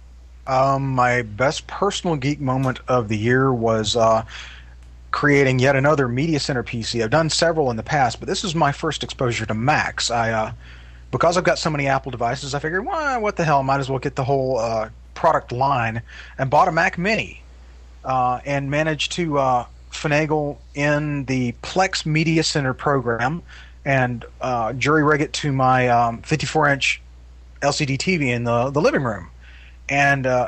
Um, my best personal geek moment of the year was uh, creating yet another Media Center P C. I've done several in the past, but this is my first exposure to Macs. I uh, because I've got so many Apple devices, I figured, well, what the hell, might as well get the whole uh, product line, and bought a Mac Mini, uh, and managed to uh, finagle in the Plex Media Center program and uh, jury rig it to my um, fifty-four inch L C D T V in the, the living room. And uh,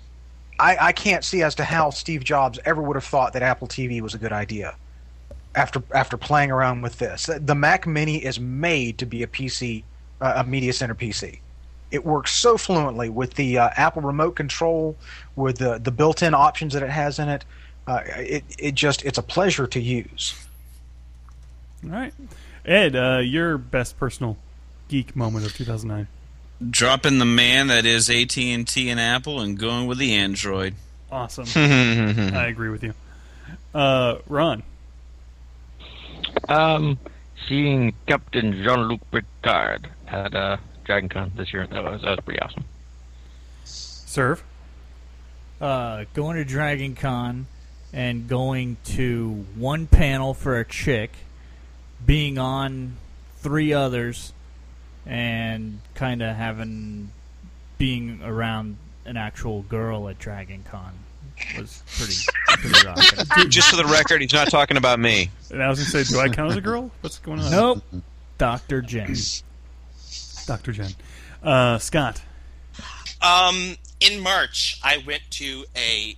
I, I can't see as to how Steve Jobs ever would have thought that Apple T V was a good idea after after playing around with this. The Mac Mini is made to be a P C, uh, a Media Center P C. It works so fluently with the uh, Apple remote control, with the, the built-in options that it has in it. Uh, it it just it's a pleasure to use. All right. Ed, uh, your best personal geek moment of two thousand nine. Dropping the man that is A T and T and Apple and going with the Android. Awesome. I agree with you. Uh, Ron. Um, seeing Captain Jean-Luc Picard at uh, Dragon Con this year, that was, that was pretty awesome. Serve. Uh, going to Dragon Con and going to one panel for a chick, being on three others, and kind of having being around an actual girl at Dragon Con was pretty pretty rocking. Just for the record, he's not talking about me. And I was going to say, do I count as a girl? What's going on? Nope, Doctor Jen. Doctor Jen. Uh, Scott. Um, in March, I went to a.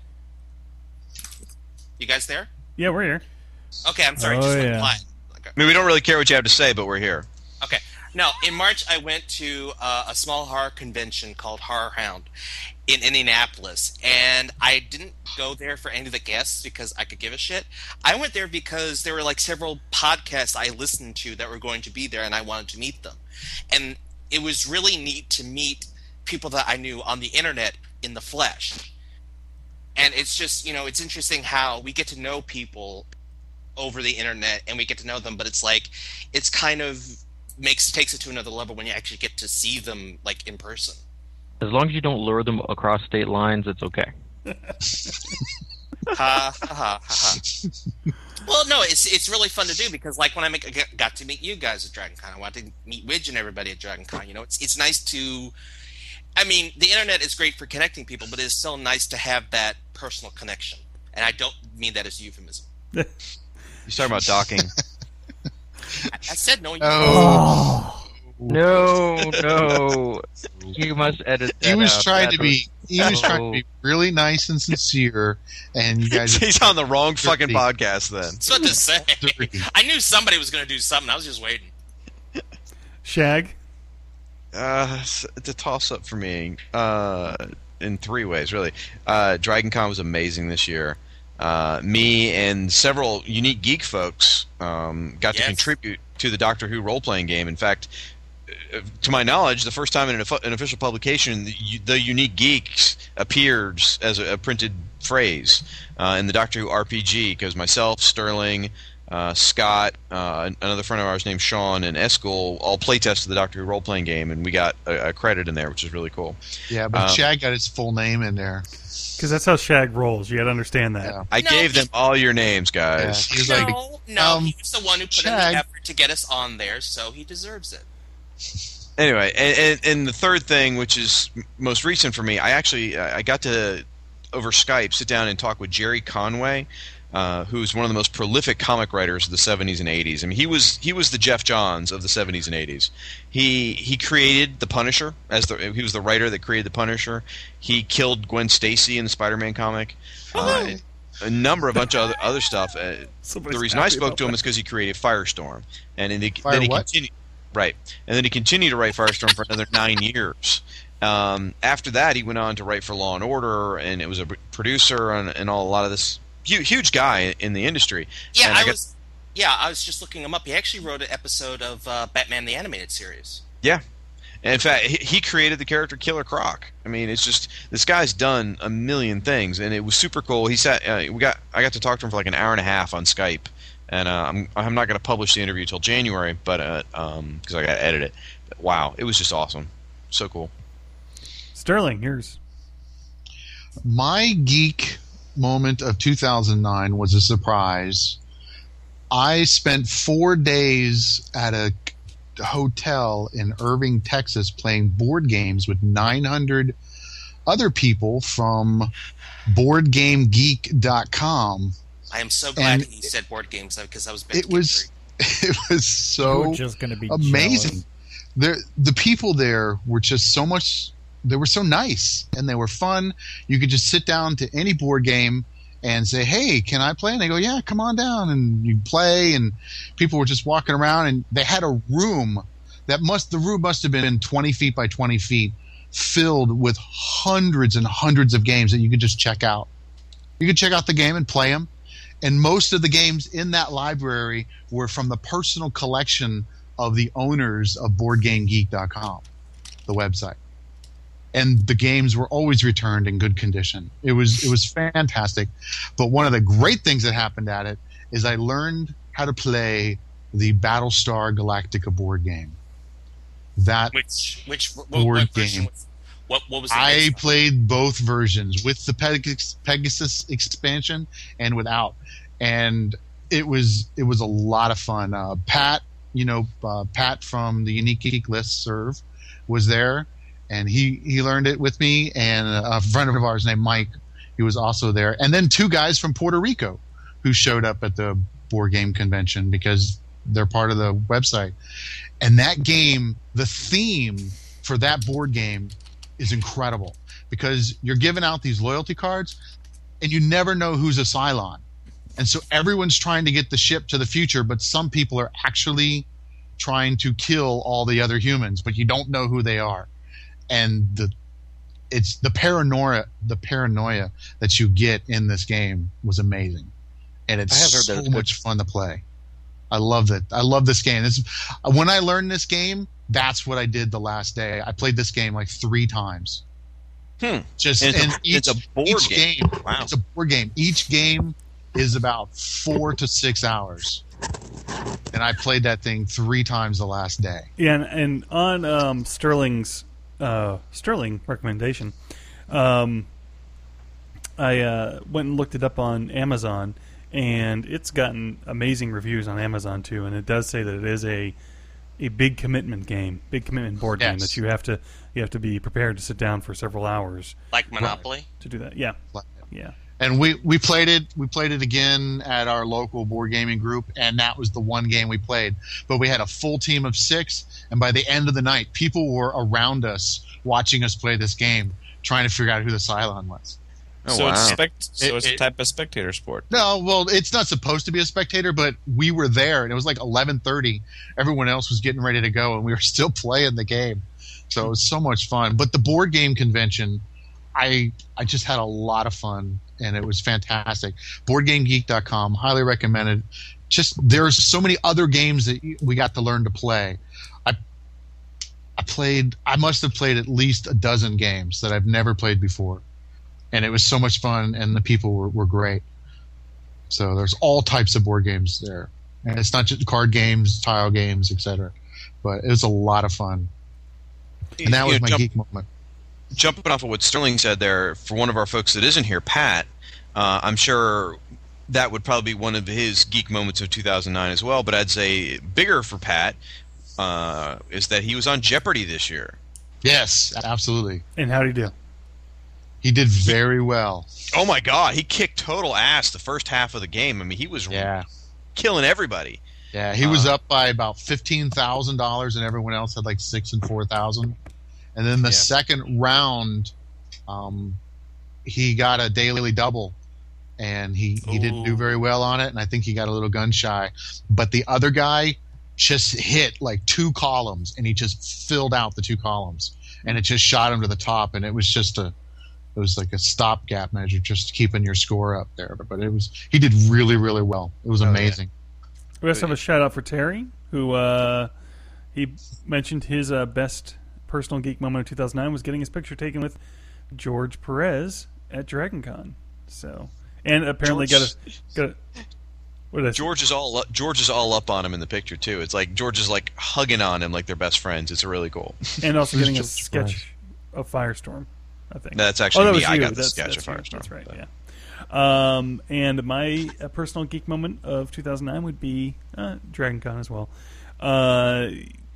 You guys there? Yeah, we're here. Okay, I'm sorry. Oh, just went yeah. quiet. Okay. I mean, we don't really care what you have to say, but we're here. Okay. No, in March I went to uh, a small horror convention called Horror Hound in Indianapolis, and I didn't go there for any of the guests because I could give a shit. I went there because there were like several podcasts I listened to that were going to be there, and I wanted to meet them. And it was really neat to meet people that I knew on the internet in the flesh. And it's just, you know, it's interesting how we get to know people over the internet and we get to know them, but it's like, it's kind of makes takes it to another level when you actually get to see them like in person. As long as you don't lure them across state lines, it's okay. ha, ha, ha, ha. Well, no, it's it's really fun to do because like when I make, I got to meet you guys at Dragon Con, I wanted to meet Widge and everybody at Dragon Con. You know, it's it's nice to. I mean, the internet is great for connecting people, but it's still nice to have that personal connection. And I don't mean that as a euphemism. He's talking about docking. I, I said no. You Oh. No, no. You must edit that He was out. trying That to be. He was trying to be really nice and sincere, and you guys. He's on the wrong fucking Dirty. podcast then. That's what to say. Dirty. I knew somebody was going to do something. I was just waiting. Shag. Uh, it's it's a toss up for me. Uh, in three ways, really. Uh, DragonCon was amazing this year. Uh, me and several unique geek folks um, got Yes. to contribute to the Doctor Who role-playing game. In fact, uh, to my knowledge, the first time in an, an official publication, the, the unique geeks appeared as a, a printed phrase uh, in the Doctor Who R P G, because myself, Sterling, uh, Scott, uh, another friend of ours named Sean, and Eskel all playtested the Doctor Who role-playing game, and we got a, a credit in there, which is really cool. Yeah, but Um, Shag got his full name in there. Because that's how Shag rolls. You got to understand that. Yeah. I No, gave he- them all your names, guys. Yeah. He was no, like, no, um, he was the one who put in Shag. the effort to get us on there, so he deserves it. Anyway, and, and, and the third thing, which is m- most recent for me, I actually I got to over Skype sit down and talk with Jerry Conway, uh, who's one of the most prolific comic writers of the seventies and eighties. I mean, he was he was the Jeff Johns of the seventies and eighties. He he created the Punisher as the he was the writer that created the Punisher. He killed Gwen Stacy in the Spider-Man comic. Uh, a number of bunch of other, other stuff. Uh, Somebody's the reason I happy spoke about to him that. is because he created Firestorm, and then he, Fire then he what? continued. Right, and then he continued to write Firestorm for another nine years. Um, after that, he went on to write for Law and Order, and it was a p- producer and, and all a lot of this huge, huge guy in the industry. Yeah, And I got- was. Yeah, I was just looking him up. He actually wrote an episode of uh, Batman the Animated Series. Yeah, and in fact, he, he created the character Killer Croc. I mean, it's just this guy's done a million things, and it was super cool. He sat. Uh, we got. I got to talk to him for like an hour and a half on Skype. And uh, I'm I'm not going to publish the interview till January, but uh, um, because I got to edit it. But wow, it was just awesome, so cool. Sterling, yours. My geek moment of two thousand nine was a surprise. I spent four days at a hotel in Irving, Texas, playing board games with nine hundred other people from board game geek dot com. I am so glad And he said board games because I was. bent It was to it was so We're just going to be amazing. jealous. There, the people there were just so much. They were so nice and they were fun. You could just sit down to any board game and say, "Hey, can I play?" And they go, "Yeah, come on down." And you play. And people were just walking around, and they had a room that must the room must have been twenty feet by twenty feet, filled with hundreds and hundreds of games that you could just check out. You could check out the game and play them. And most of the games in that library were from the personal collection of the owners of board game geek dot com, the website. And the games were always returned in good condition. It was it was fantastic. But one of the great things that happened at it is I learned how to play the Battlestar Galactica board game. That Which which what, Board what version game. was, what what was the I next one? played both versions with the Pegasus, Pegasus expansion and without, and it was it was a lot of fun. Uh, Pat, you know, uh, Pat from the Unique Geek Listserv was there, and he he learned it with me, and a friend of ours named Mike, he was also there, and then two guys from Puerto Rico who showed up at the board game convention because they're part of the website. And that game, the theme for that board game is incredible because you're giving out these loyalty cards and you never know who's a Cylon. And so everyone's trying to get the ship to the future, but some people are actually trying to kill all the other humans, but you don't know who they are. And the it's the paranoia the paranoia that you get in this game was amazing. And it's I have heard so that it's good. much fun to play. I love it. I love this game. This, when I learned this game, that's what I did the last day. I played this game like three times. Hmm. Just And it's and a- each, it's a board each game. game. Wow. It's a board game. Each game is about four to six hours, and I played that thing three times the last day. Yeah, and, and on um, Sterling's uh, Sterling recommendation, um, I uh, went and looked it up on Amazon, and it's gotten amazing reviews on Amazon too. And it does say that it is a a big commitment game, big commitment board game Yes. that you have to you have to be prepared to sit down for several hours Like Monopoly. to do that. Yeah, yeah. And we, we played it. We played it again at our local board gaming group, and that was the one game we played. But we had a full team of six, and by the end of the night, people were around us watching us play this game, trying to figure out who the Cylon was. Oh, so wow. it's spect- so It- it's it- a type of spectator sport. No, well, it's not supposed to be a spectator, but we were there, and it was like eleven thirty. Everyone else was getting ready to go, and we were still playing the game. So it was so much fun. But the board game convention, I I just had a lot of fun, and it was fantastic. board game geek dot com, highly recommended. Just there's so many other games that we got to learn to play. I I played. I must have played at least a dozen games that I've never played before, and it was so much fun, and the people were, were great. So there's all types of board games there, and it's not just card games, tile games, et cetera. But it was a lot of fun, and that You was know, my jump- geek moment. Jumping off of what Sterling said there, for one of our folks that isn't here, Pat, uh, I'm sure that would probably be one of his geek moments of two thousand nine as well. But I'd say bigger for Pat uh, is that he was on Jeopardy this year. Yes, absolutely. And how'd he do? He did very well. Oh my God, he kicked total ass the first half of the game. I mean, he was Yeah. killing everybody. Yeah, he was Uh, up by about fifteen thousand dollars, and everyone else had like six and four thousand. And then the Yeah. second round, um, he got a daily double, and he, he didn't do very well on it. And I think he got a little gun shy. But the other guy just hit like two columns, and he just filled out the two columns, and it just shot him to the top. And it was just a, it was like a stopgap measure, just keeping your score up there. But, but it was he did really really well. It was Oh, yeah. amazing. We also have a shout out for Terry, who uh, he mentioned his uh, best personal geek moment of two thousand nine was getting his picture taken with George Perez at DragonCon. So, and apparently George- got a got a, what did I say? George is all up, George is all up on him in the picture too. It's like George is like hugging on him like they're best friends. It's really cool. And also Who's getting a George sketch of Firestorm, I think. That's actually oh, that me. was I you. got the that's, sketch that's of you. Firestorm. That's right. but- Yeah. Um, and my uh, personal geek moment of two thousand nine would be uh, DragonCon as well. Uh,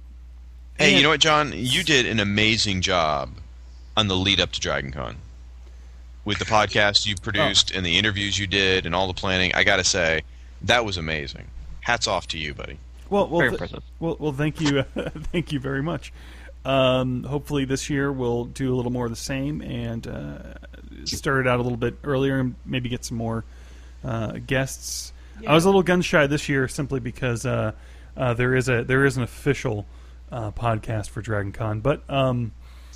Hey, and- you know what, John? You did an amazing job on the lead up to DragonCon. With the podcast you produced and the interviews you did and all the planning, I got to say, that was amazing. Hats off to you, buddy. Well, well, Very th- impressive. well, well. Thank you, thank you very much. Um, hopefully, this year we'll do a little more of the same and uh, start it out a little bit earlier and maybe get some more uh, guests. I was a little gun shy this year simply because uh, uh, there is a there is an official uh, podcast for DragonCon, but um,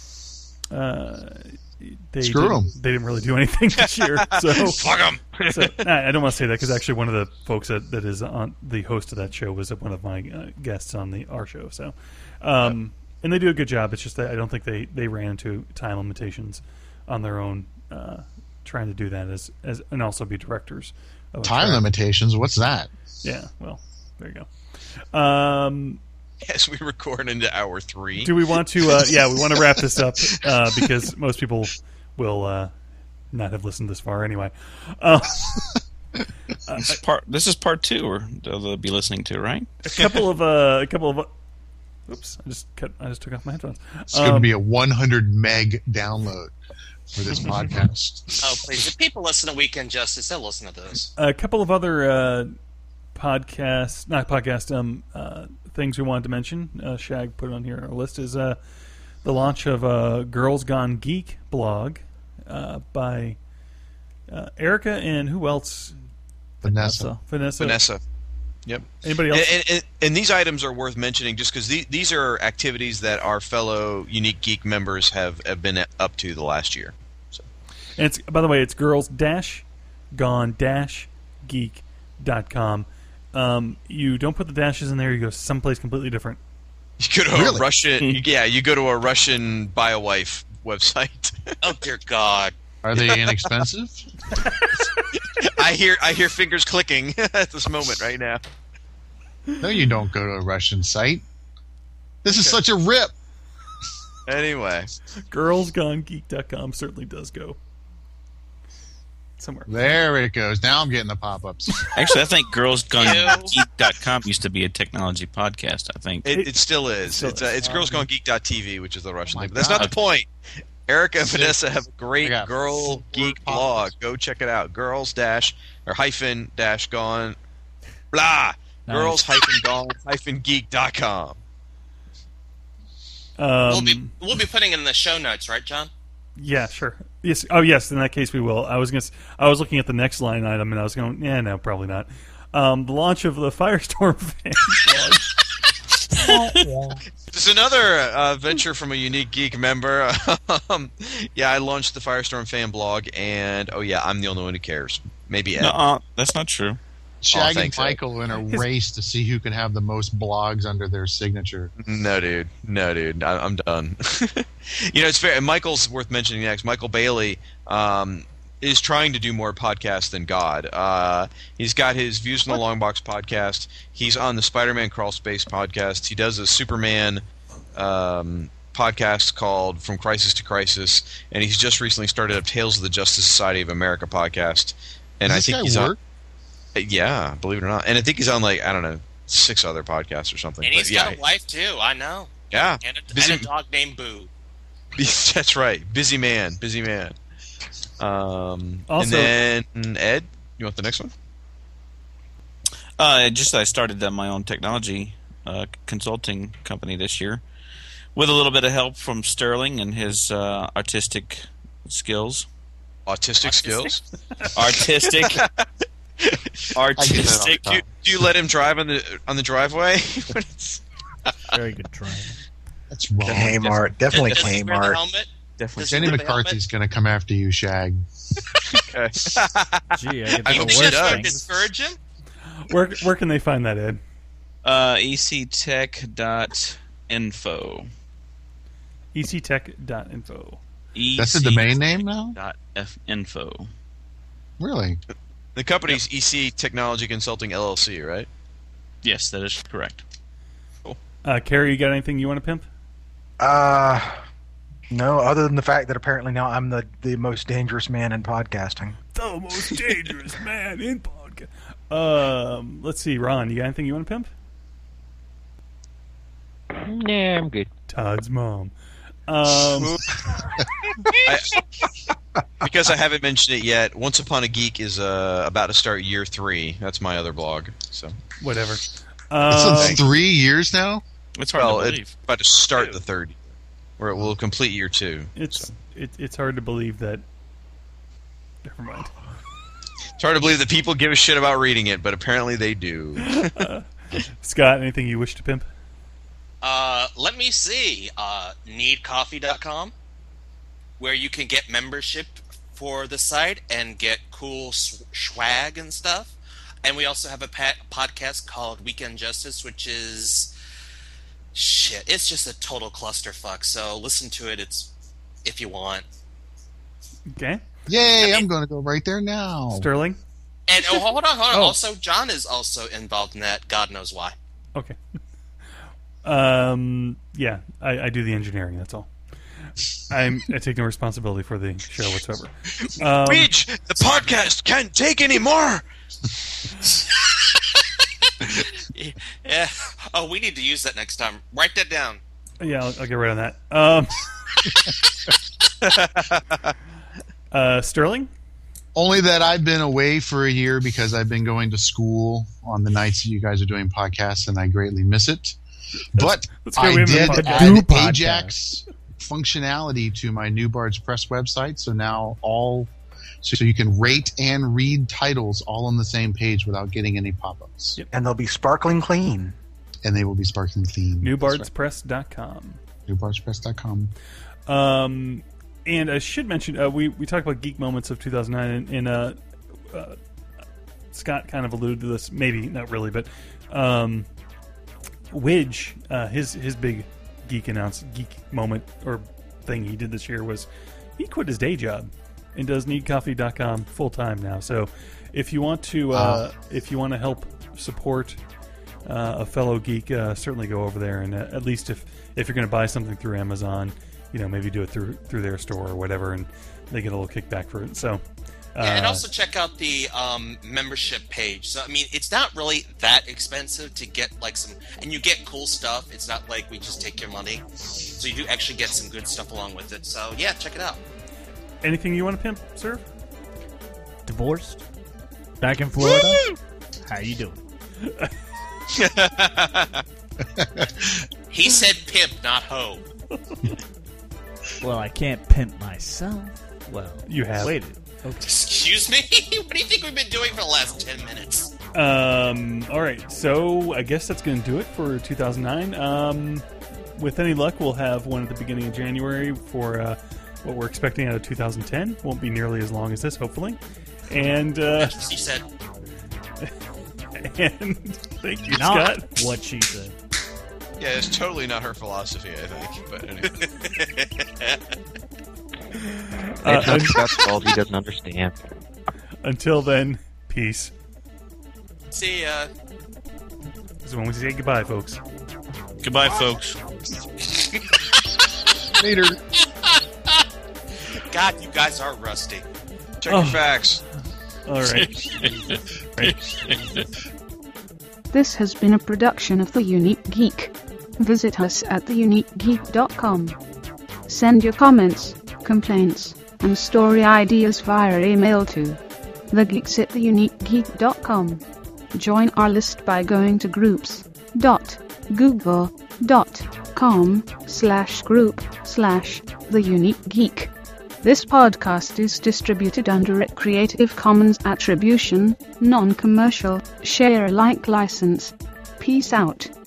uh, they Screw didn't, 'em. they didn't really do anything this year. So Fuck 'em. so, I I don't want to say that because actually one of the folks that, that is on the host of that show was one of my uh, guests on the our show. So, um, and they do a good job. It's just that I don't think they, they ran into time limitations on their own uh, trying to do that as as and also be directors. Of a Time track. limitations. What's that? Yeah. Well, there you go. Um, As we record into hour three. do we want to? Uh, yeah, we want to wrap this up uh, because most people will uh, not have listened this far anyway. Uh, This is part. This is part two, or they'll be listening to, right? a couple of uh, a couple of. Oops! I just cut. I just took off my headphones. It's going to Um, be a one hundred meg download for this podcast. Oh, please. If people listen to Weekend Justice, they'll listen to this. A couple of other uh, podcasts, not podcast, um, uh, things we wanted to mention. Uh, Shag put it on here on our list is uh, the launch of a Girls Gone Geek blog uh, by uh, Erica and who else? Vanessa. Vanessa. Vanessa. Yep. Anybody else? And, and, and these items are worth mentioning just because the, these are activities that our fellow Unique Geek members have, have been up to the last year. So. And it's by the way, it's girls dash gone dash geek dot com. Um, you don't put the dashes in there. You go someplace completely different. You go to Really? a Russian, yeah, you go to a Russian BioWife website. Oh, dear God. Are they inexpensive? I hear I hear fingers clicking at this moment right now. No, you don't go to a Russian site. This is such a rip. Anyway, girls gone geek dot com certainly does go somewhere. There it goes. Now I'm getting the pop-ups. Actually, I think girls gone Ew. geek dot com used to be a technology podcast. I think. it, it still is. still it's uh, is. it's girls gone geek dot t v, which is the Russian Oh my thing. But that's God. not the point. Erica and Sick. Vanessa have a I great got girl four geek pop-ups. blog. Go check it out. Girls dash or hyphen dash gone blah. Nice. Girls hyphen gone hyphen geek dot com. Um, We'll be we'll be putting it in the show notes, right, John? Yeah, sure. Yes. Oh, yes. In that case, we will. I was going. I was looking at the next line item, and I was going, "Yeah, no, probably not." Um, the launch of the Firestorm fan blog. There's another uh, venture from a Unique Geek member. um, yeah, I launched the Firestorm fan blog, and oh yeah, I'm the only one who cares. Maybe Ed. No, that's not true. Shag and thanks, Ed. Michael in a race to see who can have the most blogs under their signature. No, dude. No, dude. I, I'm done. You know, it's fair. And Michael's worth mentioning next. Michael Bailey um, is trying to do more podcasts than God. Uh, he's got his Views from the Long Box podcast. He's on the Spider-Man Crawl Space podcast. He does a Superman um, podcast called From Crisis to Crisis. And he's just recently started up Tales of the Justice Society of America podcast. And Does I this think guy he's work? on. Yeah, believe it or not. And I think he's on, like, I don't know, six other podcasts or something. And But he's yeah, got a wife too. I know. Yeah. And a, Busy- and a dog named Boo. That's right. Busy man. Busy man. Um, Also- and then, Ed, you want the next one? Uh, just that I started uh, my own technology uh, consulting company this year, with a little bit of help from Sterling and his uh, artistic skills. Autistic, skills? Artistic, artistic. Do you, do you let him drive on the on the driveway? Very good try. That's wrong. Kmart, definitely Does he wear the Kmart. helmet? Definitely. Does Jenny he wear the helmet? McCarthy's going to come after you, Shag. Okay. Gee, I get I the hope You she think worst that's going to things. discourage him? Where where can they find that, Ed? Uh, e c tech dot info. e c tech dot info. That's the domain name now? Dot f info. Really? The company's E C Technology Consulting L L C, right? Yes, that is correct. Uh, Carrie, you got anything you want to pimp? Uh, no, other than the fact that apparently now I'm the, the most dangerous man in podcasting. The most dangerous man in podcast. Um, let's see, Ron, you got anything you want to pimp? Nah, I'm good. Todd's mom. Um, I, because I haven't mentioned it yet, Once Upon a Geek is uh, about to start year three. That's my other blog. So, whatever. It's Um, been three years now? It's hard well, to it's believe. about to start the third year, where it will complete year two. it's it, it's hard to believe that. Never mind. It's hard to believe that people give a shit about reading it, but apparently they do. Scott, anything you wish to pimp? Uh, let me see. Uh, need coffee dot com, where you can get membership for the site and get cool sw- swag and stuff. And we also have a pa- podcast called Weekend Justice, which is shit. It's just a total clusterfuck. So listen to it. It's if you want. Okay. Yay, I'm going to go right there now. Sterling? And oh, hold on, hold on. Oh. Also, John is also involved in that. God knows why. Okay. Um, yeah, I, I do the engineering, that's all. I'm, I take no responsibility for the show whatsoever. Um, Beach, the podcast can't take any more. Yeah. Oh, we need to use that next time. Write that down. yeah, I'll, I'll get right on that. Um, uh, Sterling? Only that I've been away for a year because I've been going to school on the nights that you guys are doing podcasts, and I greatly miss it. But that's good we I haven't did pod- add do podcasts. Ajax functionality to my New Bard's Press website, so now all so you can rate and read titles all on the same page without getting any pop-ups, Yep. And they'll be sparkling clean. and they will be sparkling clean. new bards press dot com. new bards press dot com. Um, and I should mention, uh, we, we talked about Geek Moments of two thousand nine, and, and uh, uh, Scott kind of alluded to this, maybe not really, but um, Widge, uh, his his big geek announce geek moment or thing he did this year was he quit his day job and does need coffee dot com full time now. So if you want to uh, if you want to help support uh, a fellow geek, uh, certainly go over there, and uh, at least if if you're going to buy something through Amazon, you know, maybe do it through through their store or whatever, and they get a little kickback for it. So. Uh, Yeah, and also check out the um, membership page. So I mean, it's not really that expensive to get like some, and you get cool stuff. It's not like we just take your money, so you do actually get some good stuff along with it. So yeah, check it out. anything you want to pimp, sir? Divorced? Back in Florida? How you doing? He said pimp, not hoe. Well, I can't pimp myself. Well, You have. waited. Okay. Excuse me? What do you think we've been doing for the last ten minutes? Um, all right, so I guess that's going to do it for two thousand nine. Um, with any luck, we'll have one at the beginning of January for uh, what we're expecting out of two thousand ten. Won't be nearly as long as this, hopefully. And uh, She said. and thank you, Not Scott. what she said. Yeah, it's totally not her philosophy, I think. But anyway. Uh, It's not Scott's fault. He doesn't understand. Until then, peace. See ya. This is when we say goodbye, folks. Goodbye, folks. Later. God, you guys are rusty. Check Oh. your facts. All right. This has been a production of The Unique Geek. Visit us at the unique geek dot com. Send your comments, complaints, and story ideas via email to thegeeks at the unique geek dot com. Join our list by going to groups dot google dot com slash group slash the unique geek. This podcast is distributed under a Creative Commons Attribution, Non-Commercial, Share Alike license. Peace out.